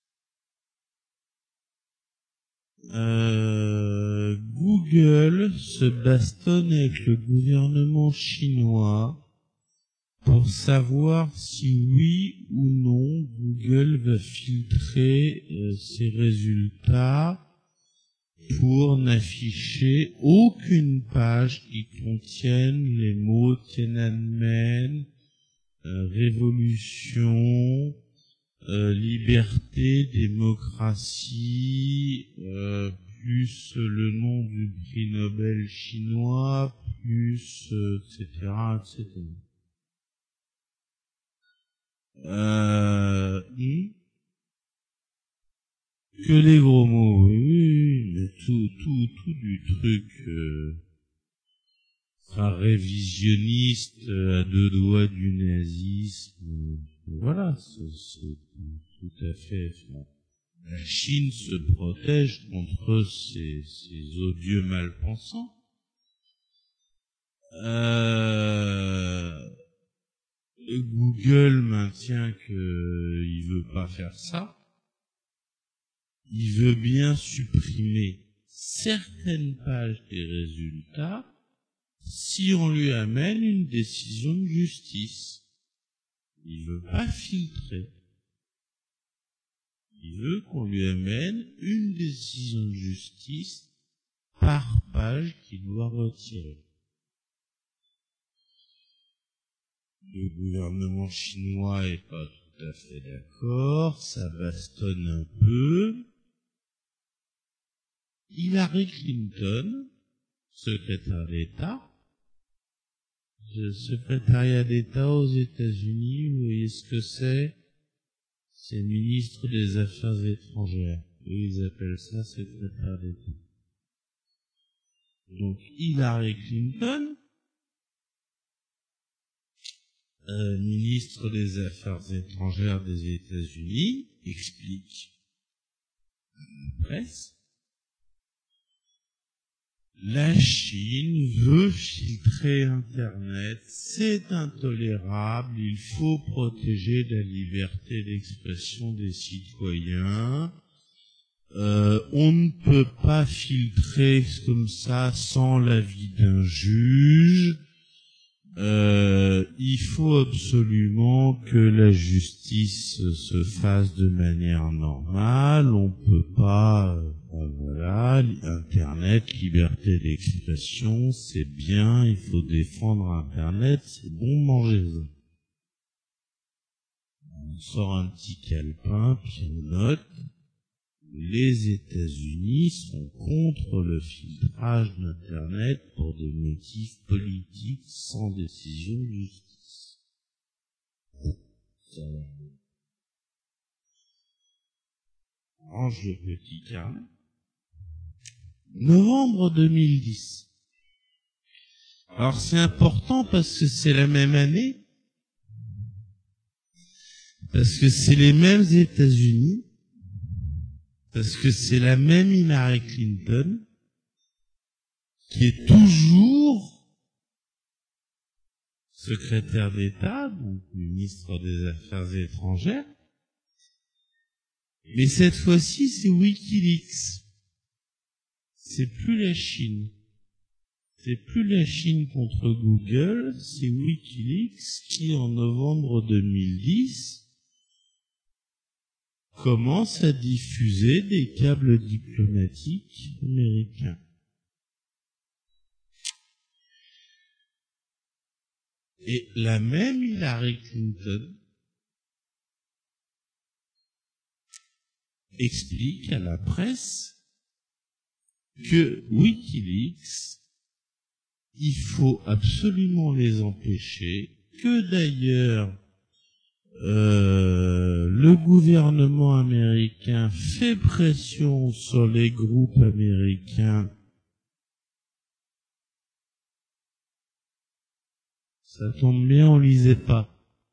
Speaker 1: euh, Google se bastonne avec le gouvernement chinois pour savoir si oui ou non Google va filtrer euh, ses résultats pour n'afficher aucune page qui contienne les mots Tiananmen, euh, révolution, euh, liberté, démocratie, euh, plus le nom du prix Nobel chinois, plus, euh, et cetera, et cetera. Euh, hmm que les gros mots, oui, oui, mais tout, tout, tout du truc, euh, enfin, révisionniste, euh, à deux doigts du nazisme, euh, voilà, c'est, c'est tout à fait, enfin, la Chine se protège contre ces, ces odieux malpensants. Euh, Google maintient que il veut pas faire ça. Il veut bien supprimer certaines pages des résultats si on lui amène une décision de justice. Il veut pas filtrer. Il veut qu'on lui amène une décision de justice par page qu'il doit retirer. Le gouvernement chinois est pas tout à fait d'accord, ça bastonne un peu. Hillary Clinton, secrétaire d'État, le secrétariat d'État aux États-Unis, vous voyez ce que c'est? C'est ministre des Affaires étrangères. Et ils appellent ça secrétaire d'État. Donc Hillary Clinton, euh, ministre des Affaires étrangères des États-Unis, explique à la presse: la Chine veut filtrer Internet, c'est intolérable, il faut protéger la liberté d'expression des citoyens, euh, on ne peut pas filtrer comme ça sans l'avis d'un juge, euh, il faut absolument que la justice se fasse de manière normale, on peut pas... Euh, Voilà, Internet, liberté d'expression, c'est bien, il faut défendre Internet, c'est bon, mangez-en. On sort un petit calepin, puis on note, les États-Unis sont contre le filtrage d'Internet pour des motifs politiques sans décision de justice. Ça range le petit carnet. Novembre deux mille dix. Alors c'est important parce que c'est la même année, parce que c'est les mêmes États-Unis, parce que c'est la même Hillary Clinton qui est toujours secrétaire d'État, donc ministre des Affaires étrangères, mais cette fois-ci c'est WikiLeaks. C'est plus la Chine. C'est plus la Chine contre Google, c'est WikiLeaks qui, en novembre deux mille dix, commence à diffuser des câbles diplomatiques américains. Et la même Hillary Clinton explique à la presse que WikiLeaks, il faut absolument les empêcher, que d'ailleurs euh, le gouvernement américain fait pression sur les groupes américains. Ça tombe bien, on lisait pas.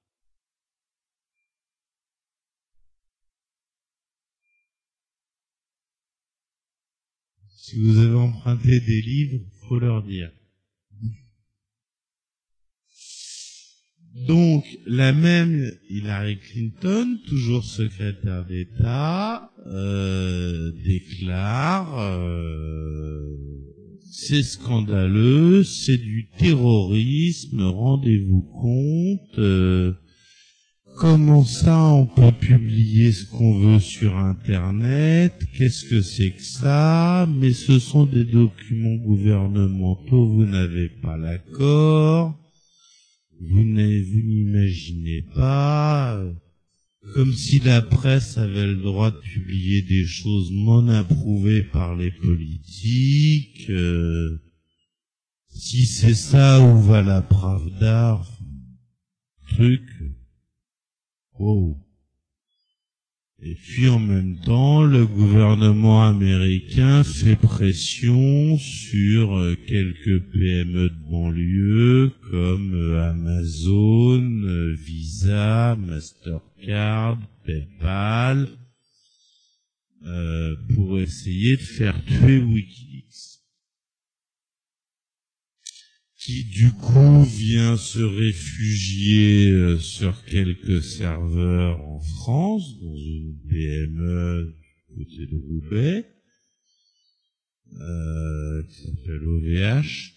Speaker 1: Si vous avez emprunté des livres, faut leur dire. Donc, la même Hillary Clinton, toujours secrétaire d'État, euh, déclare euh, c'est scandaleux, c'est du terrorisme, rendez-vous compte, euh, comment ça on peut publier ce qu'on veut sur Internet, qu'est-ce que c'est que ça, mais ce sont des documents gouvernementaux, vous n'avez pas l'accord. Vous n'imaginez pas, comme si la presse avait le droit de publier des choses non approuvées par les politiques. Euh, si c'est ça, où va la Pravda? Truc. Wow. Et puis en même temps, le gouvernement américain fait pression sur euh, quelques P M E de banlieue comme euh, Amazon, euh, Visa, Mastercard, PayPal, euh, pour essayer de faire tuer Wikileaks, qui du coup vient se réfugier euh, sur quelques serveurs en France, dans une P M E du côté de Roubaix, euh, qui s'appelle O V H,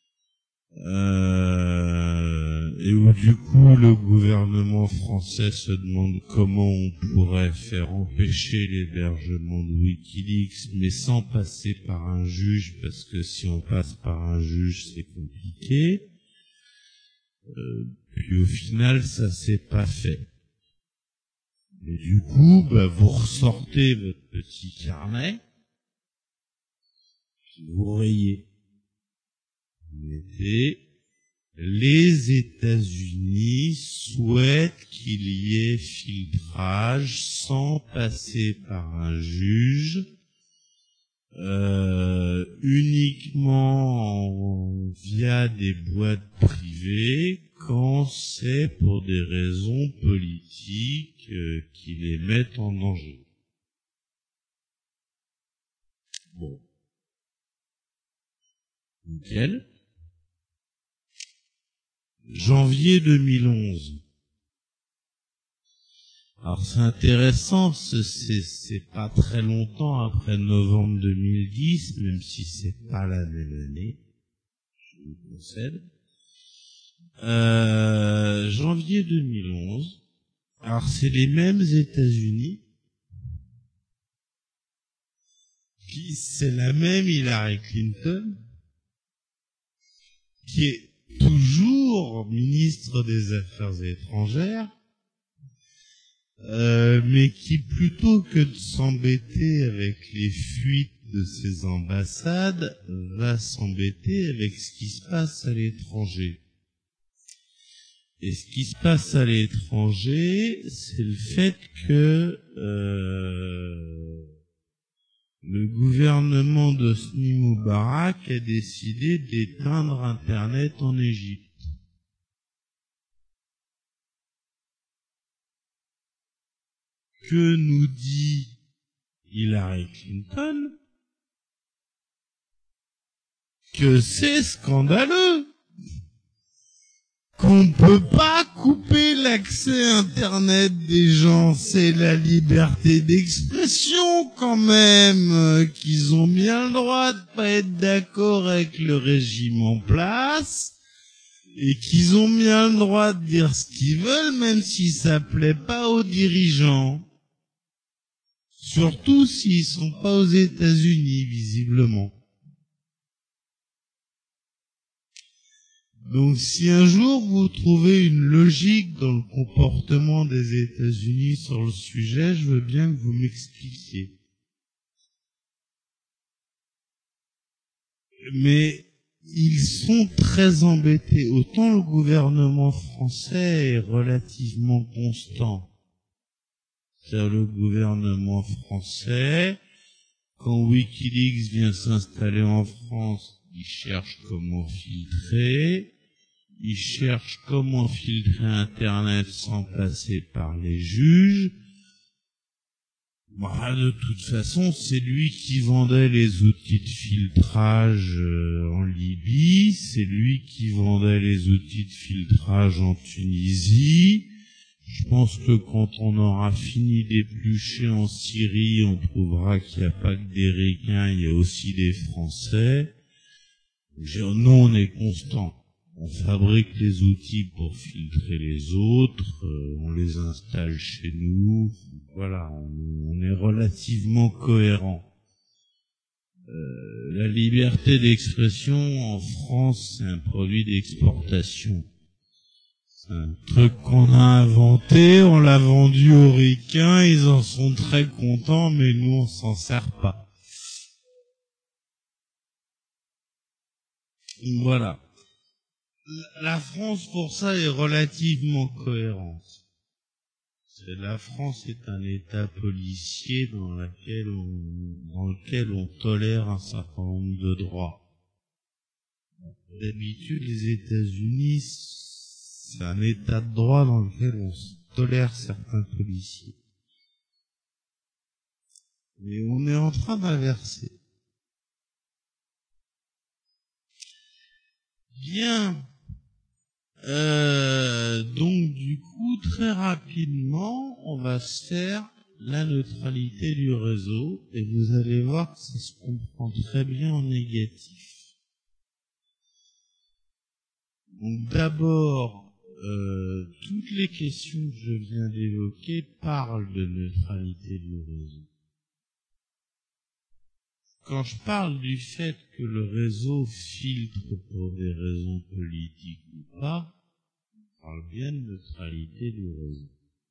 Speaker 1: euh, et où du coup le gouvernement français se demande comment on pourrait faire empêcher l'hébergement de Wikileaks, mais sans passer par un juge, parce que si on passe par un juge, c'est compliqué. Euh, puis au final, ça s'est pas fait. Et du coup, bah, vous ressortez votre petit carnet, vous rayez. Vous mettez: les États-Unis souhaitent qu'il y ait filtrage sans passer par un juge, euh, uniquement en, via des boîtes privées, quand c'est pour des raisons politiques euh, qui les mettent en danger. Bon. Nickel. Janvier deux mille onze. Alors c'est intéressant, c'est, c'est, c'est pas très longtemps après novembre deux mille dix, même si c'est pas la même année, je vous le concède. Euh, janvier deux mille onze. Alors c'est les mêmes États-Unis, puis c'est la même Hillary Clinton, qui est toujours ministre des Affaires étrangères, euh, mais qui, plutôt que de s'embêter avec les fuites de ses ambassades, va s'embêter avec ce qui se passe à l'étranger. Et ce qui se passe à l'étranger, c'est le fait que euh, le gouvernement d'Hosni Moubarak a décidé d'éteindre Internet en Égypte. Que nous dit Hillary Clinton? Que c'est scandaleux, qu'on peut pas couper l'accès Internet des gens, c'est la liberté d'expression quand même, euh, qu'ils ont bien le droit de pas être d'accord avec le régime en place, et qu'ils ont bien le droit de dire ce qu'ils veulent, même si ça plaît pas aux dirigeants. Surtout s'ils sont pas aux États-Unis, visiblement. Donc si un jour vous trouvez une logique dans le comportement des États-Unis sur le sujet, je veux bien que vous m'expliquiez. Mais ils sont très embêtés. Autant le gouvernement français est relativement constant. C'est-à-dire le gouvernement français, quand Wikileaks vient s'installer en France, il cherche comment filtrer. Il cherche comment filtrer Internet sans passer par les juges. Bah, de toute façon, c'est lui qui vendait les outils de filtrage euh, en Libye, c'est lui qui vendait les outils de filtrage en Tunisie. Je pense que quand on aura fini d'éplucher en Syrie, on trouvera qu'il n'y a pas que des Ricains, il y a aussi des Français. Nous, on est constant. On fabrique les outils pour filtrer les autres, euh, on les installe chez nous, voilà, on, on est relativement cohérent. Euh, la liberté d'expression en France, c'est un produit d'exportation. C'est un truc qu'on a inventé, on l'a vendu aux ricains, ils en sont très contents, mais nous on s'en sert pas. Voilà. La France pour ça est relativement cohérente. C'est, la France est un État policier dans lequel on, dans lequel on tolère un certain nombre de droits. D'habitude, les États-Unis, c'est un État de droit dans lequel on tolère certains policiers. Mais on est en train d'inverser. Bien. Euh, donc du coup, très rapidement, on va se faire la neutralité du réseau, et vous allez voir que ça se comprend très bien en négatif. Donc d'abord, euh, toutes les questions que je viens d'évoquer parlent de neutralité du réseau. Quand je parle du fait que le réseau filtre pour des raisons politiques ou pas, on parle bien de neutralité du réseau.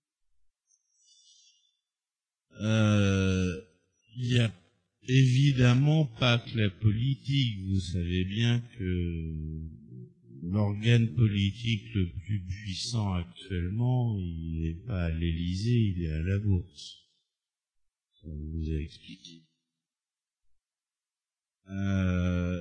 Speaker 1: Euh, il y a évidemment pas que la politique. Vous savez bien que l'organe politique le plus puissant actuellement, il n'est pas à l'Élysée, il est à la Bourse. Ça vous a expliqué. Euh,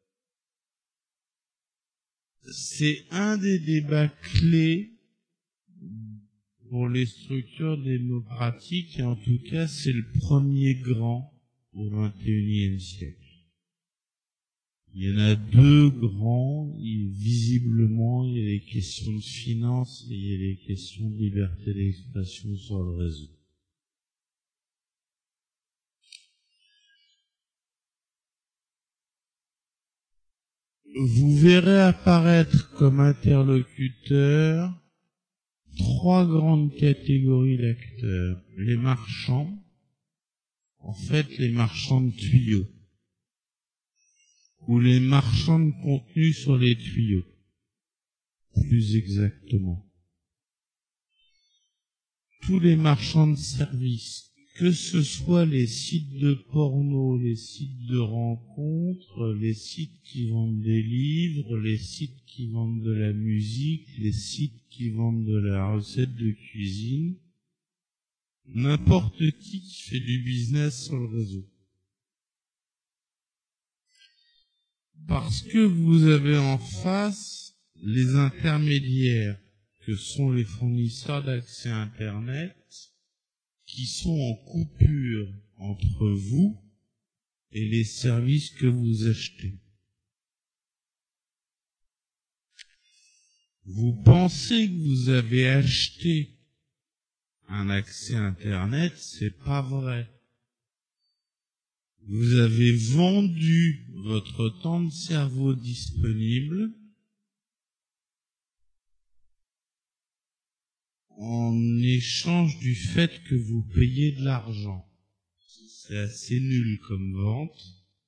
Speaker 1: c'est un des débats clés pour les structures démocratiques, et en tout cas c'est le premier grand au vingt et unième siècle. Il y en a deux grands, il, visiblement il y a les questions de finance et il y a les questions de liberté d'expression sur le réseau. Vous verrez apparaître comme interlocuteurs trois grandes catégories d'acteurs. Les marchands, en fait les marchands de tuyaux, ou les marchands de contenu sur les tuyaux, plus exactement. Tous les marchands de services, que ce soit les sites de porno, les sites de rencontres, les sites qui vendent des livres, les sites qui vendent de la musique, les sites qui vendent de la recette de cuisine, n'importe qui qui fait du business sur le réseau. Parce que vous avez en face les intermédiaires, que sont les fournisseurs d'accès Internet, qui sont en coupure entre vous et les services que vous achetez. Vous pensez que vous avez acheté un accès Internet, c'est pas vrai. Vous avez vendu votre temps de cerveau disponible en échange du fait que vous payez de l'argent. C'est assez nul comme vente.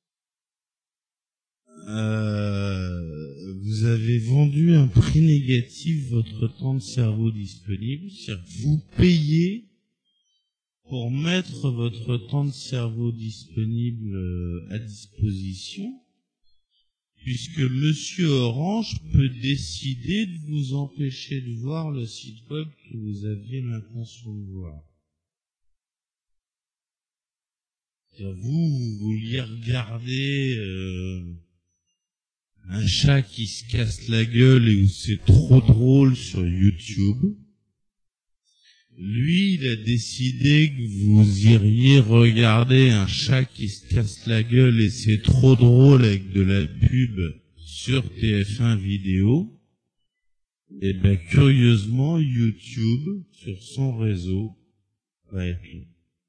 Speaker 1: Euh, vous avez vendu un prix négatif votre temps de cerveau disponible, c'est-à-dire que vous payez pour mettre votre temps de cerveau disponible à disposition, puisque Monsieur Orange peut décider de vous empêcher de voir le site web que vous aviez l'intention de voir. C'est-à-dire vous, vous vouliez regarder euh, un chat qui se casse la gueule et où c'est trop drôle sur YouTube. Lui, il a décidé que vous iriez regarder un chat qui se casse la gueule et c'est trop drôle avec de la pub sur T F un vidéo. Et ben, curieusement, YouTube, sur son réseau, va être là.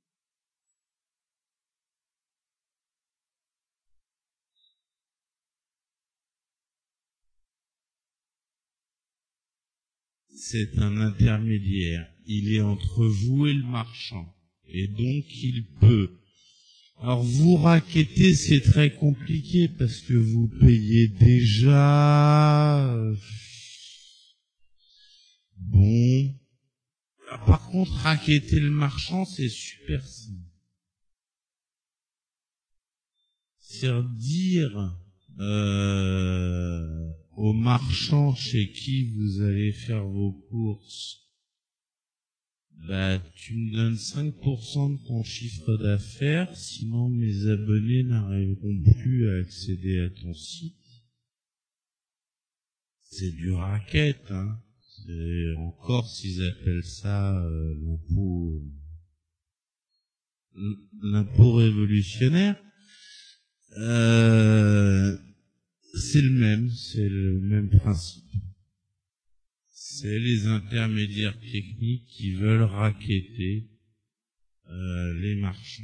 Speaker 1: C'est un intermédiaire. Il est entre vous et le marchand. Et donc, il peut. Alors, vous racketter, c'est très compliqué parce que vous payez déjà Bon. Par contre, racketter le marchand, c'est super simple. C'est dire euh, au marchand chez qui vous allez faire vos courses, bah tu me donnes cinq pour cent de ton chiffre d'affaires, sinon mes abonnés n'arriveront plus à accéder à ton site. C'est du racket, hein. C'est encore s'ils appellent ça euh, l'impôt l'impôt révolutionnaire. Euh, c'est le même, c'est le même principe. C'est les intermédiaires techniques qui veulent racketter euh, les marchands.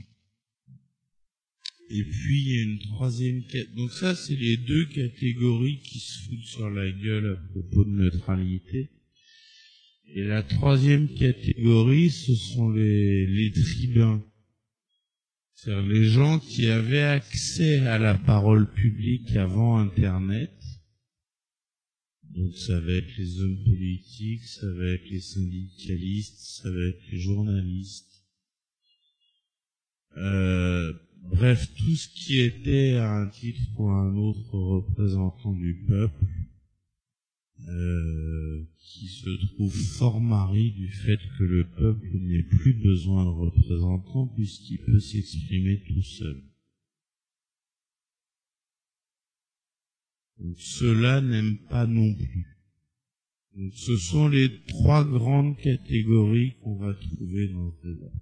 Speaker 1: Et puis il y a une troisième catégorie. Donc ça, c'est les deux catégories qui se foutent sur la gueule à propos de neutralité. Et la troisième catégorie, ce sont les, les tribuns. C'est-à-dire les gens qui avaient accès à la parole publique avant Internet. Donc ça va être les hommes politiques, ça va être les syndicalistes, ça va être les journalistes. Euh, bref, tout ce qui était à un titre ou à un autre représentant du peuple, euh, qui se trouve fort mari du fait que le peuple n'ait plus besoin de représentants puisqu'il peut s'exprimer tout seul. Donc, ceux-là n'aiment pas non plus. Donc, ce sont les trois grandes catégories qu'on va trouver dans ce débat.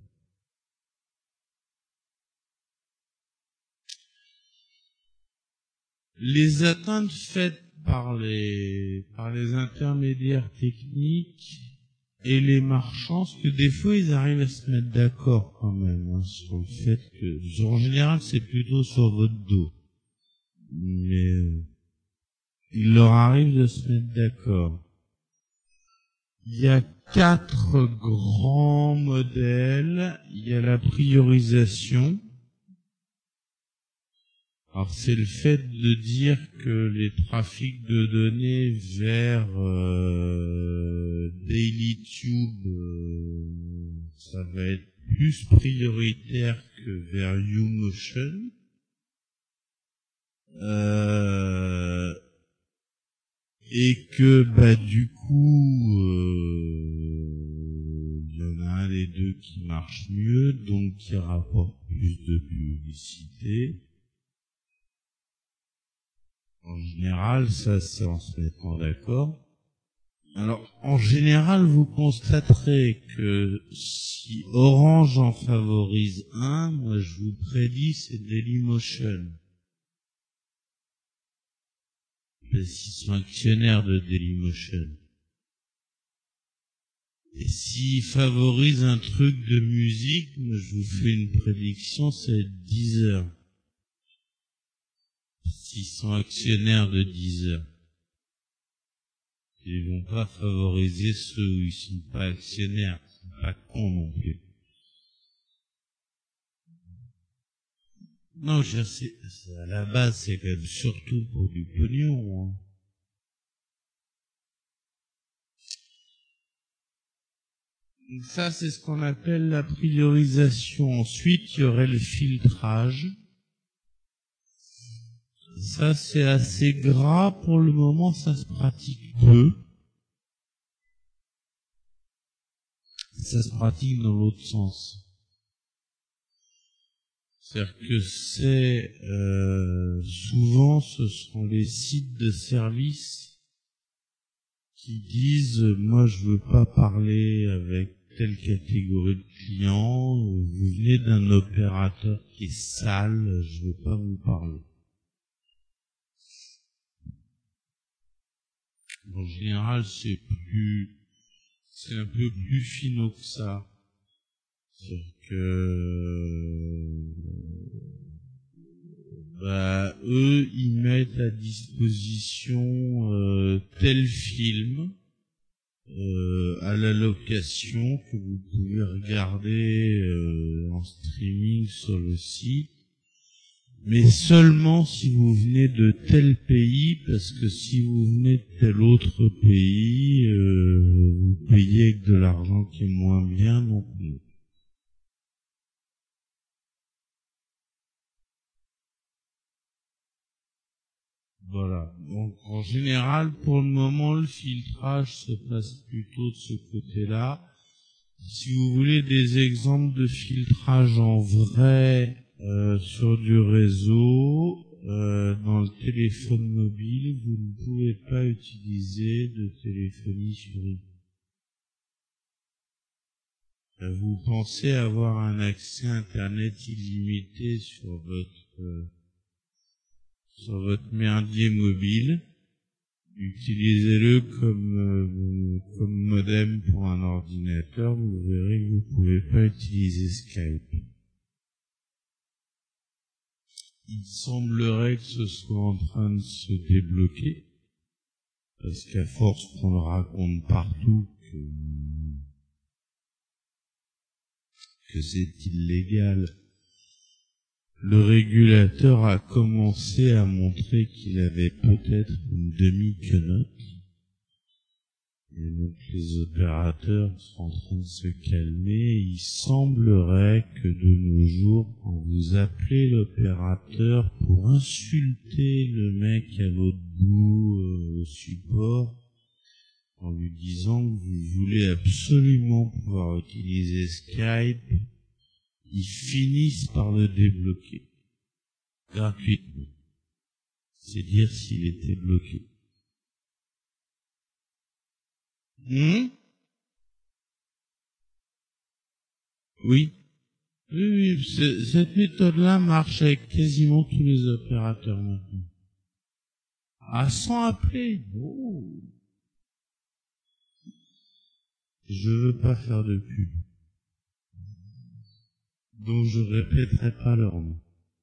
Speaker 1: Les atteintes faites par les par les intermédiaires techniques et les marchands, parce que des fois ils arrivent à se mettre d'accord quand même hein, sur le fait que, en général, c'est plutôt sur votre dos, mais euh, il leur arrive de se mettre d'accord. Il y a quatre grands modèles. Il y a la priorisation. Alors c'est le fait de dire que les trafics de données vers euh, DailyTube, euh, ça va être plus prioritaire que vers YouMotion. Euh, et que bah du coup euh, il y en a un des deux qui marche mieux, donc qui rapporte plus de publicité. En général, ça c'est en se mettant d'accord. Alors, en général, vous constaterez que si Orange en favorise un, moi je vous prédis c'est Dailymotion. Parce qu'ils sont actionnaires de Dailymotion. Et s'ils favorisent un truc de musique, moi je vous fais une prédiction, c'est Deezer. S'ils sont actionnaires de Deezer. Ils vont pas favoriser ceux où ils sont pas actionnaires. Ils sont pas cons non plus. Non, je sais, à la base, c'est quand même surtout pour du pognon, hein. Donc ça, c'est ce qu'on appelle la priorisation. Ensuite, il y aurait le filtrage. Ça, c'est assez gras. Pour le moment, ça se pratique peu. Ça se pratique dans l'autre sens. C'est-à-dire que c'est euh, souvent ce sont les sites de services qui disent euh, moi je veux pas parler avec telle catégorie de clients, vous venez d'un opérateur qui est sale, je veux pas vous parler. En général, c'est plus, c'est un peu plus finot que ça. C'est-à-dire que, bah, eux, ils mettent à disposition euh, tel film euh, à la location que vous pouvez regarder euh, en streaming sur le site. mais seulement si vous venez de tel pays, parce que si vous venez de tel autre pays, euh, vous payez avec de l'argent qui est moins bien, donc non. Voilà. Donc, en général, pour le moment, le filtrage se passe plutôt de ce côté-là. Si vous voulez des exemples de filtrage en vrai euh, sur du réseau, euh, dans le téléphone mobile, vous ne pouvez pas utiliser de téléphonie sur I P. Vous pensez avoir un accès Internet illimité sur votre euh, sur votre merdier mobile, utilisez-le comme euh, comme modem pour un ordinateur, vous verrez que vous ne pouvez pas utiliser Skype. Il semblerait que ce soit en train de se débloquer, parce qu'à force qu'on le raconte partout que, que c'est illégal, le régulateur a commencé à montrer qu'il avait peut-être une demi-quenotte. Et donc les opérateurs sont en train de se calmer. Il semblerait que de nos jours, quand vous appelez l'opérateur pour insulter le mec à l'autre bout euh, au support, en lui disant que vous voulez absolument pouvoir utiliser Skype, ils finissent par le débloquer gratuitement. C'est dire s'il était bloqué. Mmh oui. Oui, oui, c'est- cette méthode-là marche avec quasiment tous les opérateurs maintenant. Ah, sans appeler. Oh. Je veux pas faire de pub. Donc je répéterai pas leur nom.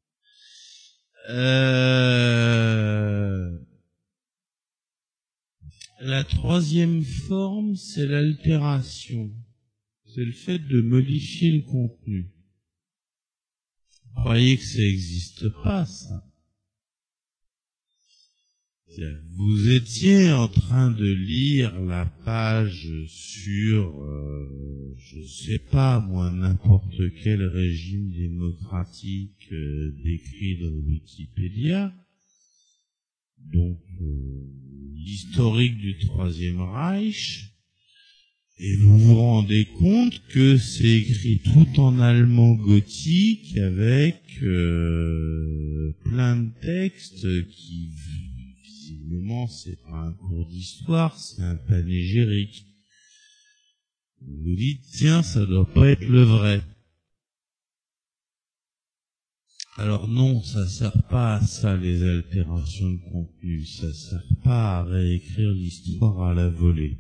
Speaker 1: Euh... La troisième forme, c'est l'altération. C'est le fait de modifier le contenu. Vous croyez que ça n'existe pas, ça? Vous étiez en train de lire la page sur, euh, je sais pas moi, n'importe quel régime démocratique euh, décrit dans Wikipédia, donc euh, l'historique du Troisième Reich, et vous vous rendez compte que c'est écrit tout en allemand gothique avec euh, plein de textes qui, visiblement, c'est pas un cours d'histoire, c'est un panégyrique. Vous vous dites, tiens, ça doit pas être le vrai. Alors non, ça sert pas à ça, les altérations de contenu. Ça sert pas à réécrire l'histoire à la volée.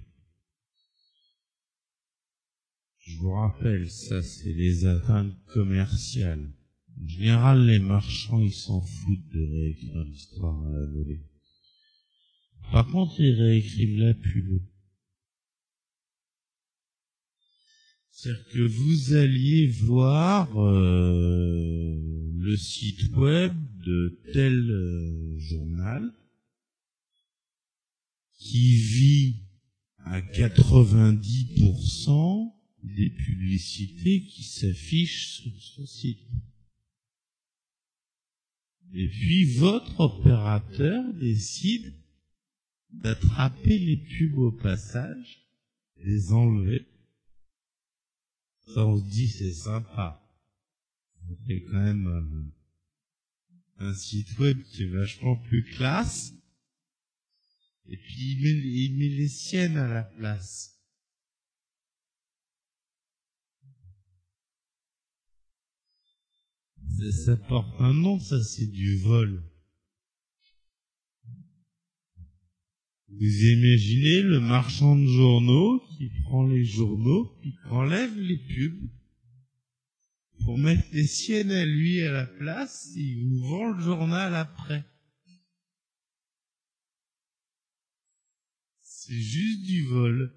Speaker 1: Je vous rappelle, ça c'est les atteintes commerciales. En général, les marchands, ils s'en foutent de réécrire l'histoire à la volée. Par contre, ils réécrivent la pub. C'est-à-dire que vous alliez voir euh, le site web de tel euh, journal qui vit à quatre-vingt-dix pour cent des publicités qui s'affichent sur ce site. Et puis votre opérateur décide d'attraper les pubs au passage, les enlever. Ça, on se dit, c'est sympa. C'est quand même euh, un site web qui est vachement plus classe. Et puis il met, il met les siennes à la place. Ça, ça porte un nom, ça c'est du vol. Vous imaginez le marchand de journaux qui prend les journaux, qui enlève les pubs pour mettre les siennes à lui à la place, et il vous vend le journal après. C'est juste du vol.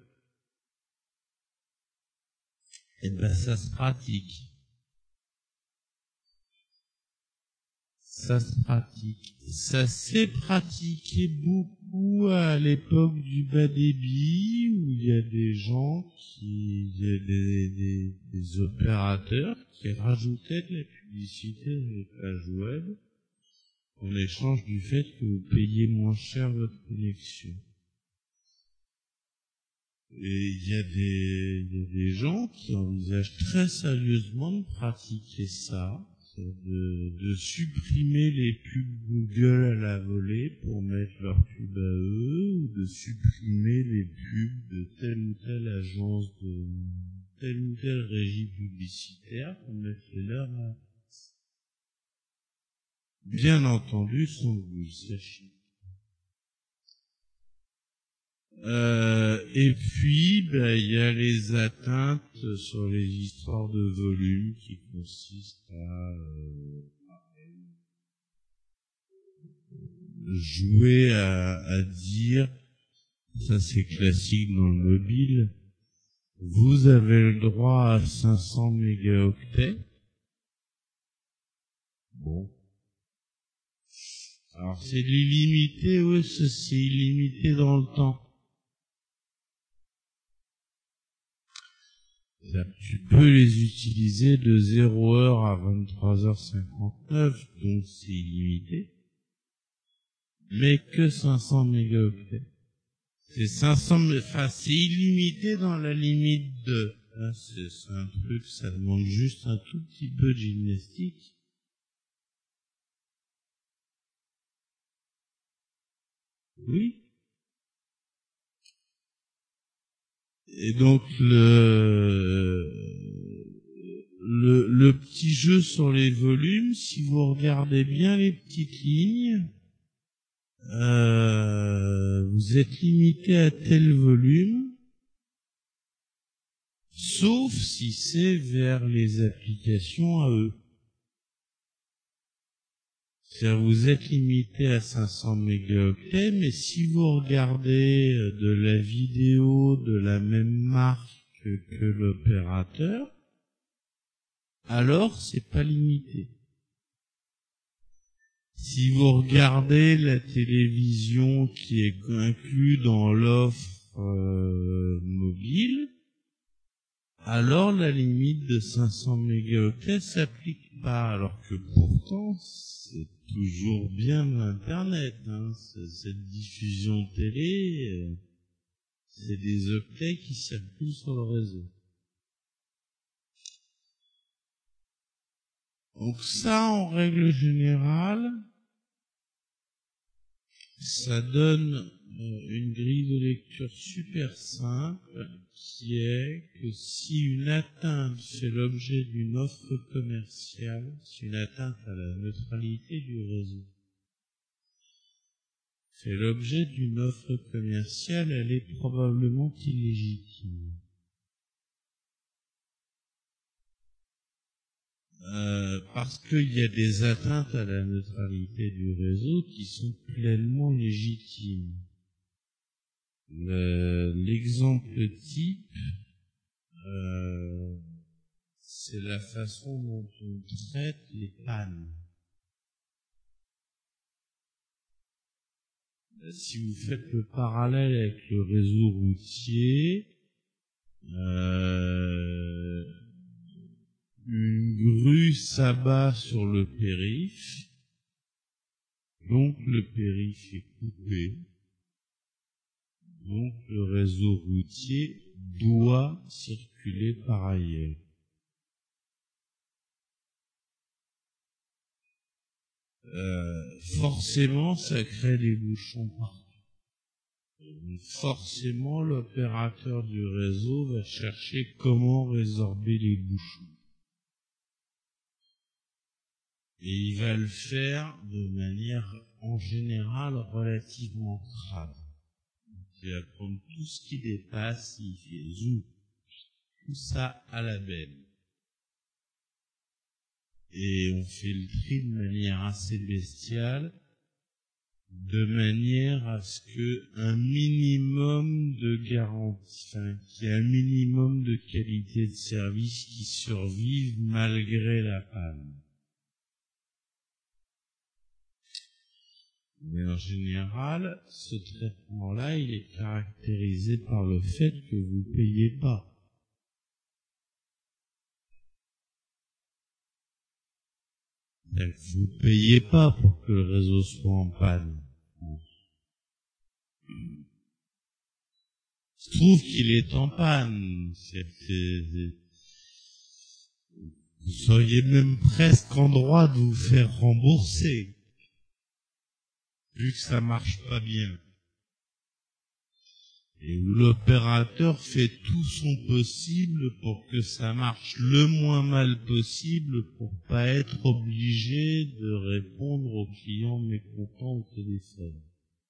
Speaker 1: Et ben ça se pratique. ça se pratique. Ça s'est pratiqué beaucoup à l'époque du bas débit, où il y a des gens qui, il y a des, des, des opérateurs qui rajoutaient de la publicité sur les pages web en échange du fait que vous payez moins cher votre connexion. Et il y a des, il y a des gens qui envisagent très sérieusement de pratiquer ça, de, de supprimer les pubs Google à la volée pour mettre leurs pubs à eux, ou de supprimer les pubs de telle ou telle agence, de telle ou telle régie publicitaire pour mettre les leurs à... Bien entendu, sans que vous le sachiez. Euh, et puis, ben, il y a les atteintes sur les histoires de volume qui consistent à euh, jouer à, à dire, ça c'est classique dans le mobile, vous avez le droit à cinq cents mégaoctets. Bon. Alors c'est l'illimité, oui, c'est illimité dans le temps. Tu peux les utiliser de zéro heure à vingt-trois heures cinquante-neuf, donc c'est illimité. Mais que cinq cents mégaoctets. C'est cinq cents, enfin, c'est illimité dans la limite de, hein, c'est, c'est un truc, ça demande juste un tout petit peu de gymnastique. Oui. Et donc, le, le, le petit jeu sur les volumes, si vous regardez bien les petites lignes, euh, vous êtes limité à tel volume, sauf si c'est vers les applications à eux. C'est-à-dire vous êtes limité à cinq cents mégaoctets, mais si vous regardez de la vidéo de la même marque que, que l'opérateur, alors c'est pas limité. Si vous regardez la télévision qui est inclue dans l'offre euh, mobile, alors la limite de cinq cents mégaoctets s'applique pas, alors que pourtant c'est toujours bien l'internet, hein. Cette diffusion télé, euh, c'est des octets qui circulent sur le réseau. Donc ça, en règle générale, ça donne euh, une grille de lecture super simple, qui est que si une atteinte fait l'objet d'une offre commerciale, si une atteinte à la neutralité du réseau fait l'objet d'une offre commerciale, elle est probablement illégitime. Euh, parce qu'il y a des atteintes à la neutralité du réseau qui sont pleinement légitimes. Le, l'exemple type, euh, c'est la façon dont on traite les pannes. Si vous faites le parallèle avec le réseau routier, euh, une grue s'abat sur le périph', donc le périph' est coupé, donc le réseau routier doit circuler par ailleurs. Euh, forcément, ça crée des bouchons partout. Forcément, l'opérateur du réseau va chercher comment résorber les bouchons. Et il va le faire de manière, en général, relativement crade. Il va prendre tout ce qui dépasse, il fait zoom, tout ça à la benne. Et on fait le tri de manière assez bestiale, de manière à ce que un minimum de garantie, enfin, qu'il y ait un minimum de qualité de service qui survive malgré la panne. Mais en général, ce traitement-là, il est caractérisé par le fait que vous payez pas. Vous payez pas pour que le réseau soit en panne. Il se trouve qu'il est en panne. C'est, c'est, c'est... Vous seriez même presque en droit de vous faire rembourser, vu que ça marche pas bien. Et où l'opérateur fait tout son possible pour que ça marche le moins mal possible pour pas être obligé de répondre aux clients mécontents au téléphone.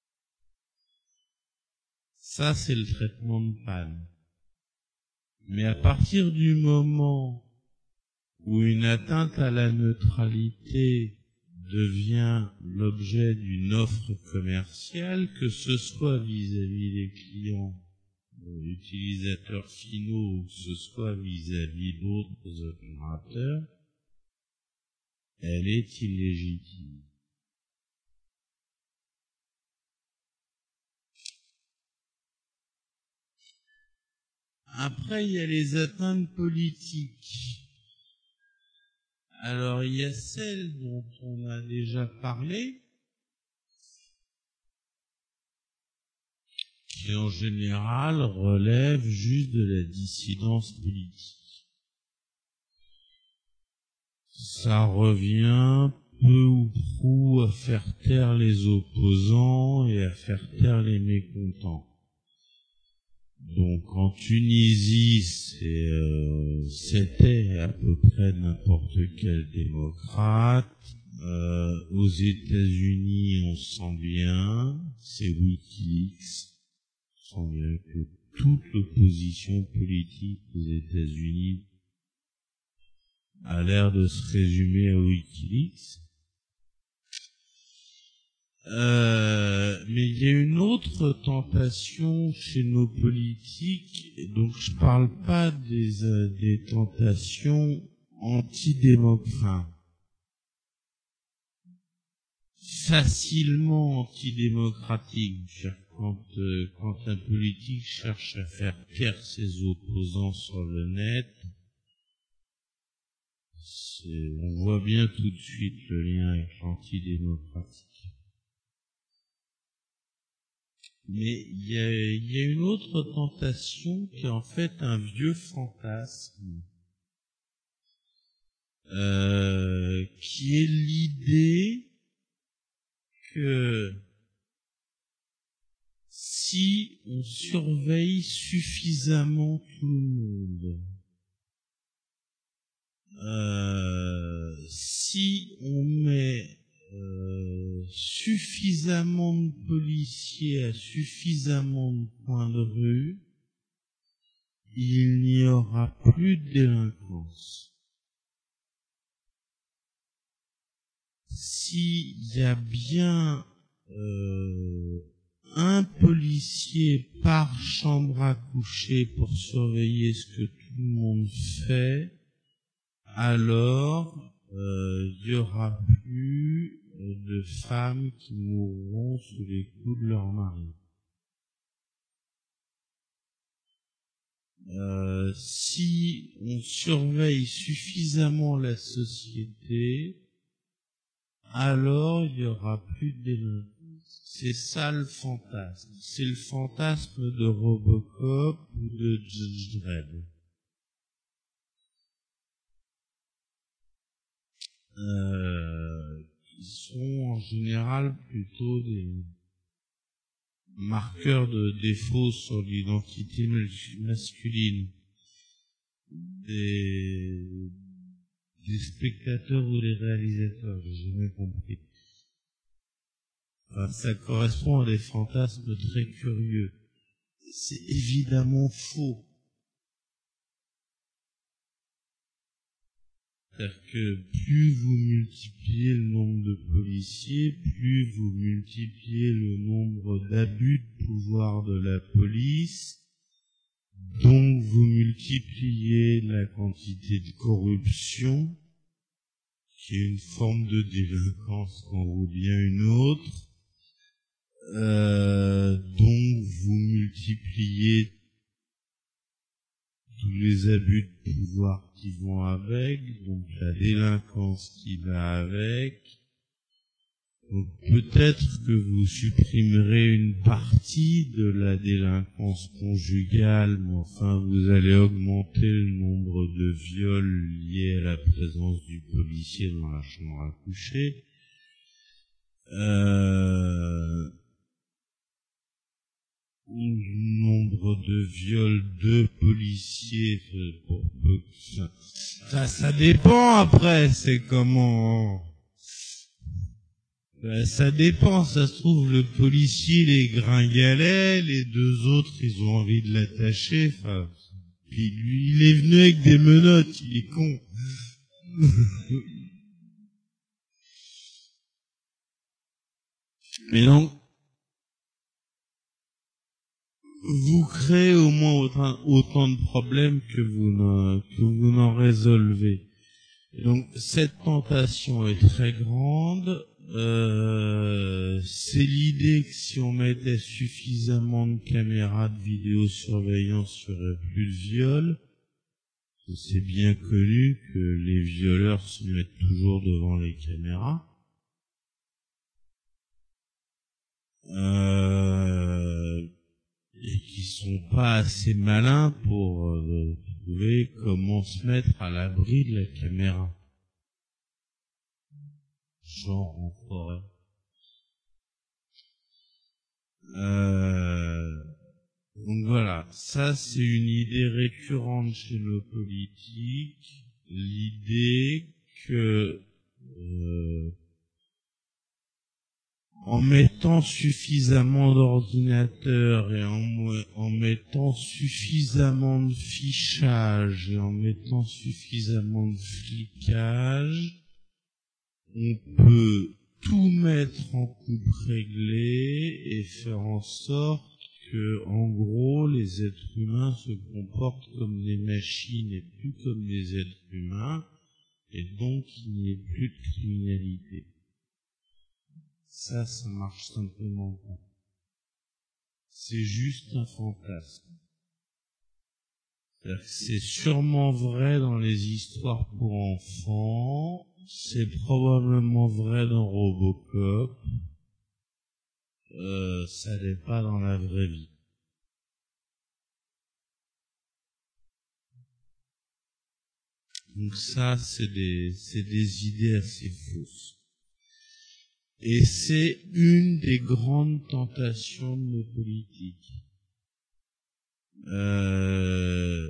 Speaker 1: Ça, c'est le traitement de panne. Mais à partir du moment où une atteinte à la neutralité devient l'objet d'une offre commerciale, que ce soit vis-à-vis des clients, euh, utilisateurs finaux, ou que ce soit vis-à-vis d'autres opérateurs, elle est illégitime. Après, il y a les atteintes politiques. Alors, il y a celles dont on a déjà parlé, qui en général relèvent juste de la dissidence politique. Ça revient peu ou prou à faire taire les opposants et à faire taire les mécontents. Donc en Tunisie, c'est, euh, c'était à peu près n'importe quel démocrate. Euh, aux États-Unis, on sent bien, c'est Wikileaks. On sent bien que toute l'opposition politique aux États-Unis a l'air de se résumer à Wikileaks. Euh, mais il y a une autre tentation chez nos politiques, et donc je parle pas des, euh, des tentations antidémocrates, facilement antidémocratiques. Quand, euh, quand un politique cherche à faire taire ses opposants sur le net, c'est, on voit bien tout de suite le lien avec l'antidémocratique. Mais il y a, il y a une autre tentation qui est en fait un vieux fantasme, euh, qui est l'idée que si on surveille suffisamment tout le monde, euh, si on met Euh, suffisamment de policiers à suffisamment de points de rue, il n'y aura plus de délinquance. S'il y a bien euh, un policier par chambre à coucher pour surveiller ce que tout le monde fait, alors euh, il y aura plus de femmes qui mourront sous les coups de leur mari. Euh, si on surveille suffisamment la société, alors il y aura plus de délinquance. C'est ça le fantasme. C'est le fantasme de Robocop ou de Judge Dredd. Euh, qui sont en général plutôt des marqueurs de défaut sur l'identité masculine des, des spectateurs ou des réalisateurs, j'ai jamais compris. Enfin, ça correspond à des fantasmes très curieux. C'est évidemment faux. C'est-à-dire que plus vous multipliez le nombre de policiers, plus vous multipliez le nombre d'abus de pouvoir de la police, donc vous multipliez la quantité de corruption, qui est une forme de délinquance quand vaut bien une autre, Euh, donc vous multipliez tous les abus de pouvoir qui vont avec, donc la délinquance qui va avec. Donc peut-être que vous supprimerez une partie de la délinquance conjugale, mais enfin vous allez augmenter le nombre de viols liés à la présence du policier dans la chambre à coucher. Euh, le nombre de viols de policiers, pour peu que ça, ça, ça dépend après, c'est comment. Ben, ça dépend, ça se trouve, le policier, il est gringalet, les deux autres, ils ont envie de l'attacher, enfin, puis lui, il est venu avec des menottes, il est con. Mais donc, vous créez au moins autant, autant de problèmes que vous n'en, que vous n'en résolvez. Et donc, cette tentation est très grande. Euh, c'est l'idée que si on mettait suffisamment de caméras de vidéosurveillance, il n'y aurait plus de viols. C'est bien connu que les violeurs se mettent toujours devant les caméras. Euh, et qui sont pas assez malins pour euh, trouver comment se mettre à l'abri de la caméra. Genre en forêt. Euh, donc voilà, ça c'est une idée récurrente chez nos politiques, l'idée que euh, en mettant suffisamment d'ordinateurs et en, en mettant suffisamment de fichage et en mettant suffisamment de flicage, on peut tout mettre en coupe réglée et faire en sorte que, en gros, les êtres humains se comportent comme des machines et plus comme des êtres humains, et donc il n'y ait plus de criminalité. Ça, ça marche simplement pas. C'est juste un fantasme. C'est-à-dire que c'est sûrement vrai dans les histoires pour enfants, c'est probablement vrai dans Robocop, euh, ça n'est pas dans la vraie vie. Donc ça, c'est des, c'est des idées assez fausses. Et c'est une des grandes tentations de nos politiques. Euh,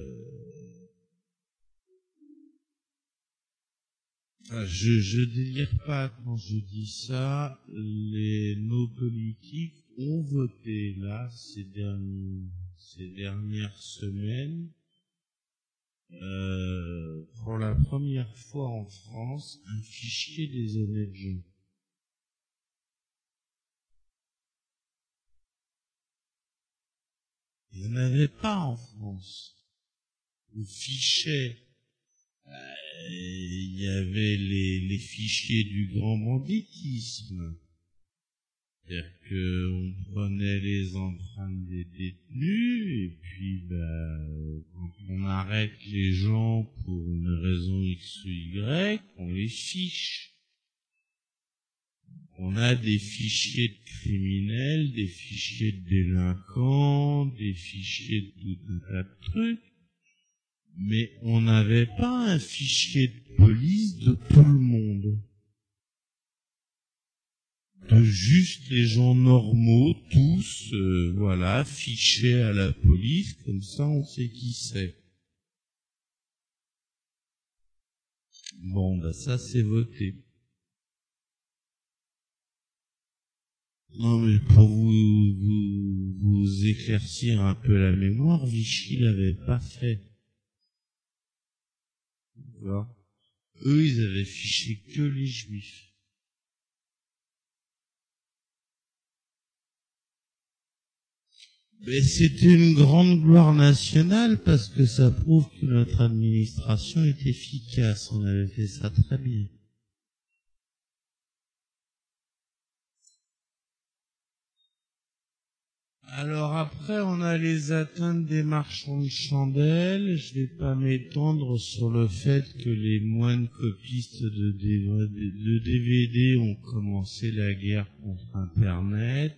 Speaker 1: enfin, je, je délire pas quand je dis ça. Les, nos politiques ont voté là ces derniers, ces dernières semaines, euh, pour la première fois en France, un fichier des honnêtes gens. Il n'y en avait pas en France. Le fichier, euh, il y avait les, les fichiers du grand banditisme. C'est-à-dire qu'on prenait les empreintes des détenus, et puis, bah, quand on arrête les gens pour une raison X ou Y, on les fiche. On a des fichiers de criminels, des fichiers de délinquants, des fichiers de tout un tas de trucs, mais on n'avait pas un fichier de police de tout le monde. De juste les gens normaux, tous, euh, voilà, fichés à la police, comme ça on sait qui c'est. Bon, bah ça c'est voté. Non, mais pour vous, vous, vous éclaircir un peu la mémoire, Vichy l'avait pas fait. D'accord. Eux, ils avaient fiché que les juifs. Mais c'était une grande gloire nationale parce que ça prouve que notre administration est efficace. On avait fait ça très bien. Alors après, on a les atteintes des marchands de chandelles. Je vais pas m'étendre sur le fait que les moines copistes de D V D, de D V D ont commencé la guerre contre Internet.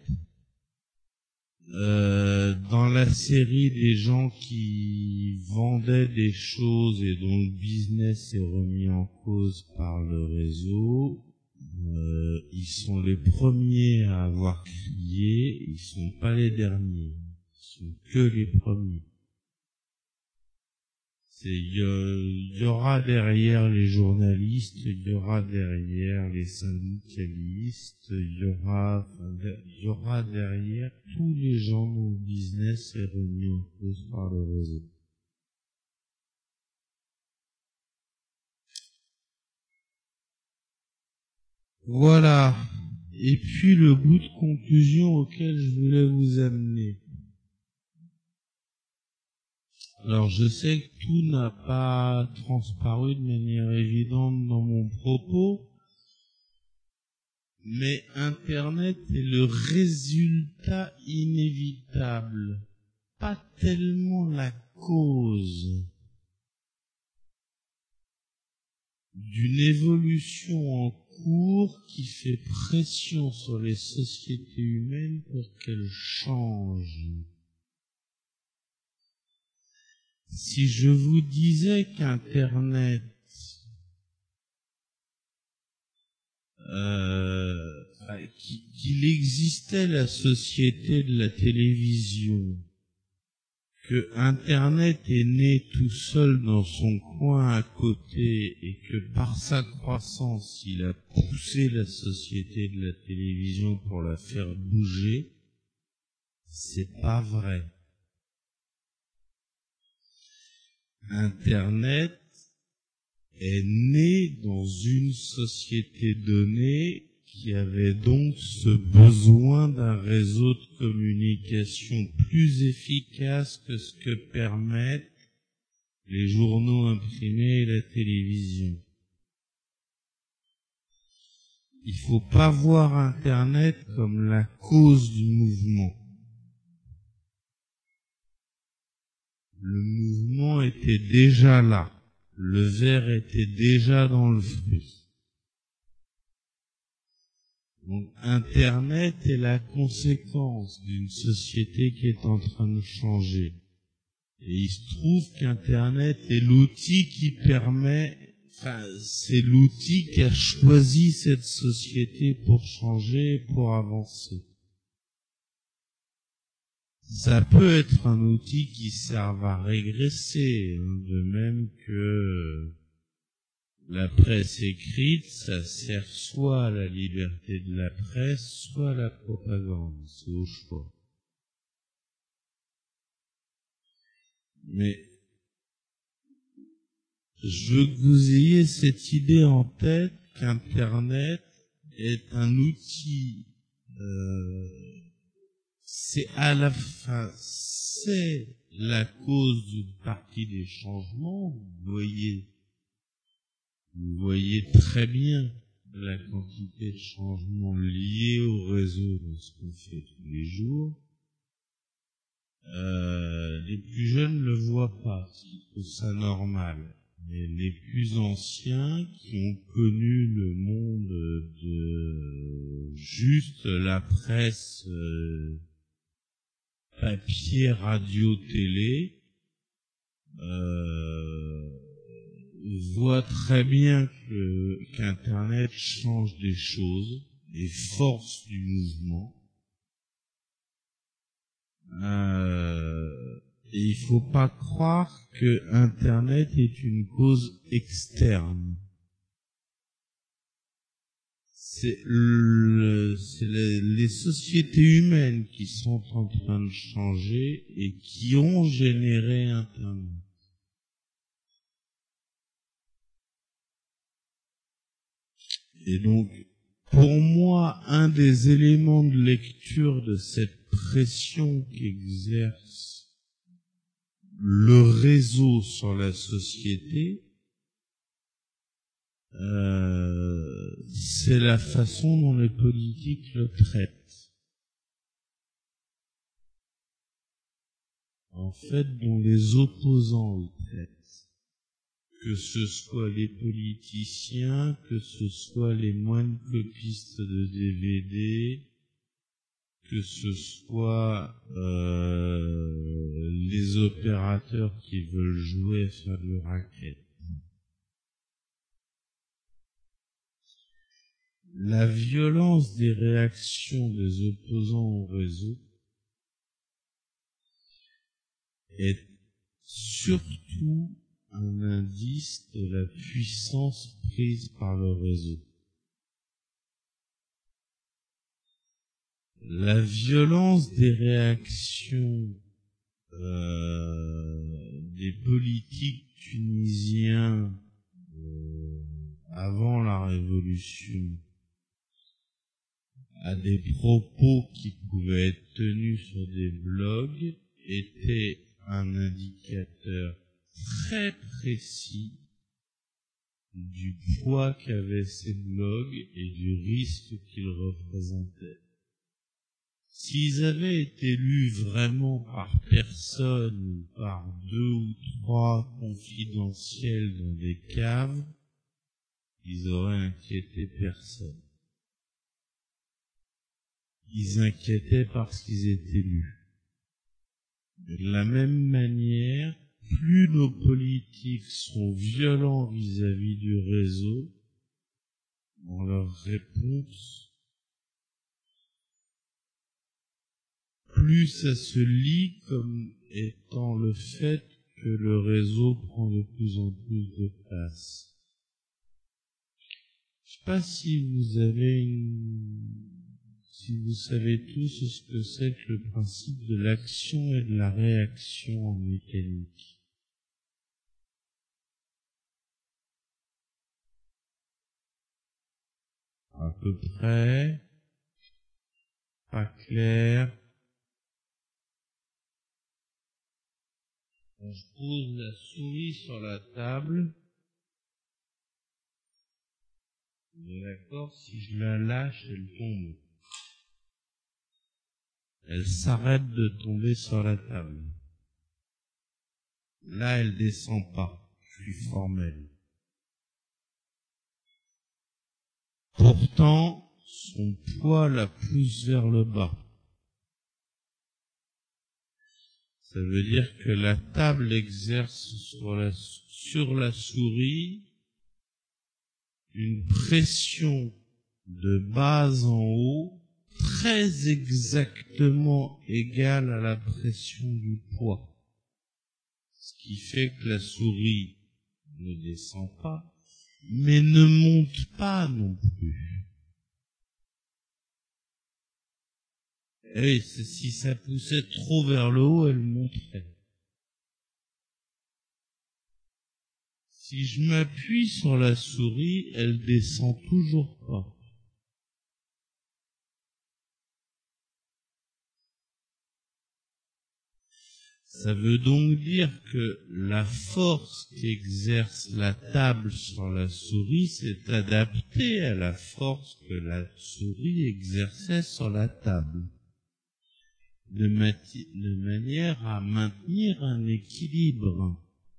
Speaker 1: Euh, dans la série des gens qui vendaient des choses et dont le business est remis en cause par le réseau, euh, ils sont les premiers à avoir crié, ils sont pas les derniers, ils sont que les premiers. C'est, il y, y aura derrière les journalistes, il y aura derrière les syndicalistes, il y aura, il y aura derrière tous les gens dont le business est remis en cause par le réseau. Voilà. Et puis le bout de conclusion auquel je voulais vous amener. Alors je sais que tout n'a pas transparu de manière évidente dans mon propos, mais Internet est le résultat inévitable, pas tellement la cause, d'une évolution en cours qui fait pression sur les sociétés humaines pour qu'elles changent. Si je vous disais qu'Internet euh, qu'il existait la société de la télévision, que Internet est né tout seul dans son coin à côté et que par sa croissance, il a poussé la société de la télévision pour la faire bouger, c'est pas vrai. Internet est né dans une société donnée qui avait donc ce besoin d'un réseau de communication plus efficace que ce que permettent les journaux imprimés et la télévision. Il faut pas voir Internet comme la cause du mouvement. Le mouvement était déjà là. Le ver était déjà dans le fruit. Donc, Internet est la conséquence d'une société qui est en train de changer. Et il se trouve qu'Internet est l'outil qui permet, enfin, c'est l'outil qui a choisi cette société pour changer et pour avancer. Ça peut être un outil qui serve à régresser, hein, de même que la presse écrite, ça sert soit à la liberté de la presse, soit à la propagande, c'est au choix. Mais je veux que vous ayez cette idée en tête qu'Internet est un outil, euh, c'est à la fin, c'est la cause d'une partie des changements. Vous voyez, vous voyez très bien la quantité de changements liés au réseau de ce qu'on fait tous les jours. Euh, les plus jeunes ne le voient pas, ils trouvent ça normal. Mais les plus anciens qui ont connu le monde de juste la presse euh, papier, radio, télé, euh, voient très bien que qu'Internet change des choses et force du mouvement. Euh, et il faut pas croire que Internet est une cause externe. C'est le, c'est les, les sociétés humaines qui sont en train de changer et qui ont généré Internet. Et donc, pour moi, un des éléments de lecture de cette pression qu'exerce le réseau sur la société, euh, c'est la façon dont les politiques le traitent. en fait, dont les opposants y traitent. Que ce soit les politiciens, que ce soit les moines copistes de D V D, que ce soit euh, les opérateurs qui veulent jouer à faire du racket. La violence des réactions des opposants au réseau est surtout un indice de la puissance prise par le réseau. La violence des réactions euh, des politiques tunisiens euh, avant la révolution à des propos qui pouvaient être tenus sur des blogs était un indicateur très précis du poids qu'avaient ces blogs et du risque qu'ils représentaient. S'ils avaient été lus vraiment par personne ou par deux ou trois confidentiels dans des caves, ils auraient inquiété personne. Ils inquiétaient parce qu'ils étaient lus. De la même manière, plus nos politiques sont violents vis-à-vis du réseau, dans leur réponse, plus ça se lit comme étant le fait que le réseau prend de plus en plus de place. Je sais pas si vous avez une... si vous savez tous ce que c'est que le principe de l'action et de la réaction en mécanique. À peu près, pas clair. Quand je pose la souris sur la table, d'accord, si je la lâche, elle tombe. Elle s'arrête de tomber sur la table. Là, elle descend pas. Je suis formel. Pourtant, son poids la pousse vers le bas. Ça veut dire que la table exerce sur la, sur la souris une pression de bas en haut très exactement égale à la pression du poids. Ce qui fait que la souris ne descend pas, mais ne monte pas non plus. Et oui, si ça poussait trop vers le haut, elle monterait. Si je m'appuie sur la souris, elle descend toujours pas. Ça veut donc dire que la force qu'exerce la table sur la souris s'est adaptée à la force que la souris exerçait sur la table, de, de manière à maintenir un équilibre.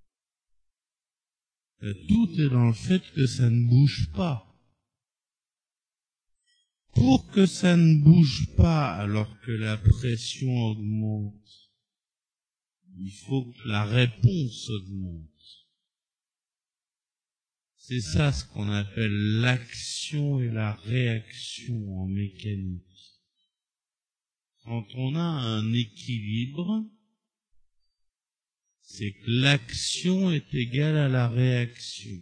Speaker 1: Tout est dans le fait que ça ne bouge pas. Pour que ça ne bouge pas alors que la pression augmente, il faut que la réponse augmente. C'est ça ce qu'on appelle l'action et la réaction en mécanique. Quand on a un équilibre, c'est que l'action est égale à la réaction.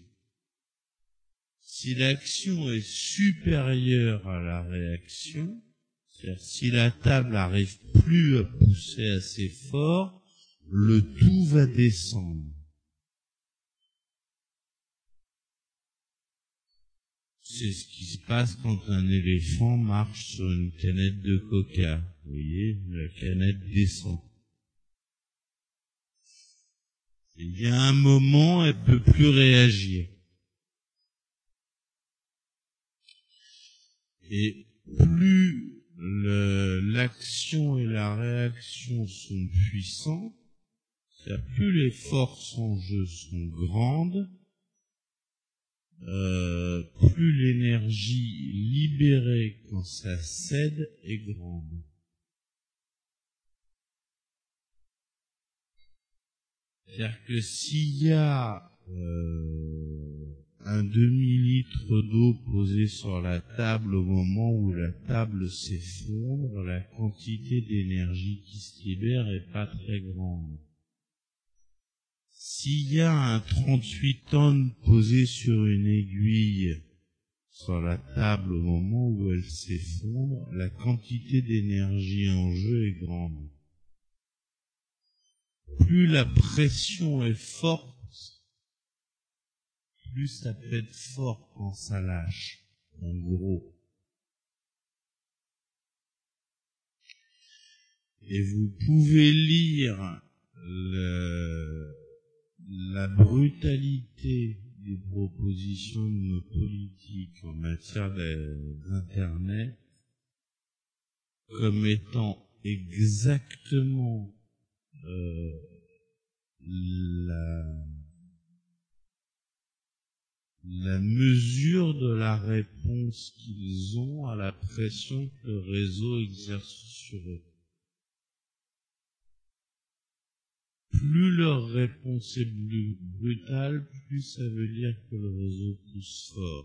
Speaker 1: Si l'action est supérieure à la réaction, c'est-à-dire si la table n'arrive plus à pousser assez fort, le tout va descendre. C'est ce qui se passe quand un éléphant marche sur une canette de coca. Vous voyez, la canette descend. Il y a un moment, elle peut plus réagir. Et plus le, l'action et la réaction sont puissantes, C'est-à-dire, plus les forces en jeu sont grandes, euh, plus l'énergie libérée quand ça cède est grande. C'est-à-dire que s'il y a euh, un demi-litre d'eau posé sur la table au moment où la table s'effondre, la quantité d'énergie qui se libère est pas très grande. S'il y a un trente-huit tonnes posé sur une aiguille sur la table au moment où elle s'effondre, la quantité d'énergie en jeu est grande. Plus la pression est forte, plus ça peut être fort quand ça lâche, en gros. Et vous pouvez lire le, la brutalité des propositions de nos politiques en matière d'Internet comme étant exactement euh, la, la mesure de la réponse qu'ils ont à la pression que le réseau exerce sur eux. Plus leur réponse est brutale, plus ça veut dire que le réseau pousse fort.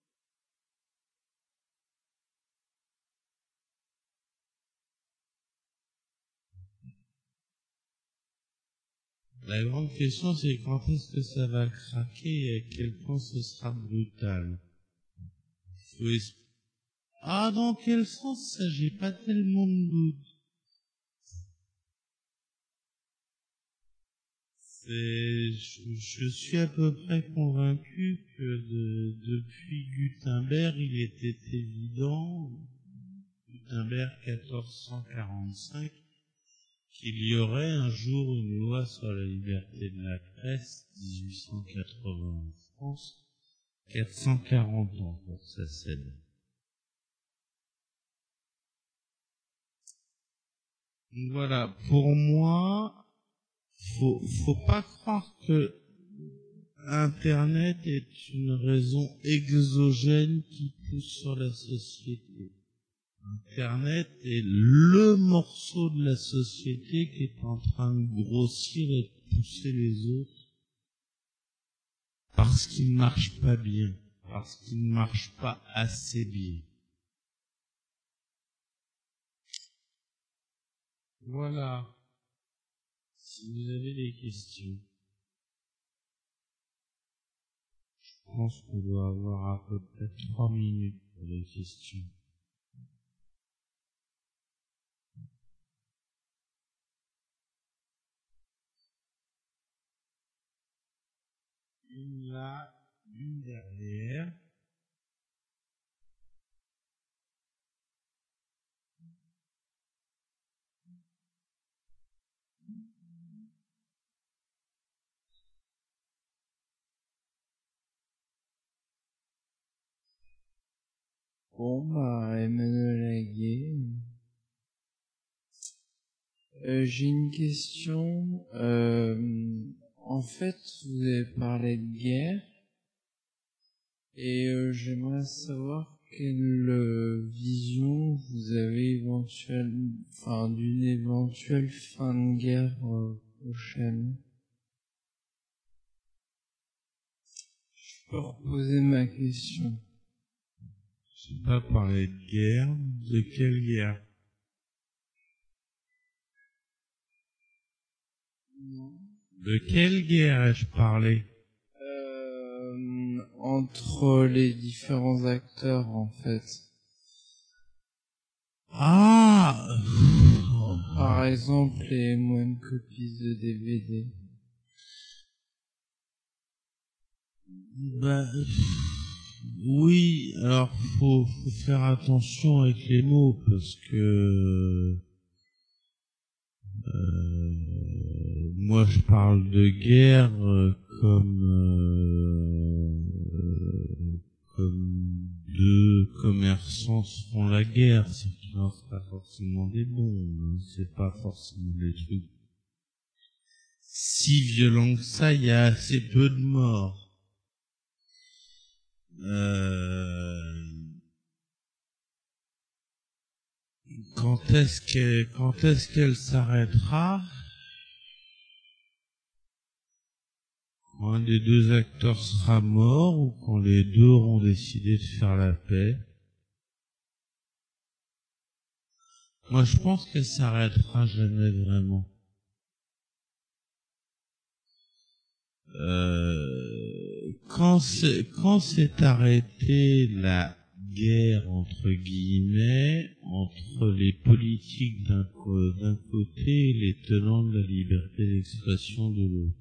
Speaker 1: La grande question, c'est quand est-ce que ça va craquer et à quel point ce sera brutal. Faut es... Ah, dans quel sens ça? J'ai pas tellement de doute. C'est, je, je suis à peu près convaincu que de, depuis Gutenberg, il était évident, Gutenberg quatorze cent quarante-cinq, qu'il y aurait un jour une loi sur la liberté de la presse, dix-huit cent quatre-vingts en France, quatre cent quarante ans pour ça cède. Voilà, pour moi, faut, faut pas croire que Internet est une raison exogène qui pousse sur la société. Internet est le morceau de la société qui est en train de grossir et de pousser les autres parce qu'il ne marche pas bien, parce qu'il ne marche pas assez bien. Voilà. Si vous avez des questions, je pense qu'on doit avoir à peu près trois minutes pour les questions. Une là, une derrière.
Speaker 2: Bon, bah, Emmanuel Aguet. Euh, j'ai une question. Euh, en fait, vous avez parlé de guerre. Et euh, j'aimerais savoir quelle euh, vision vous avez éventuellement, enfin, d'une éventuelle fin de guerre euh, prochaine. Je peux reposer ma question.
Speaker 1: Je n'ai pas parlé de guerre. De quelle guerre?
Speaker 2: Non.
Speaker 1: De quelle guerre ai-je parlé?
Speaker 2: Euh, entre les différents acteurs, en fait.
Speaker 1: Ah!
Speaker 2: Par exemple, les moyennes copies de D V D.
Speaker 1: Ben, oui, alors faut, faut faire attention avec les mots parce que euh, moi je parle de guerre euh, comme euh, comme deux commerçants se font la guerre, c'est qu'ils lancent pas forcément des bombes, c'est pas forcément des trucs. si violent que ça, il y a assez peu de morts. Euh, quand est-ce qu'elle, quand est-ce qu'elle s'arrêtera? Quand un des deux acteurs sera mort ou quand les deux auront décidé de faire la paix. Moi, je pense qu'elle s'arrêtera jamais vraiment. Euh, quand c'est, quand s'est arrêtée la guerre, entre guillemets, entre les politiques d'un, d'un côté et les tenants de la liberté d'expression de l'autre?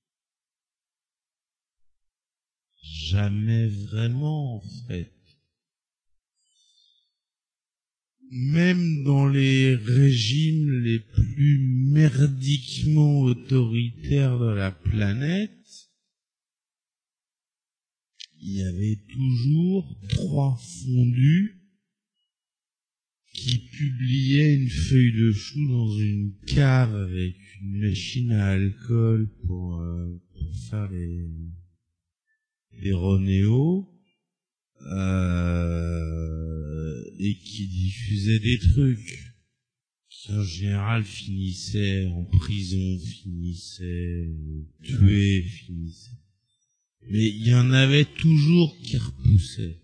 Speaker 1: Jamais vraiment, en fait. Même dans les régimes les plus merdiquement autoritaires de la planète, il y avait toujours trois fondus qui publiaient une feuille de chou dans une cave avec une machine à alcool pour, euh, pour faire les, les ronéos, euh, et qui diffusaient des trucs qui en général finissaient en prison, finissaient tués, finissaient. Mais il y en avait toujours qui repoussaient.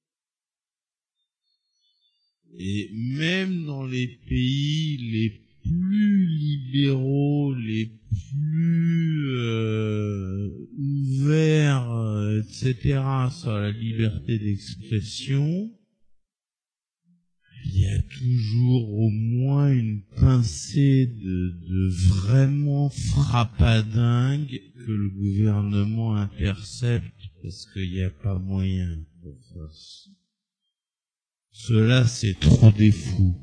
Speaker 1: Et même dans les pays les plus libéraux, les plus euh, ouverts, euh, et cetera, sur la liberté d'expression, il y a toujours au moins une pincée de, de vraiment frappadingue que le gouvernement intercepte parce qu'il n'y a pas moyen pour faire ça. Cela, c'est trop des fous.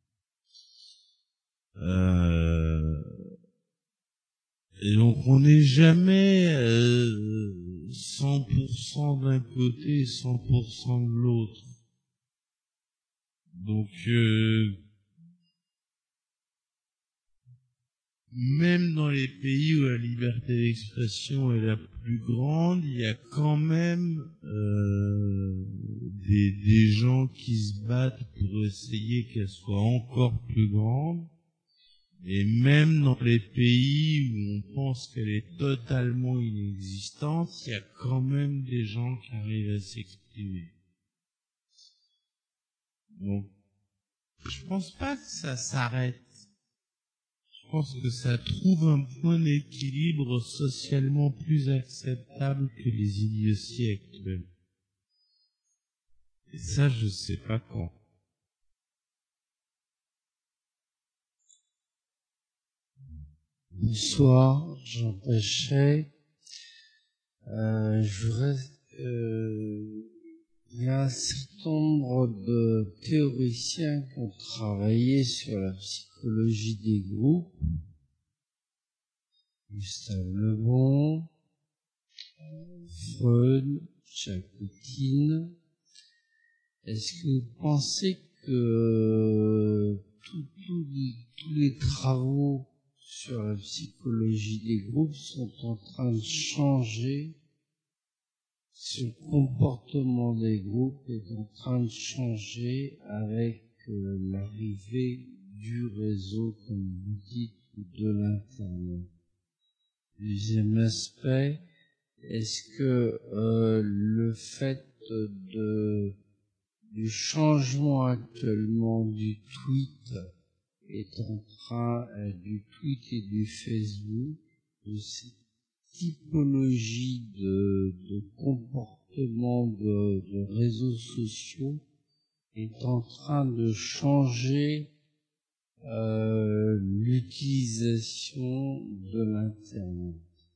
Speaker 1: Euh... Et donc, on n'est jamais euh, cent pour cent d'un côté et cent pour cent de l'autre. Donc, euh, même dans les pays où la liberté d'expression est la plus grande, il y a quand même euh, des, des gens qui se battent pour essayer qu'elle soit encore plus grande. Et même dans les pays où on pense qu'elle est totalement inexistante, il y a quand même des gens qui arrivent à s'exprimer. Donc, je pense pas que ça s'arrête. Je pense que ça trouve un point d'équilibre socialement plus acceptable que les idioties actuelles. Et ça, je sais pas quand.
Speaker 2: Bonsoir, Jean Péchet. Euh, je voudrais, euh, il y a un certain nombre de théoriciens qui ont travaillé sur la psychologie des groupes. Gustave Le Bon, Freud, Chakotine. Est-ce que vous pensez que tous tous les travaux sur la psychologie des groupes sont en train de changer, ce comportement des groupes est en train de changer avec euh, l'arrivée du réseau, comme vous dites, ou de l'Internet? Deuxième aspect, est-ce que euh, le fait de du changement actuellement du tweet est en train, euh, du tweet et du Facebook, de cette typologie de, de comportement de, de réseaux sociaux est en train de changer euh, l'utilisation de l'Internet?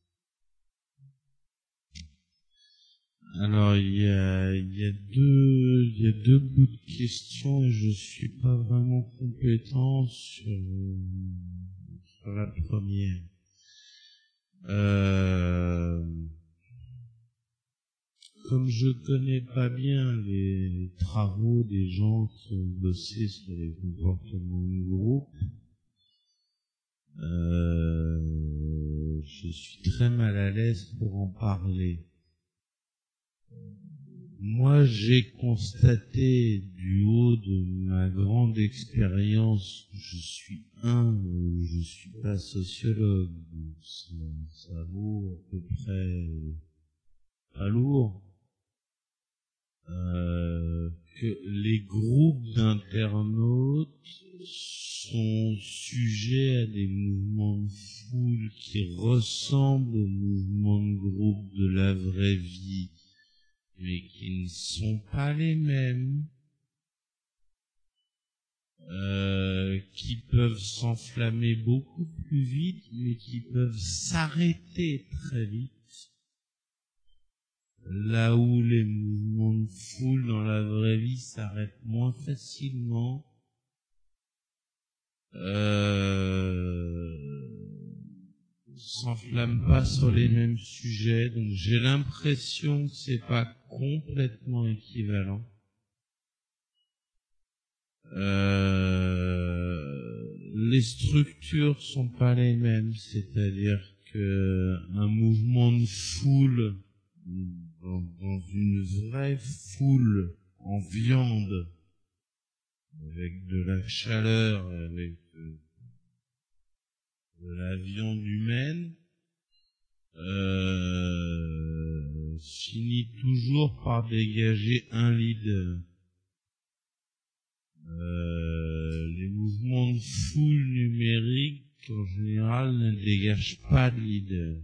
Speaker 1: Alors, il y a, il y a deux, il y a deux bouts de questions et je suis pas vraiment compétent sur, sur la première. Euh, comme je connais pas bien les travaux des gens qui ont bossé sur les comportements du groupe, euh, je suis très mal à l'aise pour en parler. Moi, j'ai constaté du haut de ma grande expérience, je suis un, je suis pas sociologue, ça, ça vaut à peu près pas lourd, euh, que les groupes d'internautes sont sujets à des mouvements de foule qui ressemblent aux mouvements de groupe de la vraie vie, mais qui ne sont pas les mêmes, euh, qui peuvent s'enflammer beaucoup plus vite, mais qui peuvent s'arrêter très vite. Là où les mouvements de foule dans la vraie vie s'arrêtent moins facilement, euh, s'enflamment pas sur les mêmes sujets, donc j'ai l'impression que c'est pas complètement équivalent. Euh, les structures sont pas les mêmes, c'est-à-dire que un mouvement de foule dans, dans une vraie foule en viande, avec de la chaleur, avec de, de la viande humaine, euh, finit toujours par dégager un leader. Euh, les mouvements de foule numérique, en général, ne dégagent pas de leader.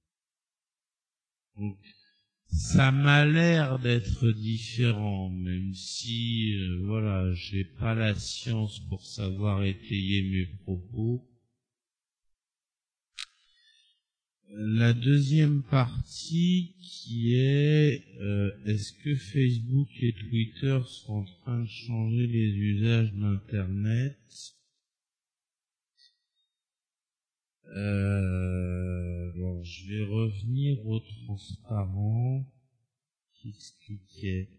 Speaker 1: Donc, ça m'a l'air d'être différent, même si, euh, voilà, j'ai pas la science pour savoir étayer mes propos. La deuxième partie qui est euh, est-ce que Facebook et Twitter sont en train de changer les usages d'Internet? euh, Alors je vais revenir au transparent qui expliquait.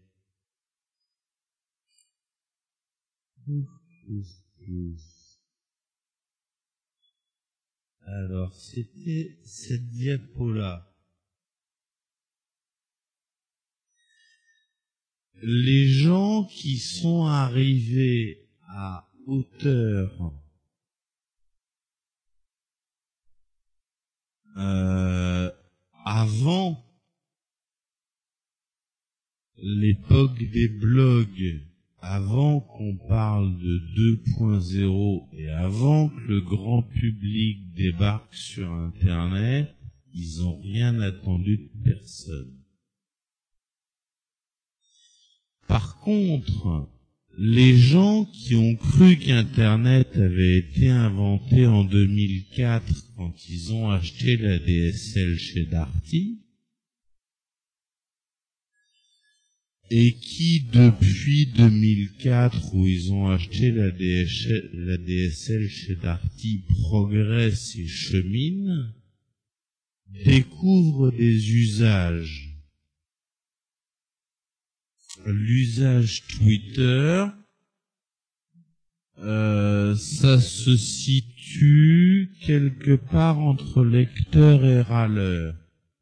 Speaker 1: Ouf, ouf, ouf. Alors, c'était cette diapo-là. Les gens qui sont arrivés à hauteur euh, avant l'époque des blogs, avant qu'on parle de deux point zéro et avant que le grand public débarque sur Internet, ils n'ont rien attendu de personne. Par contre, les gens qui ont cru qu'Internet avait été inventé en deux mille quatre quand ils ont acheté la D S L chez Darty, et qui, depuis deux mille quatre, où ils ont acheté la D S L, la D S L chez Darty, progressent et cheminent, découvrent des usages. L'usage Twitter, euh, ça se situe quelque part entre lecteur et râleur.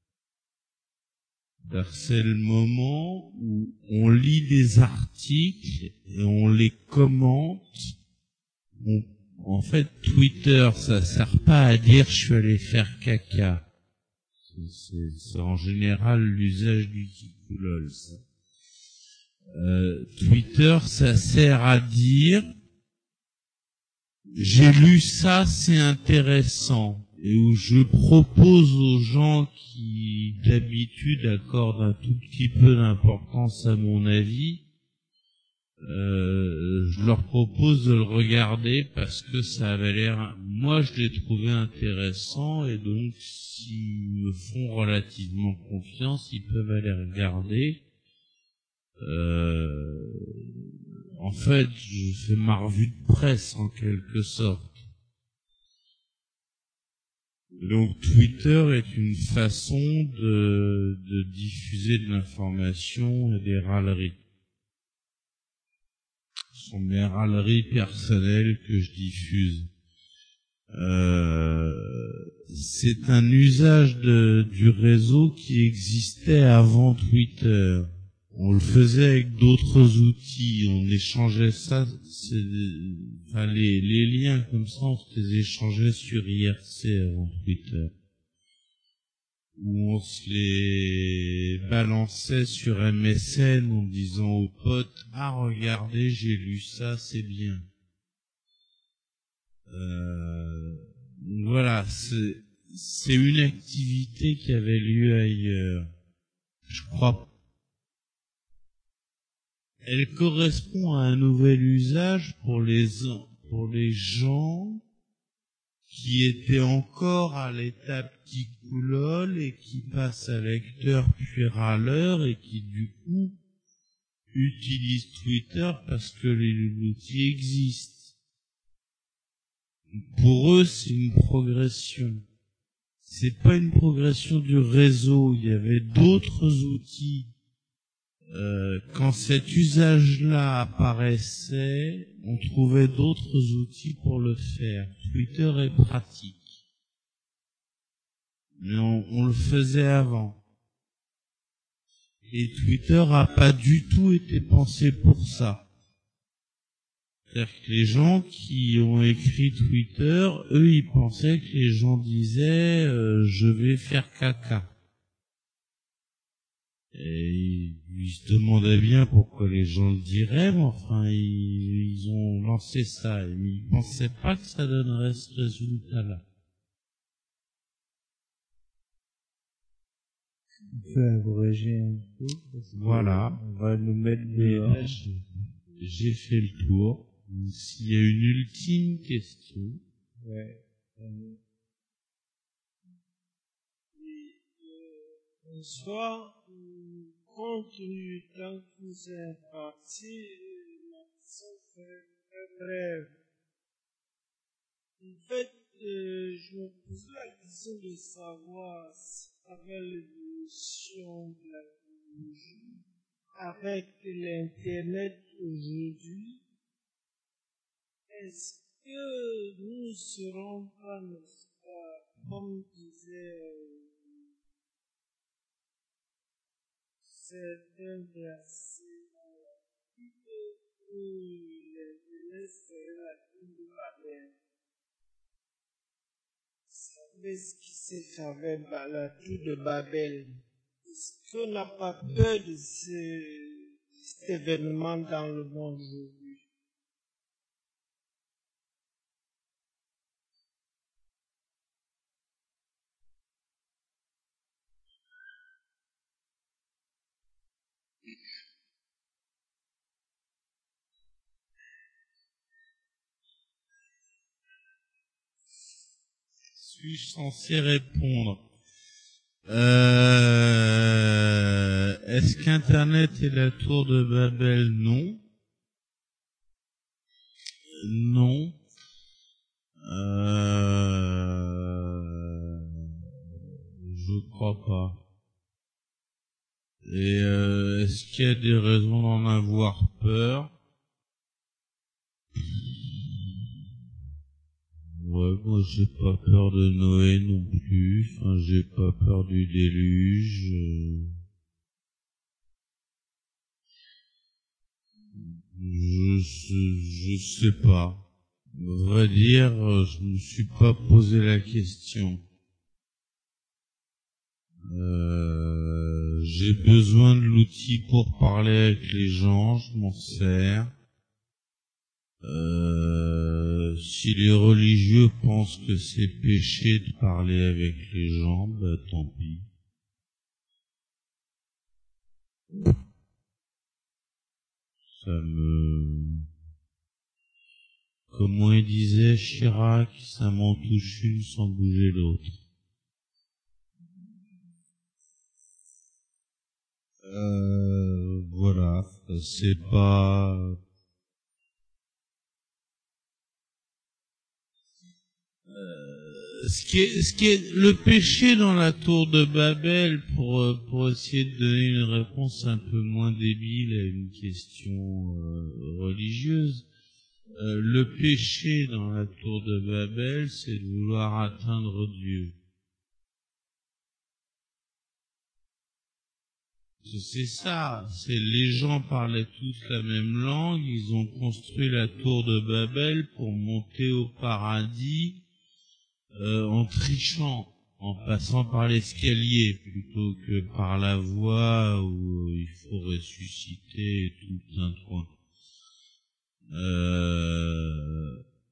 Speaker 1: C'est le moment où on lit des articles et on les commente. On, en fait, Twitter, ça sert pas à dire je suis allé faire caca. C'est, c'est en général l'usage du ticoulol, ça. Euh, Twitter, ça sert à dire j'ai lu ça, c'est intéressant. Et où je propose aux gens qui, d'habitude, accordent un tout petit peu d'importance à mon avis, euh, je leur propose de le regarder parce que ça avait l'air, moi je l'ai trouvé intéressant et donc s'ils me font relativement confiance, ils peuvent aller regarder. Euh, en fait, je fais ma revue de presse en quelque sorte. Donc Twitter est une façon de, de diffuser de l'information et des râleries. Ce sont des râleries personnelles que je diffuse. Euh, c'est un usage de, du réseau qui existait avant Twitter. On le faisait avec d'autres outils, on échangeait ça, c'est, enfin, les, les liens comme ça, on se les échangeait sur I R C avant Twitter. Où on se les balançait sur M S N en disant aux potes, ah regardez, j'ai lu ça, c'est bien. Euh, voilà, c'est, c'est une activité qui avait lieu ailleurs. Je crois. Elle correspond à un nouvel usage pour les, pour les gens qui étaient encore à l'étape qui coulole et qui passent à lecteur puis râleur et qui du coup utilisent Twitter parce que l'outil existe. Pour eux, c'est une progression. C'est pas une progression du réseau. Il y avait d'autres outils. Euh, quand cet usage-là apparaissait, on trouvait d'autres outils pour le faire. Twitter est pratique. Mais on, on le faisait avant. Et Twitter a pas du tout été pensé pour ça. C'est-à-dire que les gens qui ont écrit Twitter, eux, ils pensaient que les gens disaient euh, « je vais faire caca ». Et ils se demandaient bien pourquoi les gens le diraient, mais enfin, ils, ils ont lancé ça. Mais ils pensaient pas que ça donnerait ce résultat-là.
Speaker 2: On peut abréger un peu.
Speaker 1: Voilà.
Speaker 2: On va nous mettre
Speaker 1: Et
Speaker 2: dehors.
Speaker 1: là, j'ai, j'ai fait le tour. S'il y a une ultime question.
Speaker 2: Ouais.
Speaker 3: Bonsoir. Compte tenu du temps que vous avez imparti, ma question serait très brève. En fait, euh, je me pose la question de savoir si avec l'évolution de la technologie, avec l'Internet aujourd'hui, est-ce que nous ne serons pas, n'est-ce pas, comme disait euh, certains versets, que l'Internet serait la tour de Babel. Vous savez ce qui s'est fait avec la tour de Babel? Est-ce qu'on n'a pas peur de ce, cet événement dans le monde aujourd'hui?
Speaker 1: Suis-je censé répondre? Euh, est-ce qu'Internet est la tour de Babel? Non. Non. Euh, je crois pas. Et euh, est-ce qu'il y a des raisons d'en avoir peur? Ouais, moi j'ai pas peur de Noé non plus, enfin j'ai pas peur du déluge. Je sais, je sais pas. À vrai dire, je me suis pas posé la question. Euh, j'ai besoin de l'outil pour parler avec les gens, je m'en sers. Euh, si les religieux pensent que c'est péché de parler avec les gens, bah tant pis. Ça me... Comment il disait Chirac, ça m'en touche une sans bouger l'autre. Euh, voilà, c'est pas... Ce qui est, ce qui est le péché dans la tour de Babel, pour pour essayer de donner une réponse un peu moins débile à une question euh, religieuse, euh, le péché dans la tour de Babel, c'est de vouloir atteindre Dieu. C'est ça, c'est les gens parlaient tous la même langue, ils ont construit la tour de Babel pour monter au paradis euh, en trichant, en passant par l'escalier plutôt que par la voie où il faut ressusciter tout un coin. Euh...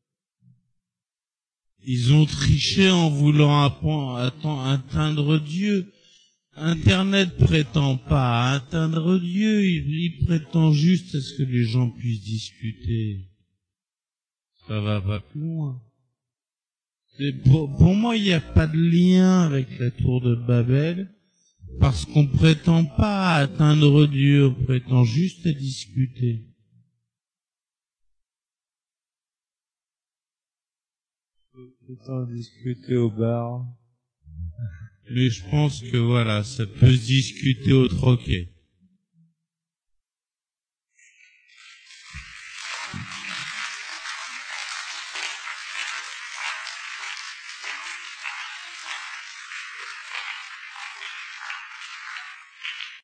Speaker 1: Ils ont triché en voulant atteindre Dieu. Internet prétend pas atteindre Dieu, il, il prétend juste à ce que les gens puissent discuter. Ça va pas plus loin. Pour, pour moi, il n'y a pas de lien avec la tour de Babel, parce qu'on prétend pas atteindre Dieu, on prétend juste à discuter.
Speaker 4: Autant discuter au bar.
Speaker 1: Mais je pense que voilà, ça peut se discuter au troquet.